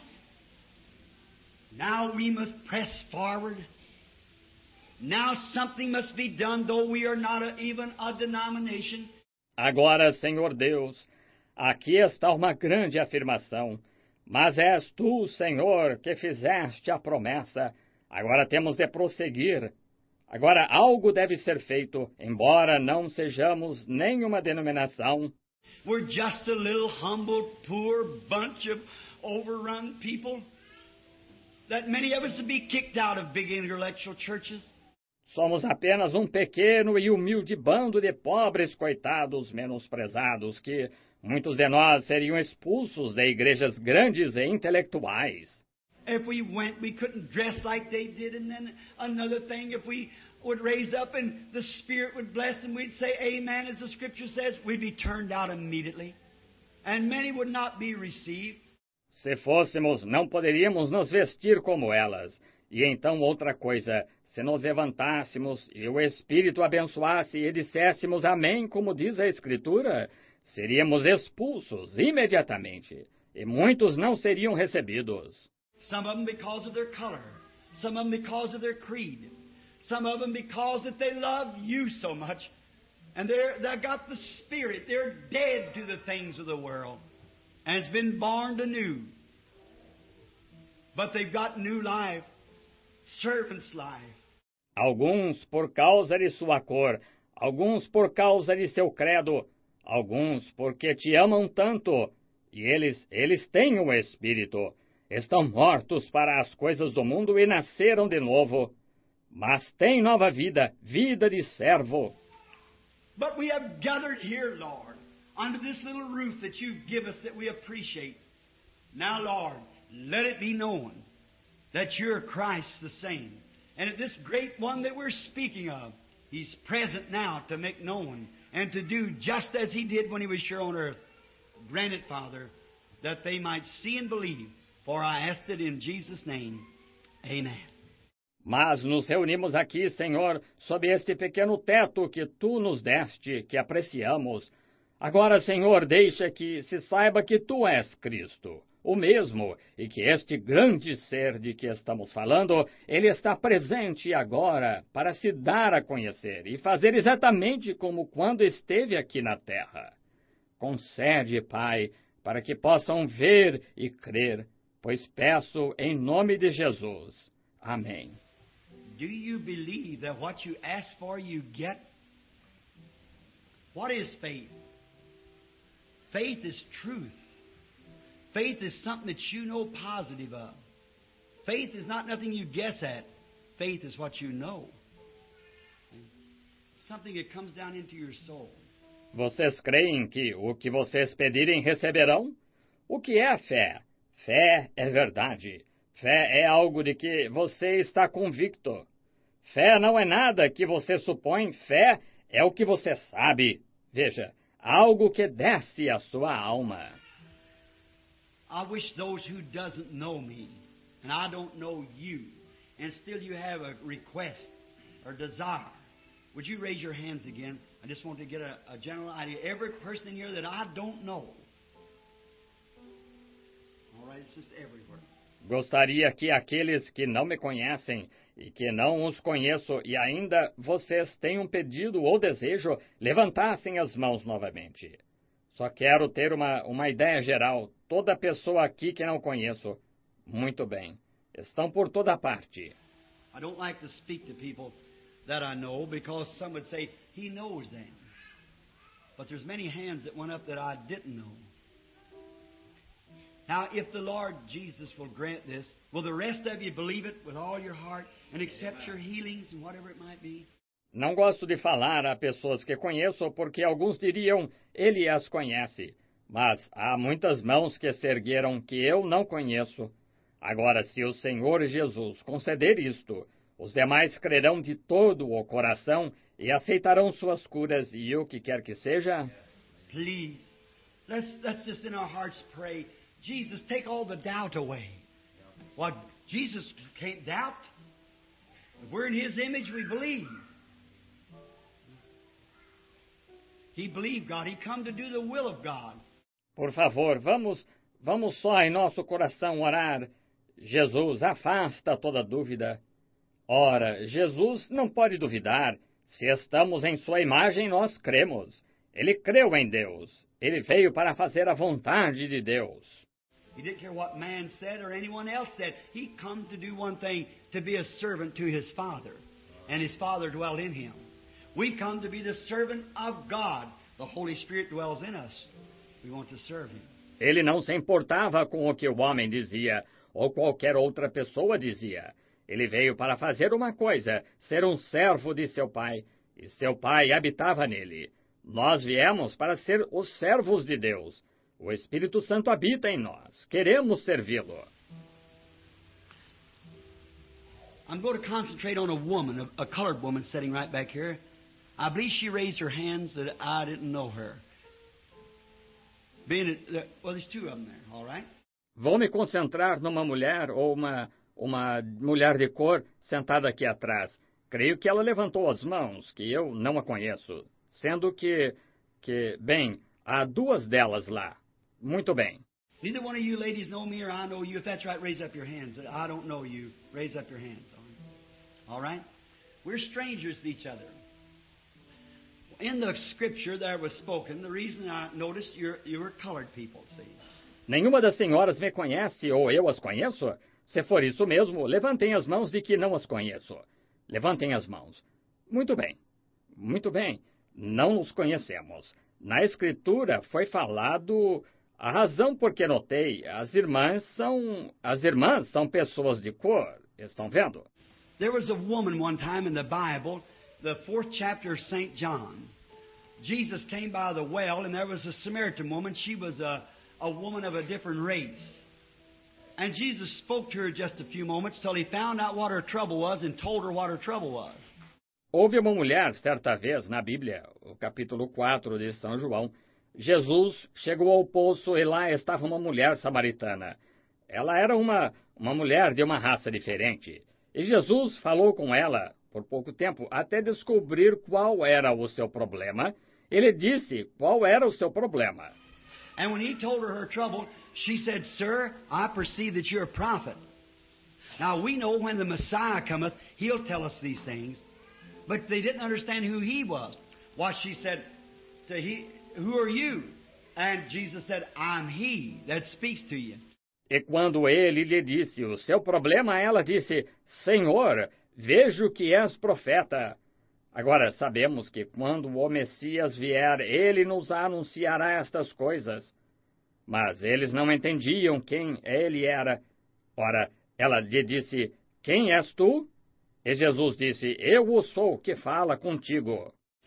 Now we must press forward. Now something must be done, though we are not even a denomination. Agora, Senhor Deus, aqui está uma grande afirmação. Mas és tu, Senhor, que fizeste a promessa. Agora temos de prosseguir. Agora algo deve ser feito, embora não sejamos nenhuma denominação. We're just a little humble, poor bunch of overrun people that many of us would be kicked out of big intellectual churches. Somos apenas um pequeno e humilde bando de pobres coitados menosprezados que muitos de nós seriam expulsos de igrejas grandes e intelectuais. If we went, we couldn't dress like they did. And then another thing, if we would raise up and the Spirit would bless and we'd say amen, as the Scripture says, we'd be turned out immediately. And many would not be received. Se fôssemos, não poderíamos nos vestir como elas. E então outra coisa, se nos levantássemos e o Espírito abençoasse e disséssemos amém, como diz a Escritura, seríamos expulsos imediatamente. E muitos não seriam recebidos. Some of them because of their color. Some of them because of their creed. Some of them because that they love you so much. And they've got the Spirit. They're dead to the things of the world. And it's been born anew. But they've got new life. Servant's life. Alguns por causa de sua cor. Alguns por causa de seu credo. Alguns porque te amam tanto. E eles têm o Espírito. Estão mortos para as coisas do mundo e nasceram de novo. Mas têm nova vida, vida de servo. But we have gathered here, Lord, under this little roof that you give us that we appreciate. Now, Lord, let it be known that you're Christ the same. And that this great one that we're speaking of, He's present now to make known and to do just as He did when He was here on earth. Grant it, Father, that they might see and believe. For I asked it in Jesus' name. Amen. Mas nos reunimos aqui, Senhor, sob este pequeno teto que Tu nos deste, que apreciamos. Agora, Senhor, deixa que se saiba que Tu és Cristo, o mesmo, e que este grande ser de que estamos falando, Ele está presente agora para se dar a conhecer e fazer exatamente como quando esteve aqui na terra. Concede, Pai, para que possam ver e crer, pois peço em nome de Jesus. Amém. Do you believe that what you ask for you get? What is faith? Faith is truth. Faith is something that you know positive of. Faith is not nothing you guess at. Faith is what you know. something that comes down into your soul. Vocês creem que o que vocês pedirem receberão? O que é a fé? Fé é verdade. Fé é algo de que você está convicto. Fé não é nada que você supõe. Fé é o que você sabe. Veja, algo que desce à sua alma. I wish those who doesn't know me, and I don't know you, and still you have a request or desire. Would you raise your hands again? I just want to get a general idea. Every person in here that I don't know. All right, it's just everywhere. Gostaria que aqueles que não me conhecem e que não os conheço e ainda vocês têm um pedido ou desejo, levantassem as mãos novamente. Só quero ter uma ideia geral. Toda pessoa aqui que não conheço. Muito bem. Estão por toda parte. I don't like to speak to people that I know because some would say, he knows them. But there's many hands that went up that I didn't know. Now, if the Lord Jesus will grant this, will the rest of you believe it with all your heart and accept your healings and whatever it might be? Não gosto de falar a pessoas que conheço, porque alguns diriam, ele as conhece. Mas há muitas mãos que se ergueram que eu não conheço. Agora, se o Senhor Jesus conceder isto, os demais crerão de todo o coração e aceitarão suas curas e o que quer que seja. Please, let's just in our hearts pray. Jesus, take all the doubt away. Well, Jesus can't doubt. If we're in His image, we believe. He believed God. He come to do the will of God. Por favor, vamos só em nosso coração orar. Jesus, afasta toda dúvida. Ora, Jesus não pode duvidar. Se estamos em sua imagem, nós cremos. Ele creu em Deus. Ele veio para fazer a vontade de Deus. He didn't care what man said or anyone else said. He come to do one thing, to be a servant to His Father. And His Father dwelled in Him. We come to be the servant of God. The Holy Spirit dwells in us. We want to serve Him. Ele não se importava com o que o homem dizia, ou qualquer outra pessoa dizia. Ele veio para fazer uma coisa, ser um servo de seu Pai, e seu Pai habitava nele. Nós viemos para ser os servos de Deus. O Espírito Santo habita em nós. Queremos servi-lo. I'm going to concentrate on a woman, a colored woman sitting right back here. I believe she raised her hands that I didn't know her. Well, there's two of them there, all right? Vou me concentrar numa mulher ou uma mulher de cor sentada aqui atrás. Creio que ela levantou as mãos, que eu não a conheço. Sendo que bem, há duas delas lá. Muito bem. Neither one of you ladies know me or I know you. If that's right, raise up your hands. I don't know you. Raise up your hands. All right? We're strangers to each other. In the scripture that was spoken, the reason I noticed you were colored people, see? Nenhuma das senhoras me conhece ou eu as conheço? Se for isso mesmo, levantem as mãos de que não as conheço. Levantem as mãos. Muito bem. Muito bem. Não nos conhecemos. Na Escritura foi falado a razão por que notei. As irmãs são pessoas de cor. Estão vendo? There was a woman one time in the Bible, the 4th chapter of St. John. Jesus came by the well, and there was a Samaritan woman. She was a woman of a different race. And Jesus spoke to her just a few moments till He found out what her trouble was and told her what her trouble was. Houve uma mulher, certa vez, na Bíblia, o capítulo 4 de São João. Jesus chegou ao poço e lá estava uma mulher samaritana. Ela era uma mulher de uma raça diferente. E Jesus falou com ela por pouco tempo, até descobrir qual era o seu problema. Ele disse qual era o seu problema. And when He told her trouble, she said, Sir, I perceive that you're a prophet. Now we know when the Messiah cometh, He'll tell us these things. But they didn't understand who He was. What she said to who are you? And Jesus said, I'm He that speaks to you. E quando ele lhe disse o seu problema, ela disse, Senhor, vejo que és profeta. Agora sabemos que quando o Messias vier, ele nos anunciará estas coisas. Mas eles não entendiam quem ele era. Ora, ela lhe disse, quem és tu? E Jesus disse, eu o sou que fala contigo.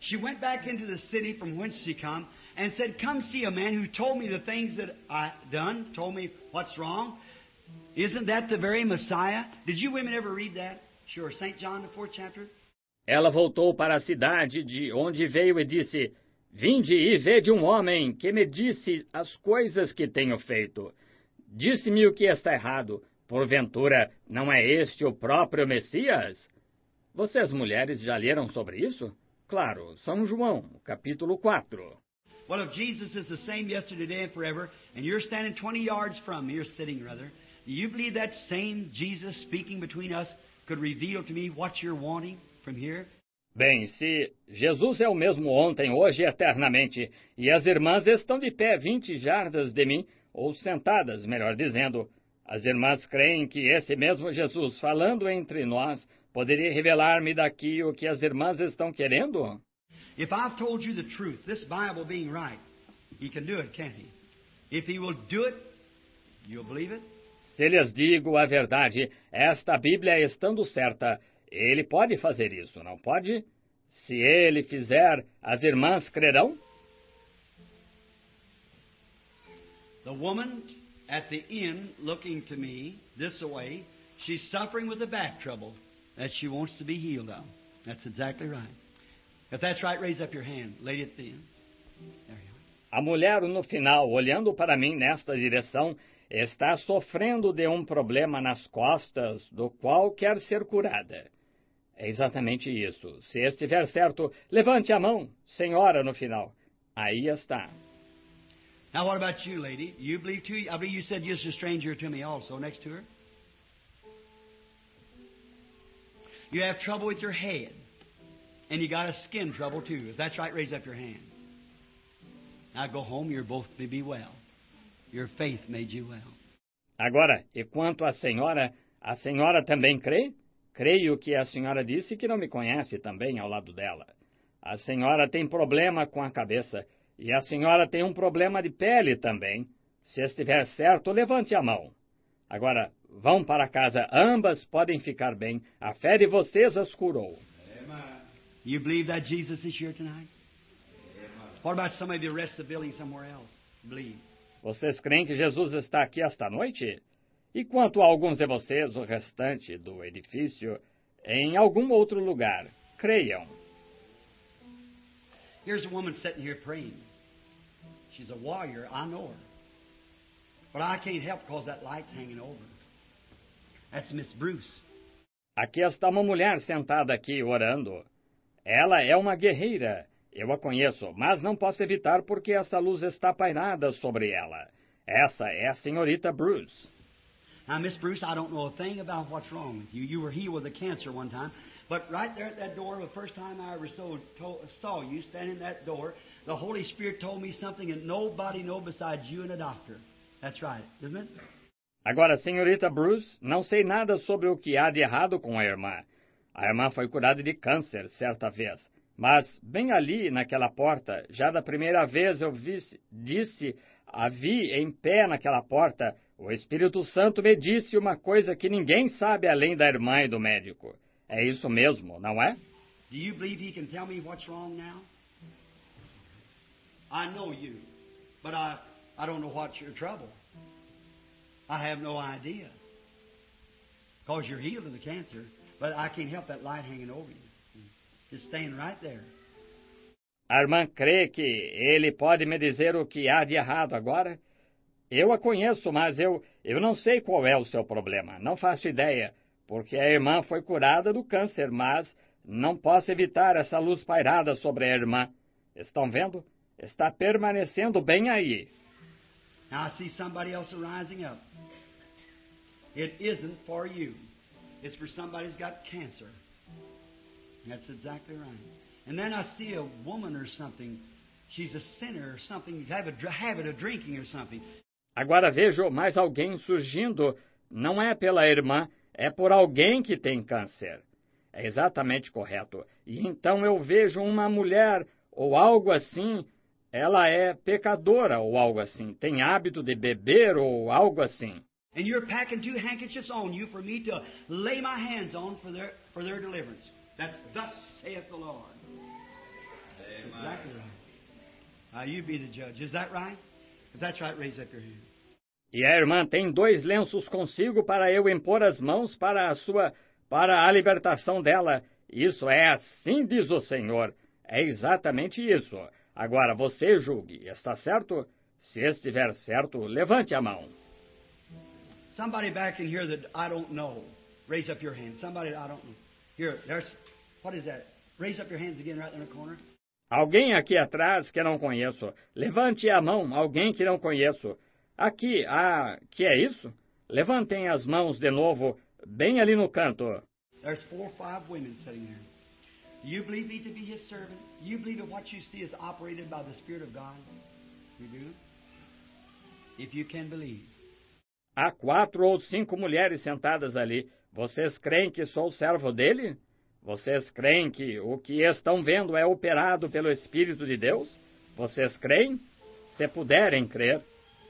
She went back into the city from whence she come and said, "Come see a man who told me the things that I done, told me what's wrong. Isn't that the very Messiah?" Did you women ever read that? Sure. St. John, the 4th chapter. Ela voltou para a cidade de onde veio e disse: "Vinde e vede um homem que me disse as coisas que tenho feito. Disse-me o que está errado. Porventura, não é este o próprio Messias?" Vocês, mulheres, já leram sobre isso? Claro, São João, capítulo 4. Well, if Jesus is the same yesterday, today, and forever, and you're standing 20 yards from me, you're sitting rather, do you believe that same Jesus speaking between us could reveal to me what you're wanting from here? Bem, se Jesus é o mesmo ontem, hoje e eternamente, e as irmãs estão de pé 20 jardas de mim, ou sentadas, melhor dizendo, as irmãs creem que esse mesmo Jesus, falando entre nós, poderia revelar-me daqui o que as irmãs estão querendo? If I've told you the truth, this Bible being right, He can do it, can't He? If He will do it, you'll believe it? Se lhes digo a verdade, esta Bíblia estando certa, Ele pode fazer isso, não pode? Se Ele fizer, as irmãs crerão? The woman at the inn looking to me this way, she's suffering with a back trouble that she wants to be healed of. That's exactly right. If that's right, raise up your hand. Lady at the inn. There you are. A mulher, no final, olhando para mim nesta direção, está sofrendo de um problema nas costas, do qual quer ser curada. É exatamente isso. Se estiver certo, levante a mão, senhora, no final. Aí está. Now, what about you, lady? You believe too? I believe you said you're just a stranger to me also, next to her. You have trouble with your head. And you got a skin trouble too. If that's right, raise up your hand. Now go home, you're both to be well. Your faith made you well. Agora, e quanto à a senhora também crê? Creio que a senhora disse que não me conhece também ao lado dela. A senhora tem problema com a cabeça, e a senhora tem um problema de pele também. Se estiver certo, levante a mão. Agora, vão para casa, ambas podem ficar bem. A fé de vocês as curou. Amen. You believe that Jesus is here tonight? What about some of you rest the building somewhere else? Believe. Vocês creem que Jesus está aqui esta noite? E quanto a alguns de vocês, o restante do edifício, em algum outro lugar, creiam. Here's a woman sitting here praying. She's a warrior, I know her. But I can't help because that light's hanging over her. That's Miss Bruce. Aqui está uma mulher sentada aqui orando. Ela é uma guerreira. Eu a conheço, mas não posso evitar porque essa luz está pairada sobre ela. Essa é a senhorita Bruce. Now, Miss Bruce, I don't know a thing about what's wrong with you. You were healed with a cancer one time. But right there at that door, the first time I ever saw you standing in that door, the Holy Spirit told me something that nobody knows besides you and a doctor. That's right, isn't it? Agora, senhorita Bruce, não sei nada sobre o que há de errado com a irmã. A irmã foi curada de câncer certa vez. Mas, bem ali, naquela porta, já da primeira vez eu a vi em pé naquela porta, o Espírito Santo me disse uma coisa que ninguém sabe além da irmã e do médico. É isso mesmo, não é? Do you believe He can tell me what's wrong now? I know you, but I don't know what's your trouble. I have no idea. Because you're healed of the cancer, but I can't help that light hanging over you. It's staying right there. A irmã crê que ele pode me dizer o que há de errado agora? Eu a conheço, mas eu não sei qual é o seu problema. Não faço ideia, porque a irmã foi curada do câncer, mas não posso evitar essa luz pairada sobre a irmã. Estão vendo? Está permanecendo bem aí. Now I see somebody else rising up. It isn't for you. It's for somebody who's got cancer. That's exactly right. And then I see a woman or something. She's a sinner or something. Have a habit of drinking or something. Agora vejo mais alguém surgindo. Não é pela irmã, é por alguém que tem câncer. É exatamente correto. E então eu vejo uma mulher ou algo assim. Ela é pecadora ou algo assim. Tem hábito de beber ou algo assim. And you're packing 2 handkerchiefs on you for me to lay my hands on for their deliverance. That's thus saith the Lord. Exactly right. Now you be the judge. Is that right? If that's right, raise up your hand. E a irmã tem 2 lenços consigo para eu impor as mãos para a libertação dela. Isso é assim diz o Senhor. É exatamente isso. Agora você julgue. Está certo? Se estiver certo, levante a mão. Somebody back in here that I don't know, raise up your hand. Somebody I don't know. Here, what is that? Raise up your hands again right in the corner. Alguém aqui atrás que não conheço. Levante a mão, alguém que não conheço. Aqui, que é isso? Levantem as mãos de novo, bem ali no canto. There's 4 or 5 women sitting there. You believe me to be His servant? You believe that what you see is operated by the Spirit of God? You do? If you can believe. Há 4 ou 5 mulheres sentadas ali. Vocês creem que sou servo dele? Vocês creem que o que estão vendo é operado pelo Espírito de Deus? Vocês creem? Se puderem crer.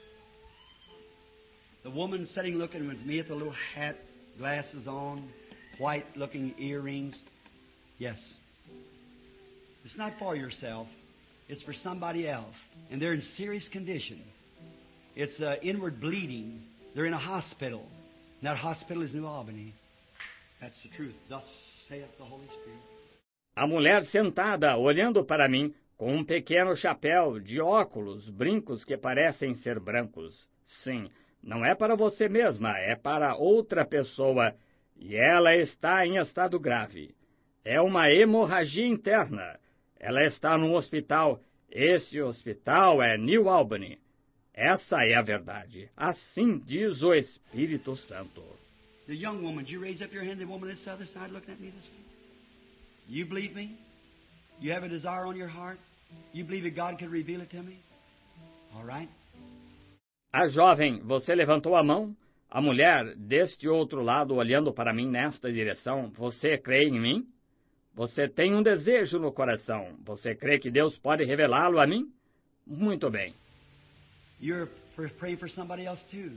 The woman sitting looking at me with a little hat, glasses on, white-looking earrings. Yes. It's not for yourself. It's for somebody else. And they're in serious condition. It's inward bleeding. They're in a hospital. And that hospital is New Albany. That's the truth. Thus saith the Holy Spirit. A mulher sentada, olhando para mim, com um pequeno chapéu, de óculos, brincos que parecem ser brancos. Sim, não é para você mesma, é para outra pessoa. E ela está em estado grave. É uma hemorragia interna. Ela está num hospital. Esse hospital é New Albany. Essa é a verdade. Assim diz o Espírito Santo. The young woman, did you raise up your hand? The woman that's the other side looking at me this way. You believe me? You have a desire on your heart? You believe that God could reveal it to me? All right. A jovem, você levantou a mão? A mulher, deste outro lado, olhando para mim nesta direção, você crê em mim? Você tem um desejo no coração. Você crê que Deus pode revelá-lo a mim? Muito bem. You're praying for somebody else too.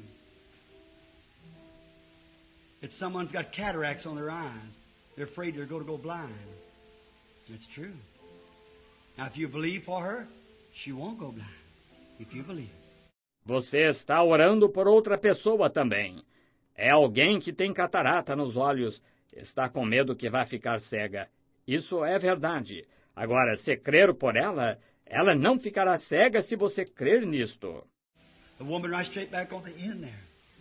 It's someone's got cataracts on their eyes. They're afraid they're going to go blind. It's true. Now, if you believe for her, she won't go blind. If you believe. Você está orando por outra pessoa também. É alguém que tem catarata nos olhos. Está com medo que vai ficar cega. Isso é verdade. Agora, se crer por ela, ela não ficará cega se você crer nisto. The woman right straight back on the end there.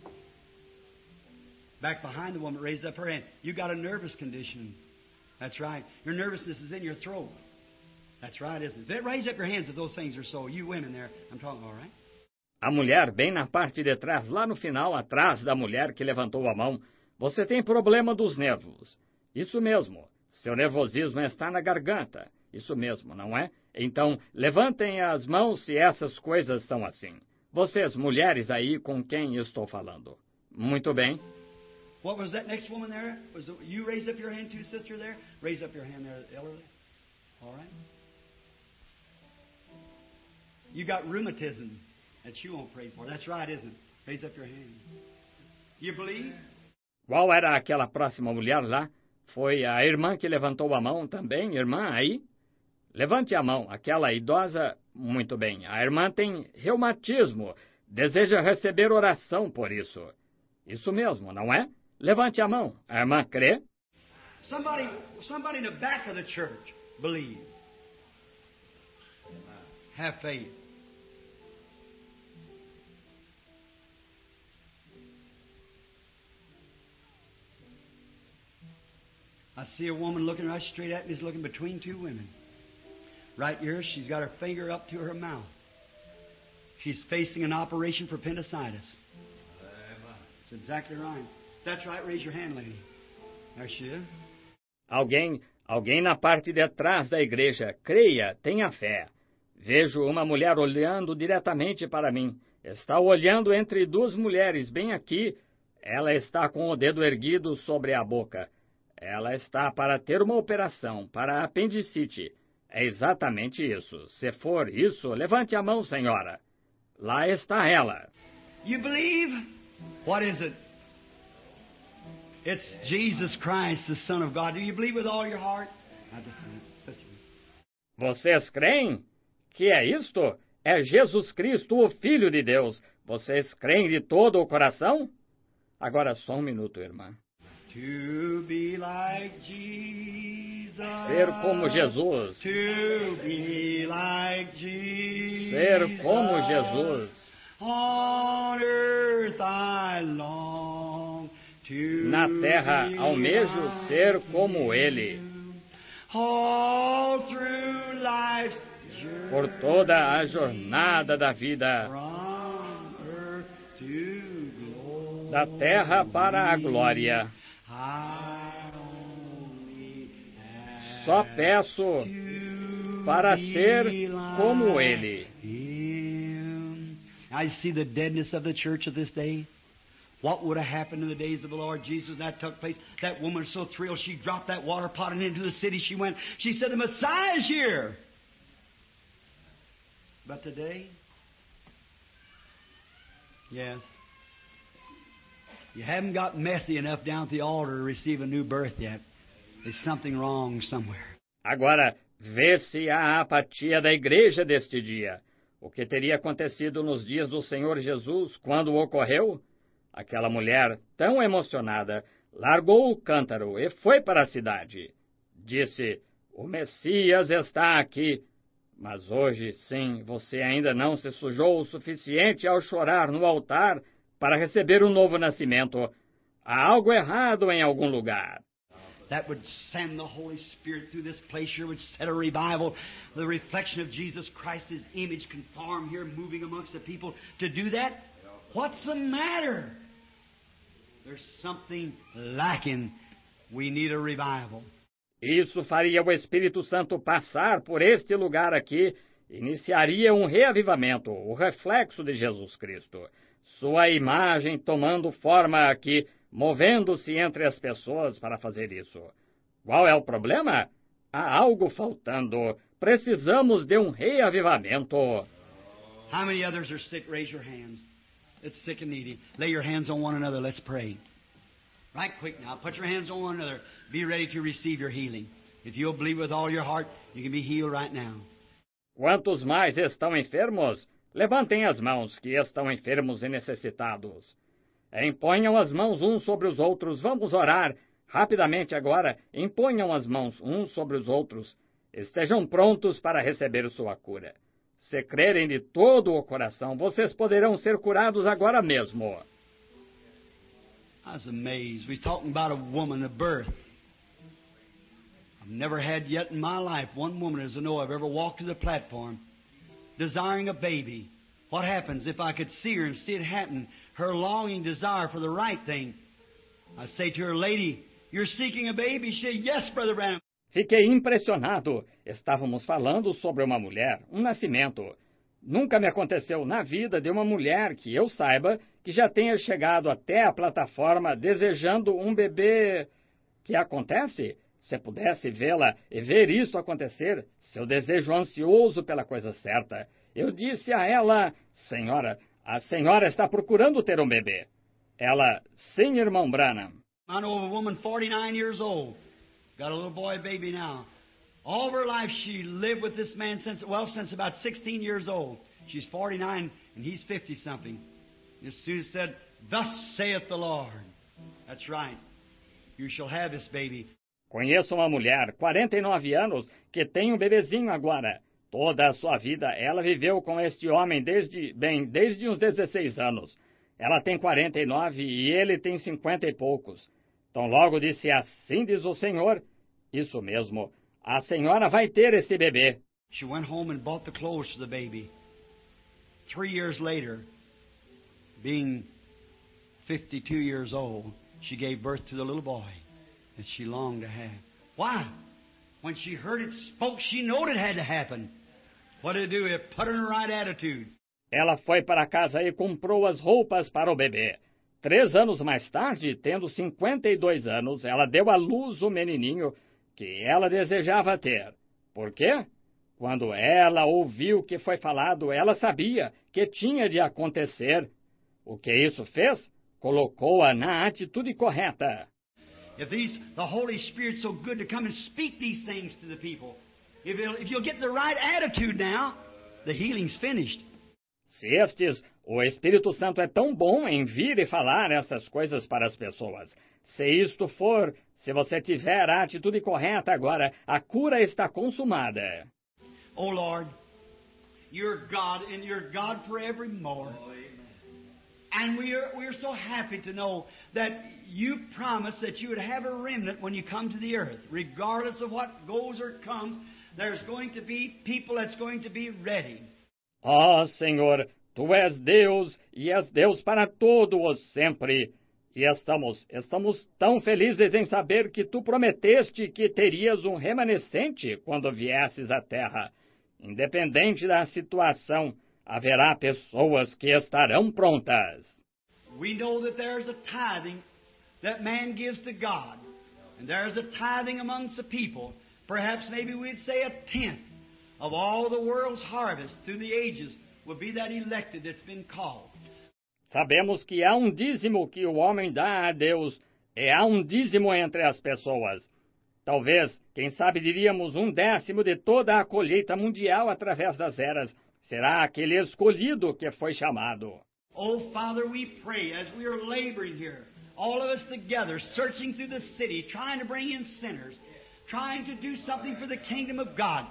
Back behind the woman raised up her hand. You got a nervous condition. That's right. Your nervousness is in your throat. That's right, isn't it? Raise up your hands if those things are so. You women there, I'm talking, all right? A mulher bem na parte de trás, lá no final, atrás da mulher que levantou a mão. Você tem problema dos nervos. Isso mesmo. Seu nervosismo está na garganta. Isso mesmo, não é? Então, levantem as mãos se essas coisas são assim. Vocês, mulheres aí com quem estou falando. Muito bem. What was that next woman there? You raised up your hand too, sister there? Raise up your hand there, elderly. All right. You got rheumatism that you won't pray for. That's right, isn't it? Raise up your hand. You believe? Qual era aquela próxima mulher lá? Foi a irmã que levantou a mão também? Irmã aí? Levante a mão. Aquela idosa, muito bem. A irmã tem reumatismo. Deseja receber oração por isso. Isso mesmo, não é? Levante a mão. A irmã crê? Somebody in the back of the church believe. Have faith. I see a woman looking right straight at me, is looking between 2 women. Right here, she's got her finger up to her mouth. She's facing an operation for appendicitis. That's exactly right. That's right. Raise your hand, lady. There she is. Alguém na parte de trás da igreja. Creia, tenha fé. Vejo uma mulher olhando diretamente para mim. Está olhando entre 2 mulheres, bem aqui. Ela está com o dedo erguido sobre a boca. Ela está para ter uma operação, para apendicite. É exatamente isso. Se for isso, levante a mão, senhora. Lá está ela. You believe? What is it? It's Jesus Christ, the Son of God. Do you believe with all your heart? Sister. Vocês creem? Que é isto? É Jesus Cristo, o Filho de Deus. Vocês creem de todo o coração? Agora só um minuto, irmã. To be like Jesus. Ser como Jesus. To be like Jesus. Ser como Jesus. On earth I long to Na terra be almejo like ser como Ele. All through life's journey. Por toda a jornada da vida. From earth to glory. Da terra para a glória. I only ask Só peço to para be ser like como Ele. Him. I see the deadness of the church of this day. What would have happened in the days of the Lord Jesus when that took place? That woman was so thrilled, she dropped that water pot and into the city she went. She said, the Messiah is here. But today, yes, you haven't got messy enough down at the altar to receive a new birth yet. There's something wrong somewhere. Agora, vê-se a apatia da igreja deste dia. O que teria acontecido nos dias do Senhor Jesus quando ocorreu? Aquela mulher, tão emocionada, largou o cântaro e foi para a cidade. Disse, o Messias está aqui. Mas hoje, sim, você ainda não se sujou o suficiente ao chorar no altar para receber um novo nascimento. Há algo errado em algum lugar. That would send the Holy Spirit through this place here, would set a revival. The reflection of Jesus Christ, His image, conform here, moving amongst the people. To do that, what's the matter? There's something lacking. We need a revival. Isso faria o Espírito Santo passar por este lugar aqui, iniciaria um reavivamento, o reflexo de Jesus Cristo. Sua imagem tomando forma aqui, movendo-se entre as pessoas para fazer isso. Qual é o problema? Há algo faltando. Precisamos de um reavivamento. How many others are sick? Raise your hands. It's sick and needy. Lay your hands on one another. Let's pray. Right quick now. Put your hands on one another. Be ready to receive your healing. If you'll believe with all your heart, you can be healed right now. Quantos mais estão enfermos? Levantem as mãos que estão enfermos e necessitados. Imponham as mãos uns sobre os outros. Vamos orar. Rapidamente agora, imponham as mãos uns sobre os outros. Estejam prontos para receber sua cura. Se crerem de todo o coração, vocês poderão ser curados agora mesmo. I was amazed. We're talking about a woman of birth. I've never had yet in my life one woman as I know I've ever walked to the platform desiring a baby. What happens if I could see her and see it happen? Her longing desire for the right thing. I say to her, lady, you're seeking a baby? She said, yes, Brother Branham. Fiquei impressionado. Estávamos falando sobre uma mulher, um nascimento. Nunca me aconteceu na vida de uma mulher que eu saiba que já tenha chegado até a plataforma desejando um bebê. Que acontece? Se pudesse vê-la e ver isso acontecer, seu desejo ansioso pela coisa certa. Eu disse a ela, senhora, a senhora está procurando ter um bebê. Ela, sim, irmão Branham. I know of a woman 49 years old. Got a little boy baby now. All of her life she lived with this man since about 16 years old. She's 49 and he's 50-something. And Sue said, thus saith the Lord. That's right. You shall have this baby. Conheço uma mulher, 49 anos, que tem um bebezinho agora. Toda a sua vida ela viveu com este homem desde uns 16 anos. Ela tem 49 e ele tem 50 e poucos. Então logo disse, assim diz o Senhor. Isso mesmo, a senhora vai ter esse bebê. She went home and bought the clothes for the baby. 3 years later, being 52 years old, she gave birth to the little boy that she longed to have. Why? When she heard it spoke, she knew it had to happen. What did it do? It put her in the right attitude. Ela foi para casa e comprou as roupas para o bebê. 3 anos mais tarde, tendo 52 anos, ela deu à luz o menininho que ela desejava ter. Por quê? Quando ela ouviu o que foi falado, ela sabia que tinha de acontecer. O que isso fez? Colocou-a na atitude correta. If the Holy Spirit's so good to come and speak these things to the people, If you'll get the right attitude now, the healing's finished. O Espírito Santo é tão bom em vir e falar essas coisas para as pessoas. Se você tiver a atitude correta agora, a cura está consumada. Oh Lord, you're God and you're God forevermore. And we're so happy to know that you promised that you would have a remnant when you come to the earth. Regardless of what goes or comes, there's going to be people that's going to be ready. Ó Senhor, Tu és Deus e és Deus para todo o sempre. E estamos tão felizes em saber que Tu prometeste que terias um remanescente quando viesses à terra. Independente da situação, haverá pessoas que estarão prontas. We know that there's a tithing that man gives to God. And there's a tithing amongst the people. Perhaps maybe we'd say a tenth of all the world's harvest through the ages will be that elected that's been called. Sabemos que há um dízimo que o homem dá a Deus, e há um dízimo entre as pessoas. Talvez, quem sabe diríamos 1/10 de toda a colheita mundial através das eras. Será aquele escolhido que foi chamado. Oh, Father, we pray as we are laboring here, all of us together, searching through the city, trying to bring in sinners, trying to do something for the kingdom of God.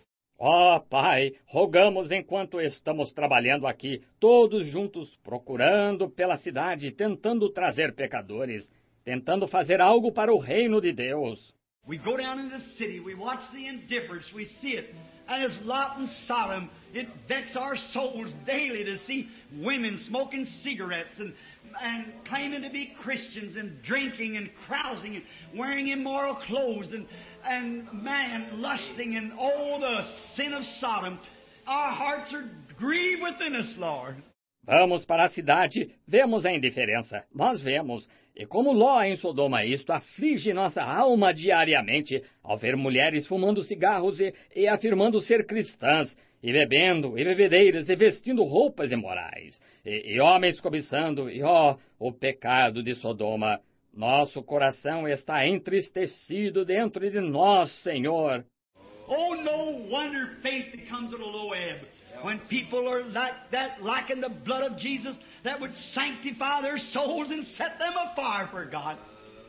Ó Pai, rogamos enquanto estamos trabalhando aqui, todos juntos, procurando pela cidade, tentando trazer pecadores, tentando fazer algo para o reino de Deus. We go down in the city, we watch the indifference, we see it. And as Lot and Sodom, it vexes our souls daily to see women smoking cigarettes and claiming to be Christians and drinking and carousing and wearing immoral clothes and man lusting and oh, the sin of Sodom. Our hearts are grieved within us, Lord. Vamos para a cidade, vemos a indiferença, nós vemos. E como Ló em Sodoma, isto aflige nossa alma diariamente ao ver mulheres fumando cigarros e afirmando ser cristãs, e bebendo, e bebedeiras, e vestindo roupas imorais, e homens cobiçando, e o pecado de Sodoma. Nosso coração está entristecido dentro de nós, Senhor. Oh, no wonder faith becomes at a low ebb. When people are like that, lacking the blood of Jesus, that would sanctify their souls and set them afire for God.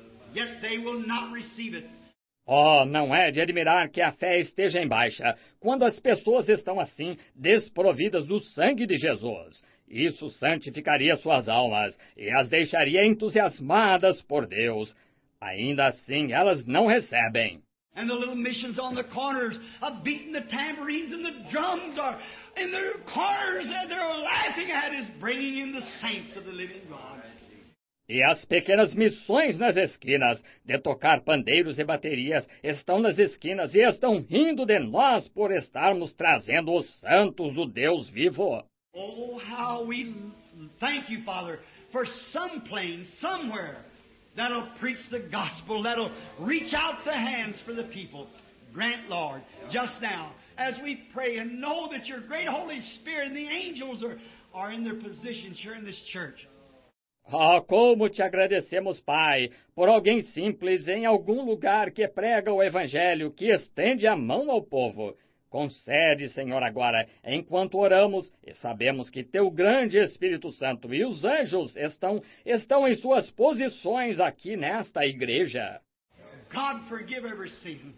Yet they will not receive it. Oh, não é de admirar que a fé esteja em baixa, quando as pessoas estão assim, desprovidas do sangue de Jesus. Isso santificaria suas almas e as deixaria entusiasmadas por Deus. Ainda assim, elas não recebem. And the little missions on the corners are beating the tambourines and the drums are in their corners and they're laughing at us, bringing in the saints of the living God. E as pequenas missões nas esquinas, de tocar pandeiros e baterias, estão nas esquinas e estão rindo de nós por estarmos trazendo os santos do Deus vivo. Oh, how we thank you, Father, for some place, somewhere, that'll preach the gospel, that'll reach out the hands for the people. Grant, Lord, just now, as we pray and know that your great Holy Spirit and the angels are in their positions here in this church. Oh, como te agradecemos, Pai, por alguém simples em algum lugar que prega o Evangelho, que estende a mão ao povo. Concede, Senhor, agora, enquanto oramos, e sabemos que teu grande Espírito Santo e os anjos estão em suas posições aqui nesta igreja. God forgive every sin.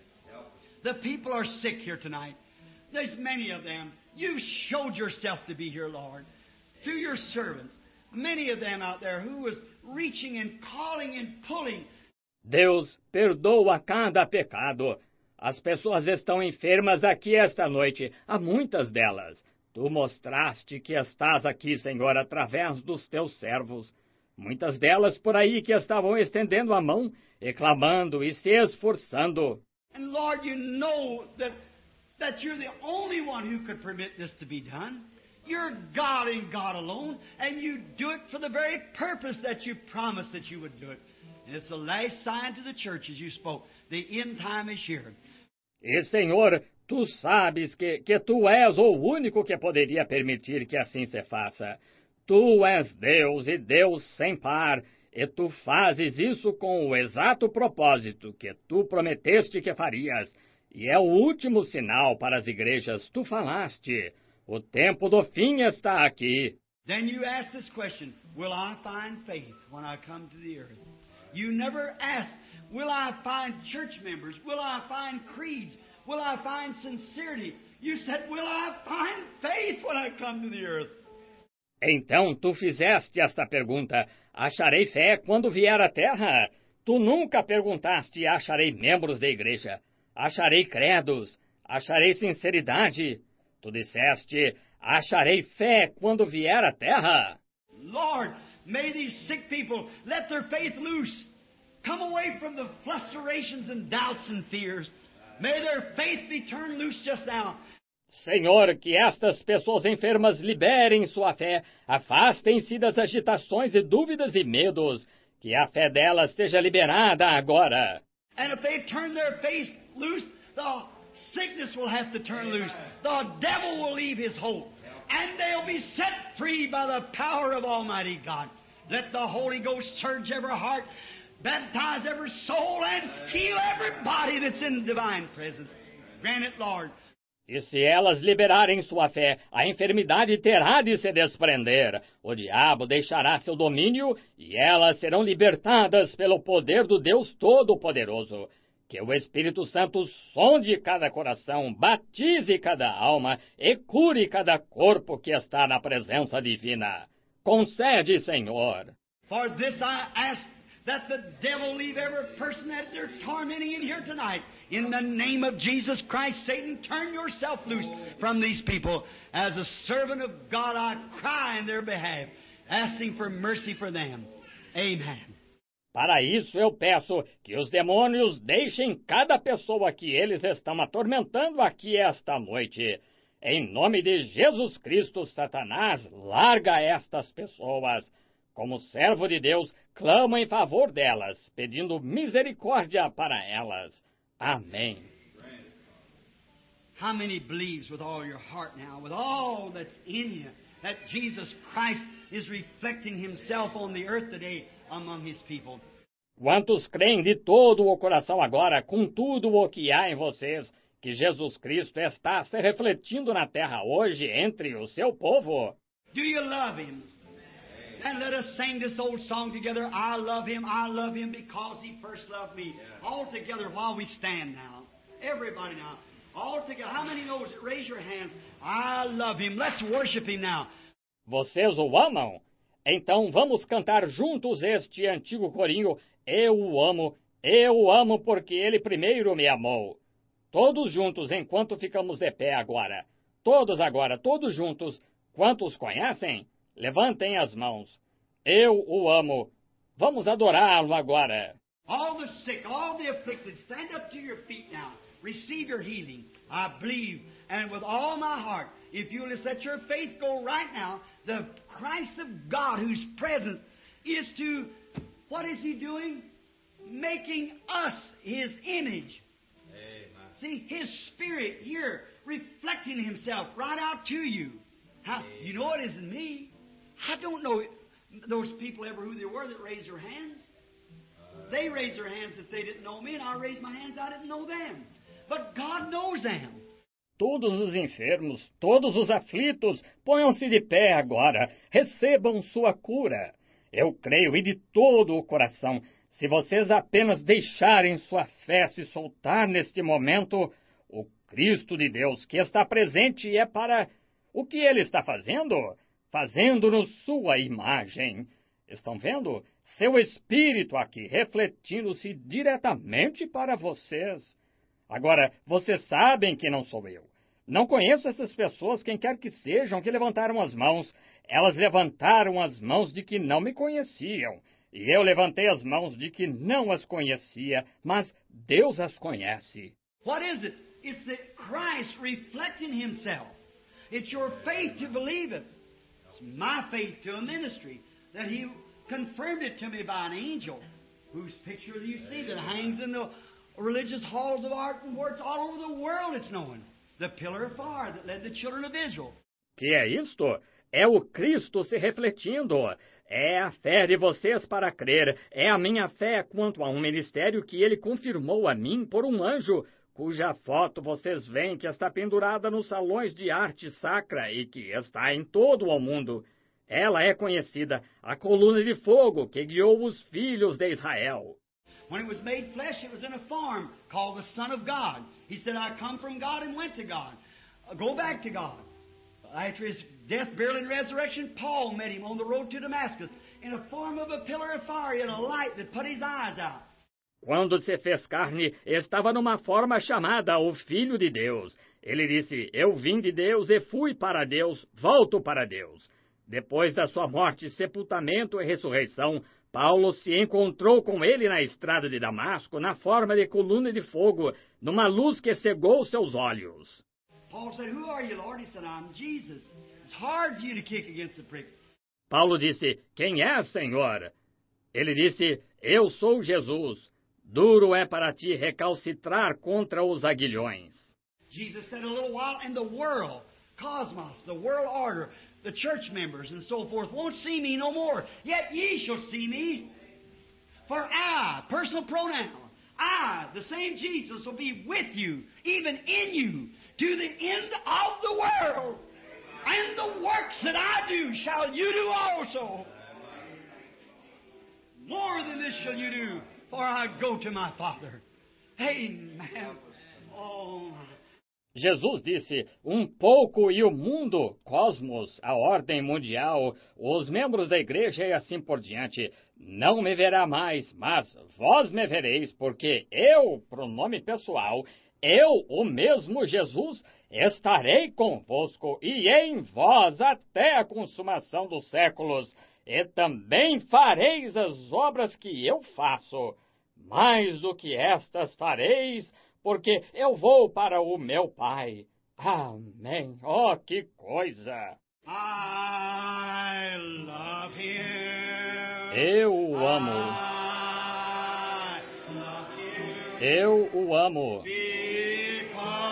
The people are sick here tonight. There's many of them. You showed yourself to be here, Lord, through your servants. Many of them out there who was reaching and calling and pulling. Deus, perdoa cada pecado. As pessoas estão enfermas aqui esta noite, há muitas delas. Tu mostraste que estás aqui, Senhor, através dos teus servos. Muitas delas por aí que estavam estendendo a mão, e clamando e se esforçando. And Lord, you know that you're the only one who could permit this to be done. You're God and God alone, and you do it for the very purpose that you promised that you would do it. And it's the last sign to the church as you spoke. The end time is here. E, Senhor, tu sabes que tu és o único que poderia permitir que assim se faça. Tu és Deus e Deus sem par, e tu fazes isso com o exato propósito que tu prometeste que farias. e é o último sinal para as igrejas. Tu falaste, o tempo do fim está aqui. Then you ask this question, will I find faith when I come to the earth? You never ask, will I find church members? Will I find creeds? Will I find sincerity? You said, will I find faith when I come to the earth? Então tu fizeste esta pergunta, acharei fé quando vier à terra? Tu nunca perguntaste, acharei membros da igreja? Acharei credos? Acharei sinceridade? Tu disseste, acharei fé quando vier à terra? Lord, may these sick people let their faith loose. Come away from the frustrations and doubts and fears. May their faith be turned loose just now. Senhor, que estas pessoas enfermas liberem sua fé, afastem-se das agitações e dúvidas e medos, que a fé delas seja liberada agora. And if they turn their faith loose, the sickness will have to turn loose. The devil will leave his hold. And they'll be set free by the power of Almighty God. Let the Holy Ghost surge every heart, baptize every soul, and heal everybody that's in divine presence. Grant it, Lord. E se elas liberarem sua fé, a enfermidade terá de se desprender. O diabo deixará seu domínio e elas serão libertadas pelo poder do Deus Todo-Poderoso. Que o Espírito Santo sonde cada coração, batize cada alma e cure cada corpo que está na presença divina. Concede, Senhor. For this I ask, that the devil leave every person that they're tormenting in here tonight. In the name of Jesus Christ, Satan, turn yourself loose from these people. As a servant of God, I cry in their behalf, asking for mercy for them. Amen. Para isso eu peço que os demônios deixem cada pessoa que eles estão atormentando aqui esta noite. Em nome de Jesus Cristo, Satanás, larga estas pessoas. Como servo de Deus, clamo em favor delas, pedindo misericórdia para elas. Amém. How many believes with all your heart now, with all that's in you, that Jesus Christ is reflecting Himself on the earth today among His people? Quantos creem de todo o coração agora, com tudo o que há em vocês, que Jesus Cristo está se refletindo na terra hoje entre o seu povo? Do you love Him? And let us sing this old song together. I love Him because He first loved me. All together while we stand now. Everybody now. All together. How many knows it? Raise your hands. I love Him. Let's worship Him now. Vocês o amam? Então vamos cantar juntos este antigo corinho. Eu o amo porque Ele primeiro me amou. Todos juntos enquanto ficamos de pé agora. Todos agora, todos juntos. Quantos conhecem? Levantem as mãos. Eu o amo. Vamos adorá-lo agora. All the sick, all the afflicted, stand up to your feet now. Receive your healing. I believe, and with all my heart, if you'll just let your faith go right now, the Christ of God, whose presence is to, what is He doing? Making us His image. Amen. See, His Spirit here, reflecting Himself right out to you. How, you know it isn't me. I don't know those people ever who they were that raised their hands. They raised their hands if they didn't know me, and I raised my hands, I didn't know them. But God knows them. Todos os enfermos, todos os aflitos, ponham-se de pé agora, recebam sua cura. Eu creio e de todo o coração, se vocês apenas deixarem sua fé se soltar neste momento, o Cristo de Deus que está presente é para o que Ele está fazendo? Fazendo-nos sua imagem. Estão vendo? Seu Espírito aqui, refletindo-se diretamente para vocês. Agora, vocês sabem que não sou eu. Não conheço essas pessoas, quem quer que sejam, que levantaram as mãos. Elas levantaram as mãos de que não me conheciam. E eu levantei as mãos de que não as conhecia, mas Deus as conhece. What is it? It's that Christ reflecting Himself. It's your faith to believe it. It's my faith to a ministry that He confirmed it to me by an angel whose picture you see that hangs in the religious halls of art and works all over the world. It's known. The pillar of fire that led the children of Israel. Que é isto? É o Cristo se refletindo. É a fé de vocês para crer. É a minha fé quanto a um ministério que Ele confirmou a mim por um anjo, cuja foto vocês veem que está pendurada nos salões de arte sacra e que está em todo o mundo. Ela é conhecida, a coluna de fogo que guiou os filhos de Israel. When it was made flesh, it was in a form called the Son of God. He said, I come from God and went to God. Go back to God. After his death, burial, and resurrection, Paul met him on the road to Damascus in a form of a pillar of fire and a light that put his eyes out. Quando se fez carne, estava numa forma chamada o Filho de Deus. Ele disse, eu vim de Deus e fui para Deus, volto para Deus. Depois da sua morte, sepultamento e ressurreição, Paulo se encontrou com ele na estrada de Damasco, na forma de coluna de fogo, numa luz que cegou seus olhos. Paul said, Who are you, Lord? He said, I'm Jesus. It's hard for you to kick against the pricks. Paulo disse, quem é, Senhor? Ele disse, eu sou Jesus. Duro é para ti recalcitrar contra os aguilhões. Jesus said a little while, and the world, cosmos, the world order, the church members and so forth won't see me no more. Yet ye shall see me. For I, personal pronoun, I, the same Jesus, will be with you, even in you, to the end of the world. And the works that I do shall you do also. More than this shall you do, for I go to my Father. Amen. Oh, Jesus disse, pouco e o mundo, cosmos, a ordem mundial, os membros da igreja e assim por diante, não me verá mais, mas vós me vereis, porque eu, pronome pessoal, eu, o mesmo Jesus, estarei convosco e em vós até a consumação dos séculos, e também fareis as obras que eu faço. Mais do que estas fareis, porque eu vou para o meu Pai. Amém. Oh, que coisa! I love him. Eu o amo. I love him. Eu o amo. Because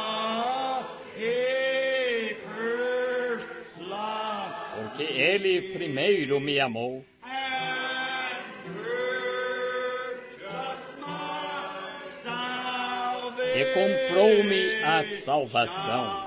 he first loved Porque ele primeiro me amou and purchased my salvation. e comprou-me a salvação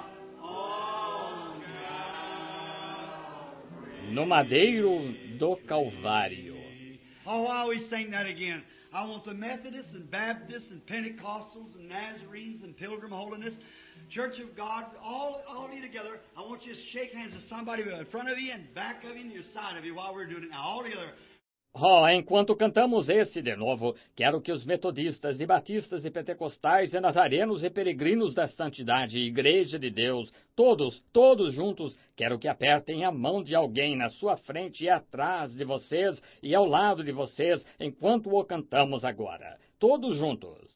no madeiro do Calvário. Oh, I always sing that again. I want the Methodists and Baptists and Pentecostals and Nazarenes and Pilgrim Holiness, Church of God, all of you together. I want you to shake hands with somebody in front of you and back of you and your side of you while we're doing it now, all together. Oh, enquanto cantamos esse de novo, quero que os metodistas e batistas e pentecostais e nazarenos e peregrinos da santidade e igreja de Deus, todos juntos, quero que apertem a mão de alguém na sua frente e atrás de vocês e ao lado de vocês, enquanto o cantamos agora. Todos juntos.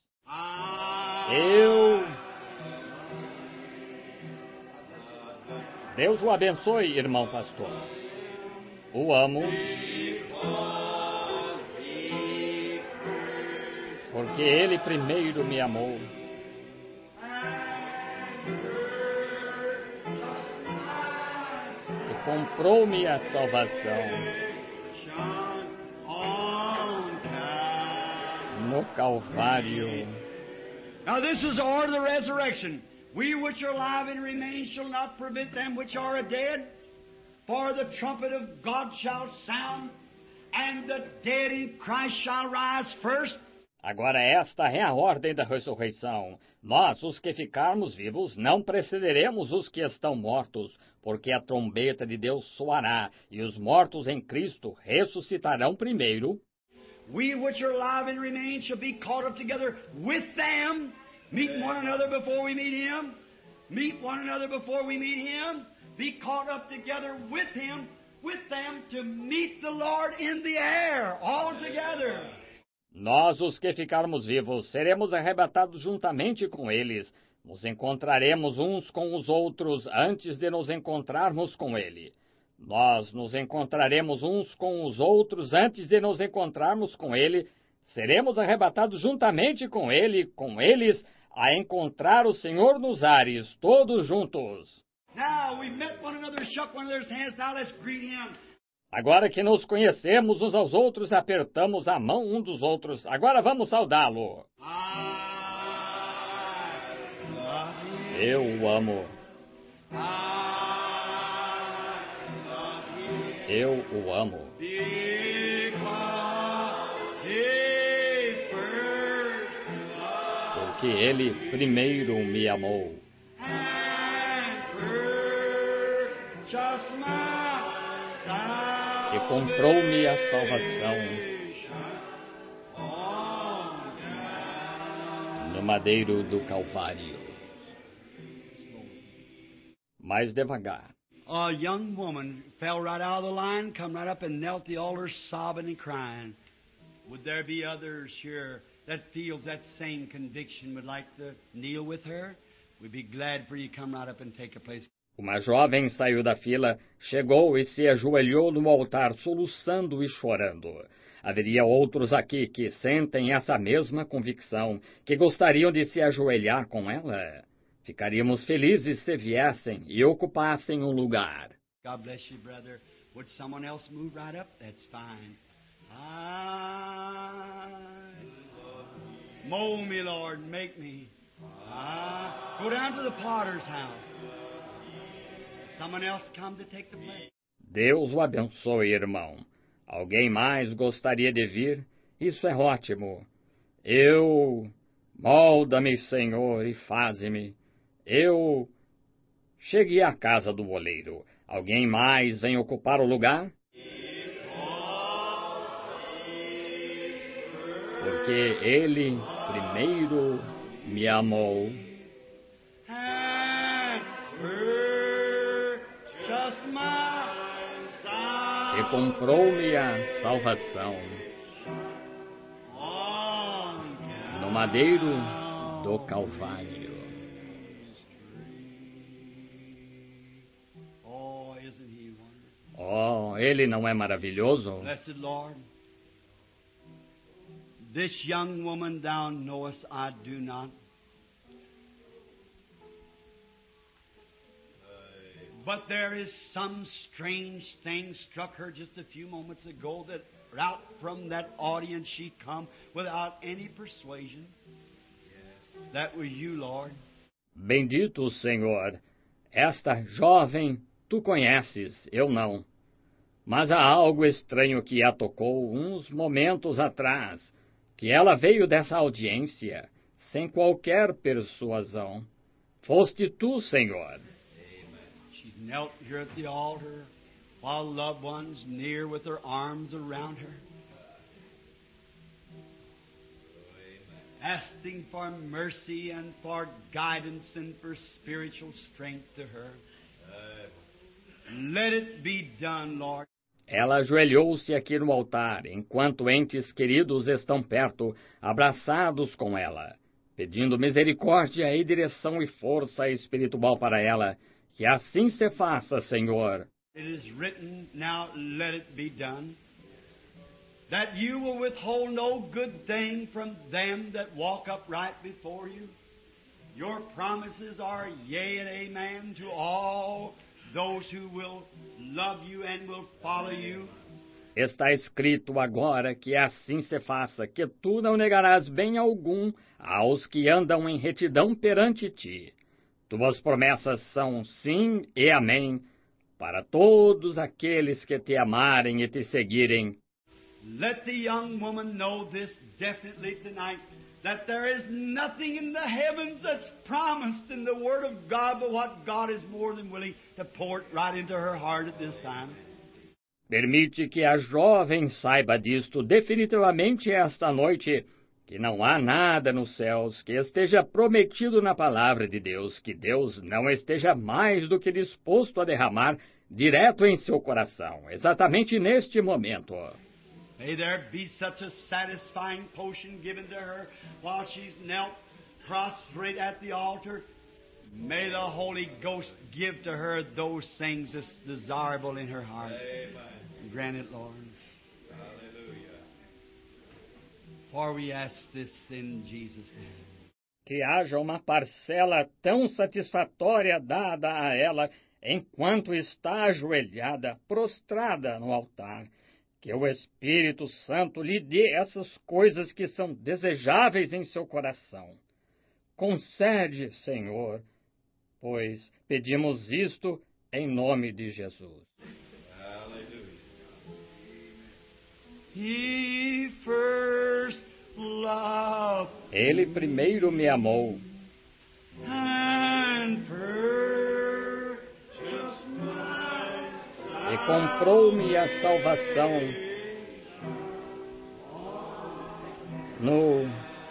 Deus o abençoe, irmão pastor. O amo. Porque ele primeiro me amou e comprou-me a salvação no Calvário. Now this is the order of the resurrection. We which are alive and remain shall not prevent them which are dead. For the trumpet of God shall sound, and the dead in Christ shall rise first. Agora esta é a ordem da ressurreição. Nós, os que ficarmos vivos, não precederemos os que estão mortos, porque a trombeta de Deus soará, e os mortos em Cristo ressuscitarão primeiro. We which are alive and remain shall be caught up together with them, meet one another before we meet him, meet one another before we meet him, be caught up together with him, with them, to meet the Lord in the air, all together. Nós, os que ficarmos vivos, seremos arrebatados juntamente com eles. Nos encontraremos uns com os outros antes de nos encontrarmos com ele. Nós nos encontraremos uns com os outros antes de nos encontrarmos com ele. Seremos arrebatados juntamente com ele, com eles, a encontrar o Senhor nos ares, todos juntos. Now we met one another, shook one another's hands. Now let's greet him. Agora que nos conhecemos uns aos outros, apertamos a mão um dos outros. Agora vamos saudá-lo. I Eu o amo. Eu o amo. Porque ele primeiro me amou. E comprou-me a salvação no madeiro do Calvário. Mais devagar. A young woman fell right out of the line, come right up and knelt at the altar, sobbing and crying. Would there be others here that feels that same conviction, would like to kneel with her? We'd be glad for you to come right up and take a place. Uma jovem saiu da fila, chegou e se ajoelhou no altar, soluçando e chorando. Haveria outros aqui que sentem essa mesma convicção, que gostariam de se ajoelhar com ela? Ficaríamos felizes se viessem e ocupassem um lugar. God bless you, brother. Would someone else move right up? That's fine. Mold me, Lord, make me. Go down to the potter's house. Someone else come to take the place. Deus o abençoe, irmão. Alguém mais gostaria de vir? Isso é ótimo. Molda-me, Senhor, e faze-me. Cheguei à casa do oleiro. Alguém mais vem ocupar o lugar? Porque ele primeiro me amou. E comprou-me a salvação no madeiro do Calvário. Oh, ele não é maravilhoso? Blessed Lord, this young woman thou knowest I do not. But there is some strange thing struck her just a few moments ago that out from that audience she come without any persuasion. That was you, Lord. Bendito o Senhor. Esta jovem tu conheces, eu não. Mas há algo estranho que a tocou uns momentos atrás, que ela veio dessa audiência sem qualquer persuasão. Foste tu, Senhor. She's knelt here at the altar while loved ones near with their arms around her, asking for mercy and for guidance and for spiritual strength to her. Let it be done, Lord. Ela ajoelhou-se aqui no altar, enquanto entes queridos estão perto, abraçados com ela, pedindo misericórdia e direção e força espiritual para ela. Que assim se faça, Senhor. It is written, now let it be done, that you will withhold no good thing from them that walk upright before you. Your promises are yea and amen to all those who will love you and will follow you. Está escrito agora que assim se faça, que tu não negarás bem algum aos que andam em retidão perante ti. Tuas promessas são sim e amém para todos aqueles que te amarem e te seguirem. Let the young woman know this definitely tonight, that there is nothing in the heavens that's promised in the Word of God, but what God is more than willing to pour it right into her heart at this time. Permite que a jovem saiba disto definitivamente esta noite, que não há nada nos céus que esteja prometido na palavra de Deus, que Deus não esteja mais do que disposto a derramar direto em seu coração, exatamente neste momento. May there be such a satisfying potion given to her while she's knelt prostrate at the altar. May the Holy Ghost give to her those things that's desirable in her heart. Amen. Grant it, Lord. For we ask this in Jesus' name. Que haja uma parcela tão satisfatória dada a ela enquanto está ajoelhada, prostrada no altar, que o Espírito Santo lhe dê essas coisas que são desejáveis em seu coração. Concede, Senhor, pois pedimos isto em nome de Jesus. He first loved Ele primeiro me amou and purchased my e comprou-me a salvação no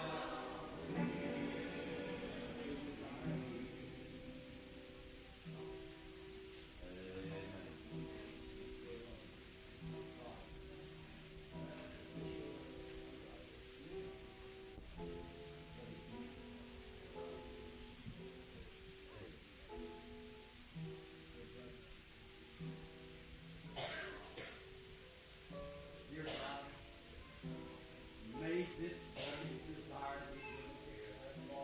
made this earnest desire to be here for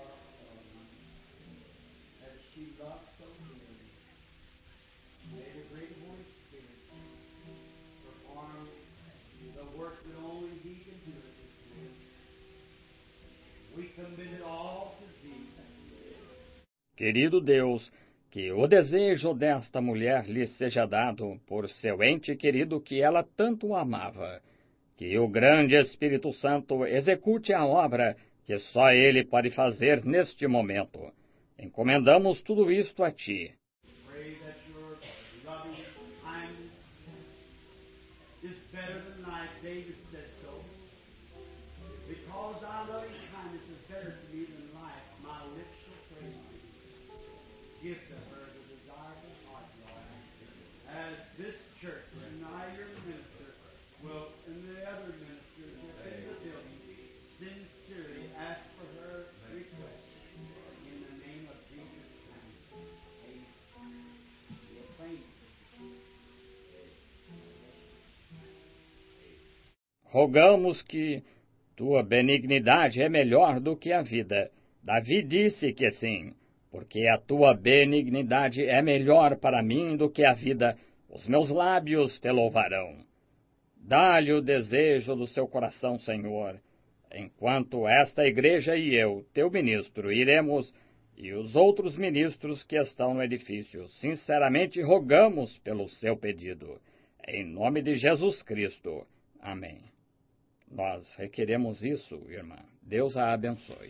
as she loved so dearly. May the great Holy Spirit perform the work that only He can do at this time. We commit it all to Thee. Querido Deus, que o desejo desta mulher lhe seja dado por seu ente querido que ela tanto amava. Que o grande Espírito Santo execute a obra que só Ele pode fazer neste momento. Encomendamos tudo isto a Ti. Pray that your loving kindness is better than life. David said so. Because thy loving kindness is better to me than life, my lips shall praise thee. Give to her the desire of her heart, Lord. As this church and I, your minister, will, and the other ministers within the building, sincerely ask for her request. In the name of Jesus Christ. Amen. Rogamos que Tua benignidade é melhor do que a vida. Davi disse que sim, porque a Tua benignidade é melhor para mim do que a vida. Os meus lábios Te louvarão. Dá-lhe o desejo do seu coração, Senhor, enquanto esta igreja e eu, teu ministro, iremos, e os outros ministros que estão no edifício, sinceramente rogamos pelo seu pedido. Em nome de Jesus Cristo. Amém. Nós requeremos isso, irmã. Deus a abençoe.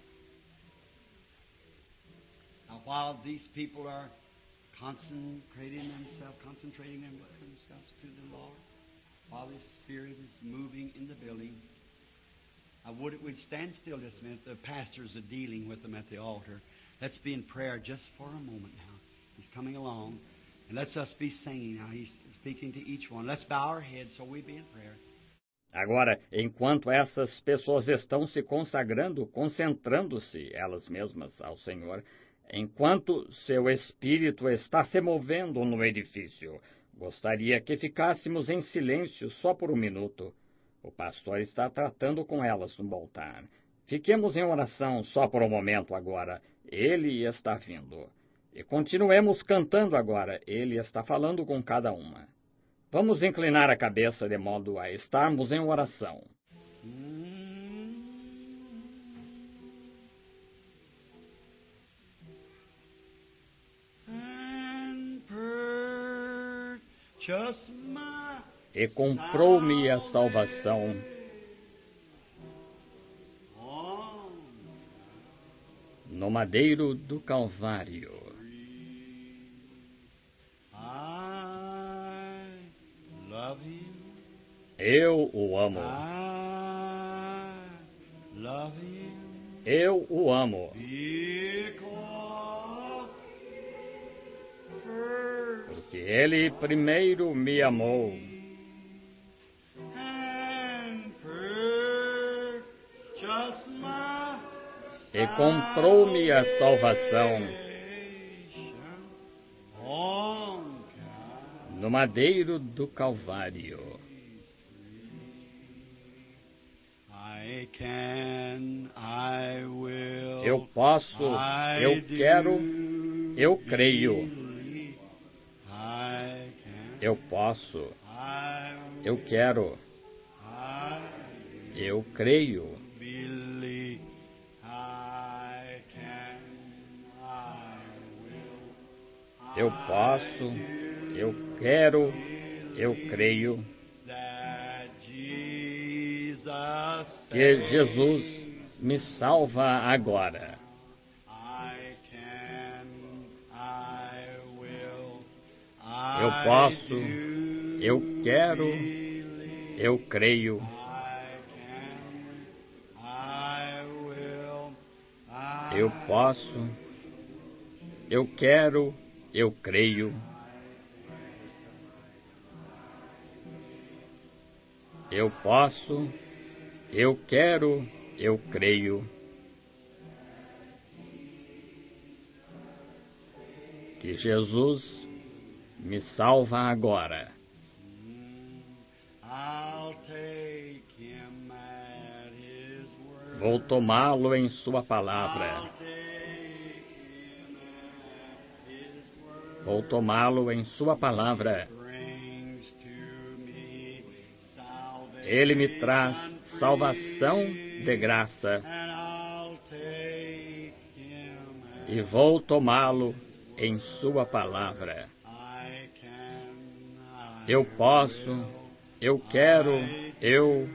Now, while these people are concentrating themselves to the Lord, while the Spirit is moving in the building, we'd stand still just a minute. The pastors are dealing with them at the altar. Let's be in prayer just for a moment now. He's coming along. And let's us be singing now. He's speaking to each one. Let's bow our heads so we be in prayer. Agora, enquanto essas pessoas estão se consagrando, concentrando-se elas mesmas ao Senhor, enquanto seu Espírito está se movendo no edifício, gostaria que ficássemos em silêncio só por um minuto. O pastor está tratando com elas no altar. Fiquemos em oração só por um momento agora. Ele está vindo. E continuemos cantando agora. Ele está falando com cada uma. Vamos inclinar a cabeça de modo a estarmos em oração. E comprou-me a salvação no madeiro do Calvário. Eu o amo. Eu o amo. Porque Ele primeiro me amou. E comprou-me a salvação no madeiro do Calvário. Eu posso, eu quero, eu creio. Eu posso, eu quero, eu creio. Eu posso, eu quero, eu creio que Jesus me salva agora. Eu posso, eu quero, eu creio. Eu posso, eu quero, eu creio. Eu posso, eu quero, eu creio. Que Jesus me salva agora. Vou tomá-lo em sua palavra. Vou tomá-lo em sua palavra. Ele me traz salvação de graça. E vou tomá-lo em sua palavra. Eu posso, eu quero, eu...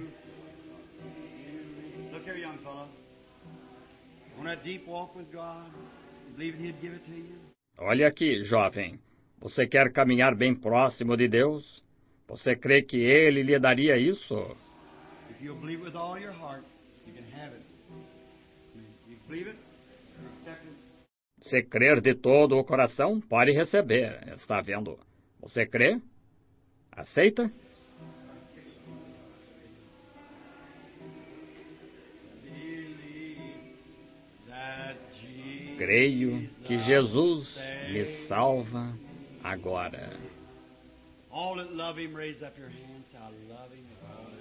Look here, young fellow. On that deep walk with God, you believe He'd give it to you? Olha aqui, jovem. Você quer caminhar bem próximo de Deus? Você crê que Ele lhe daria isso? If you'll believe with all your heart, you can have it. You believe it? You accept it? Se crer de todo o coração, pode receber. Está vendo? Você crê? Aceita? Creio que Jesus me salva agora. All that love Him, raise up your hands. I love Him.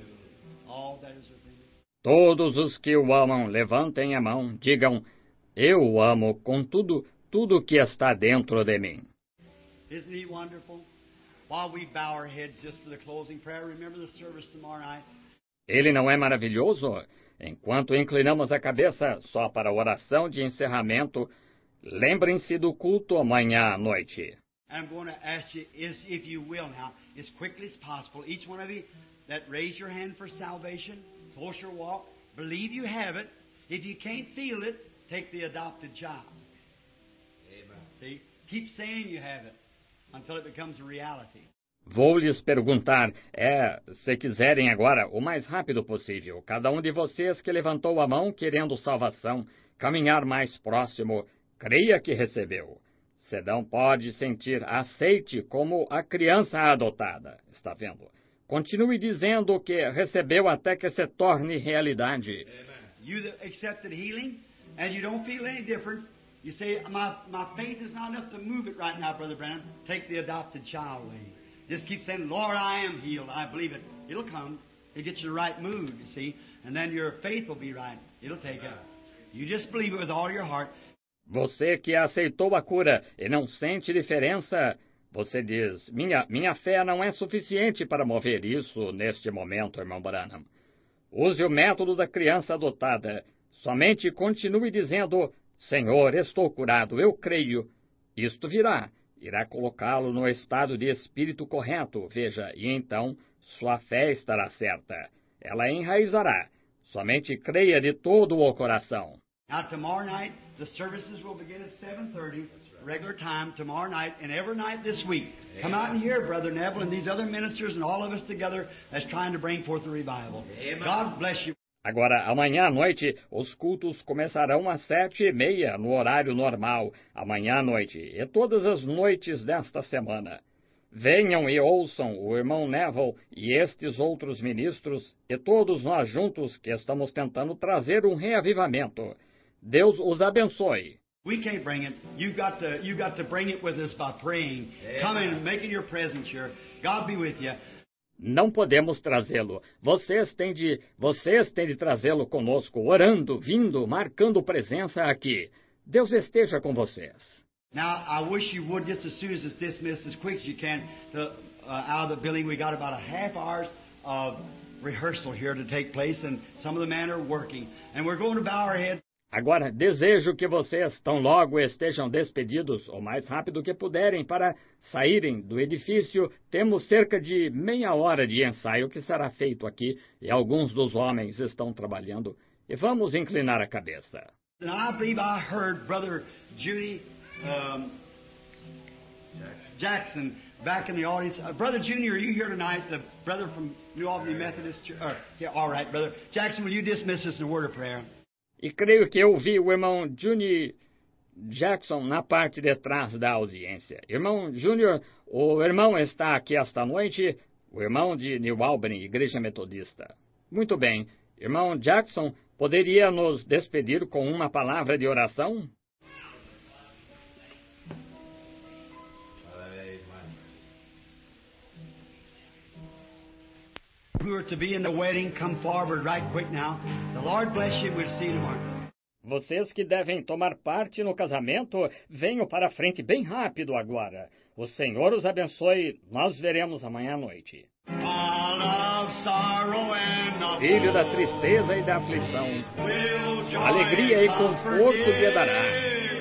All that is within me. Todos os que o amam, levantem a mão, digam, eu o amo com tudo que está dentro de mim. Isn't He wonderful? While we bow our heads just for the closing prayer, remember the service tomorrow night? Ele não é maravilhoso? Enquanto inclinamos a cabeça só para a oração de encerramento, lembrem-se do culto amanhã à noite. I'm going to ask you, if you will now, as quickly as possible, each one of you that raise your hand for salvation, close your walk, believe you have it. If you can't feel it, take the adopted child. Amen. See? Keep saying you have it until it becomes a reality. Vou lhes perguntar, se quiserem agora, o mais rápido possível, cada um de vocês que levantou a mão querendo salvação, caminhar mais próximo, creia que recebeu. Se não pode sentir, aceite como a criança adotada. Está vendo? Continue dizendo que recebeu até que se torne realidade. You that accepted healing, and you don't feel any difference, you say, my faith is not enough to move it right now, Brother Branham. Take the adopted child away. Just keep saying, Lord, I am healed. I believe it. It'll come. It gets you the right mood, you see. And then your faith will be right. It'll take it. You just believe it with all your heart. Você que aceitou a cura e não sente diferença, você diz, minha fé não é suficiente para mover isso neste momento, irmão Branham. Use o método da criança adotada. Somente continue dizendo, Senhor, estou curado, eu creio. Isto virá. Irá colocá-lo no estado de espírito correto, veja, e então sua fé estará certa. Ela enraizará. Somente creia de todo o coração. Now, tomorrow night, the services will begin at 7:30, regular time, tomorrow night, and every night this week. Come out and hear Brother Neville and these other ministers and all of us together that's trying to bring forth the revival. God bless you. Agora, amanhã à noite, os cultos começarão às 7:30, no horário normal, amanhã à noite, e todas as noites desta semana. Venham e ouçam o irmão Neville e estes outros ministros, e todos nós juntos que estamos tentando trazer um reavivamento. Deus os abençoe. We can't bring it. You got to bring it with us by praying. Coming and making your presence here. God be with you. Não podemos trazê-lo. Vocês têm de trazê-lo conosco, orando, vindo, marcando presença aqui. Deus esteja com vocês. Now, I wish you would, just as soon as it's dismissed, as quick as you can, out of the building. We got about a half hour of rehearsal here to take place, and some of the men are working. And we're going to bow our heads. Agora, desejo que vocês tão logo estejam despedidos o mais rápido que puderem para saírem do edifício. Temos cerca de meia hora de ensaio que será feito aqui e alguns dos homens estão trabalhando. E vamos inclinar a cabeça. And I believe I heard Brother Judy Jackson back in the audience. Brother Junior, are you here tonight? The brother from New Albany Methodist Church. Yeah, all right, Brother Jackson, will you dismiss us in a word of prayer? E creio que eu vi o irmão Juni Jackson na parte de trás da audiência. Irmão Júnior, o irmão está aqui esta noite, o irmão de New Albany, Igreja Metodista. Muito bem. Irmão Jackson, poderia nos despedir com uma palavra de oração? Who are to be in the wedding, come forward right quick now. The Lord bless you. We'll see you tomorrow. Vocês que devem tomar parte no casamento, venham para frente bem rápido agora. O Senhor os abençoe. Nós veremos amanhã à noite. Filho da tristeza e da aflição, alegria e conforto lhe dará.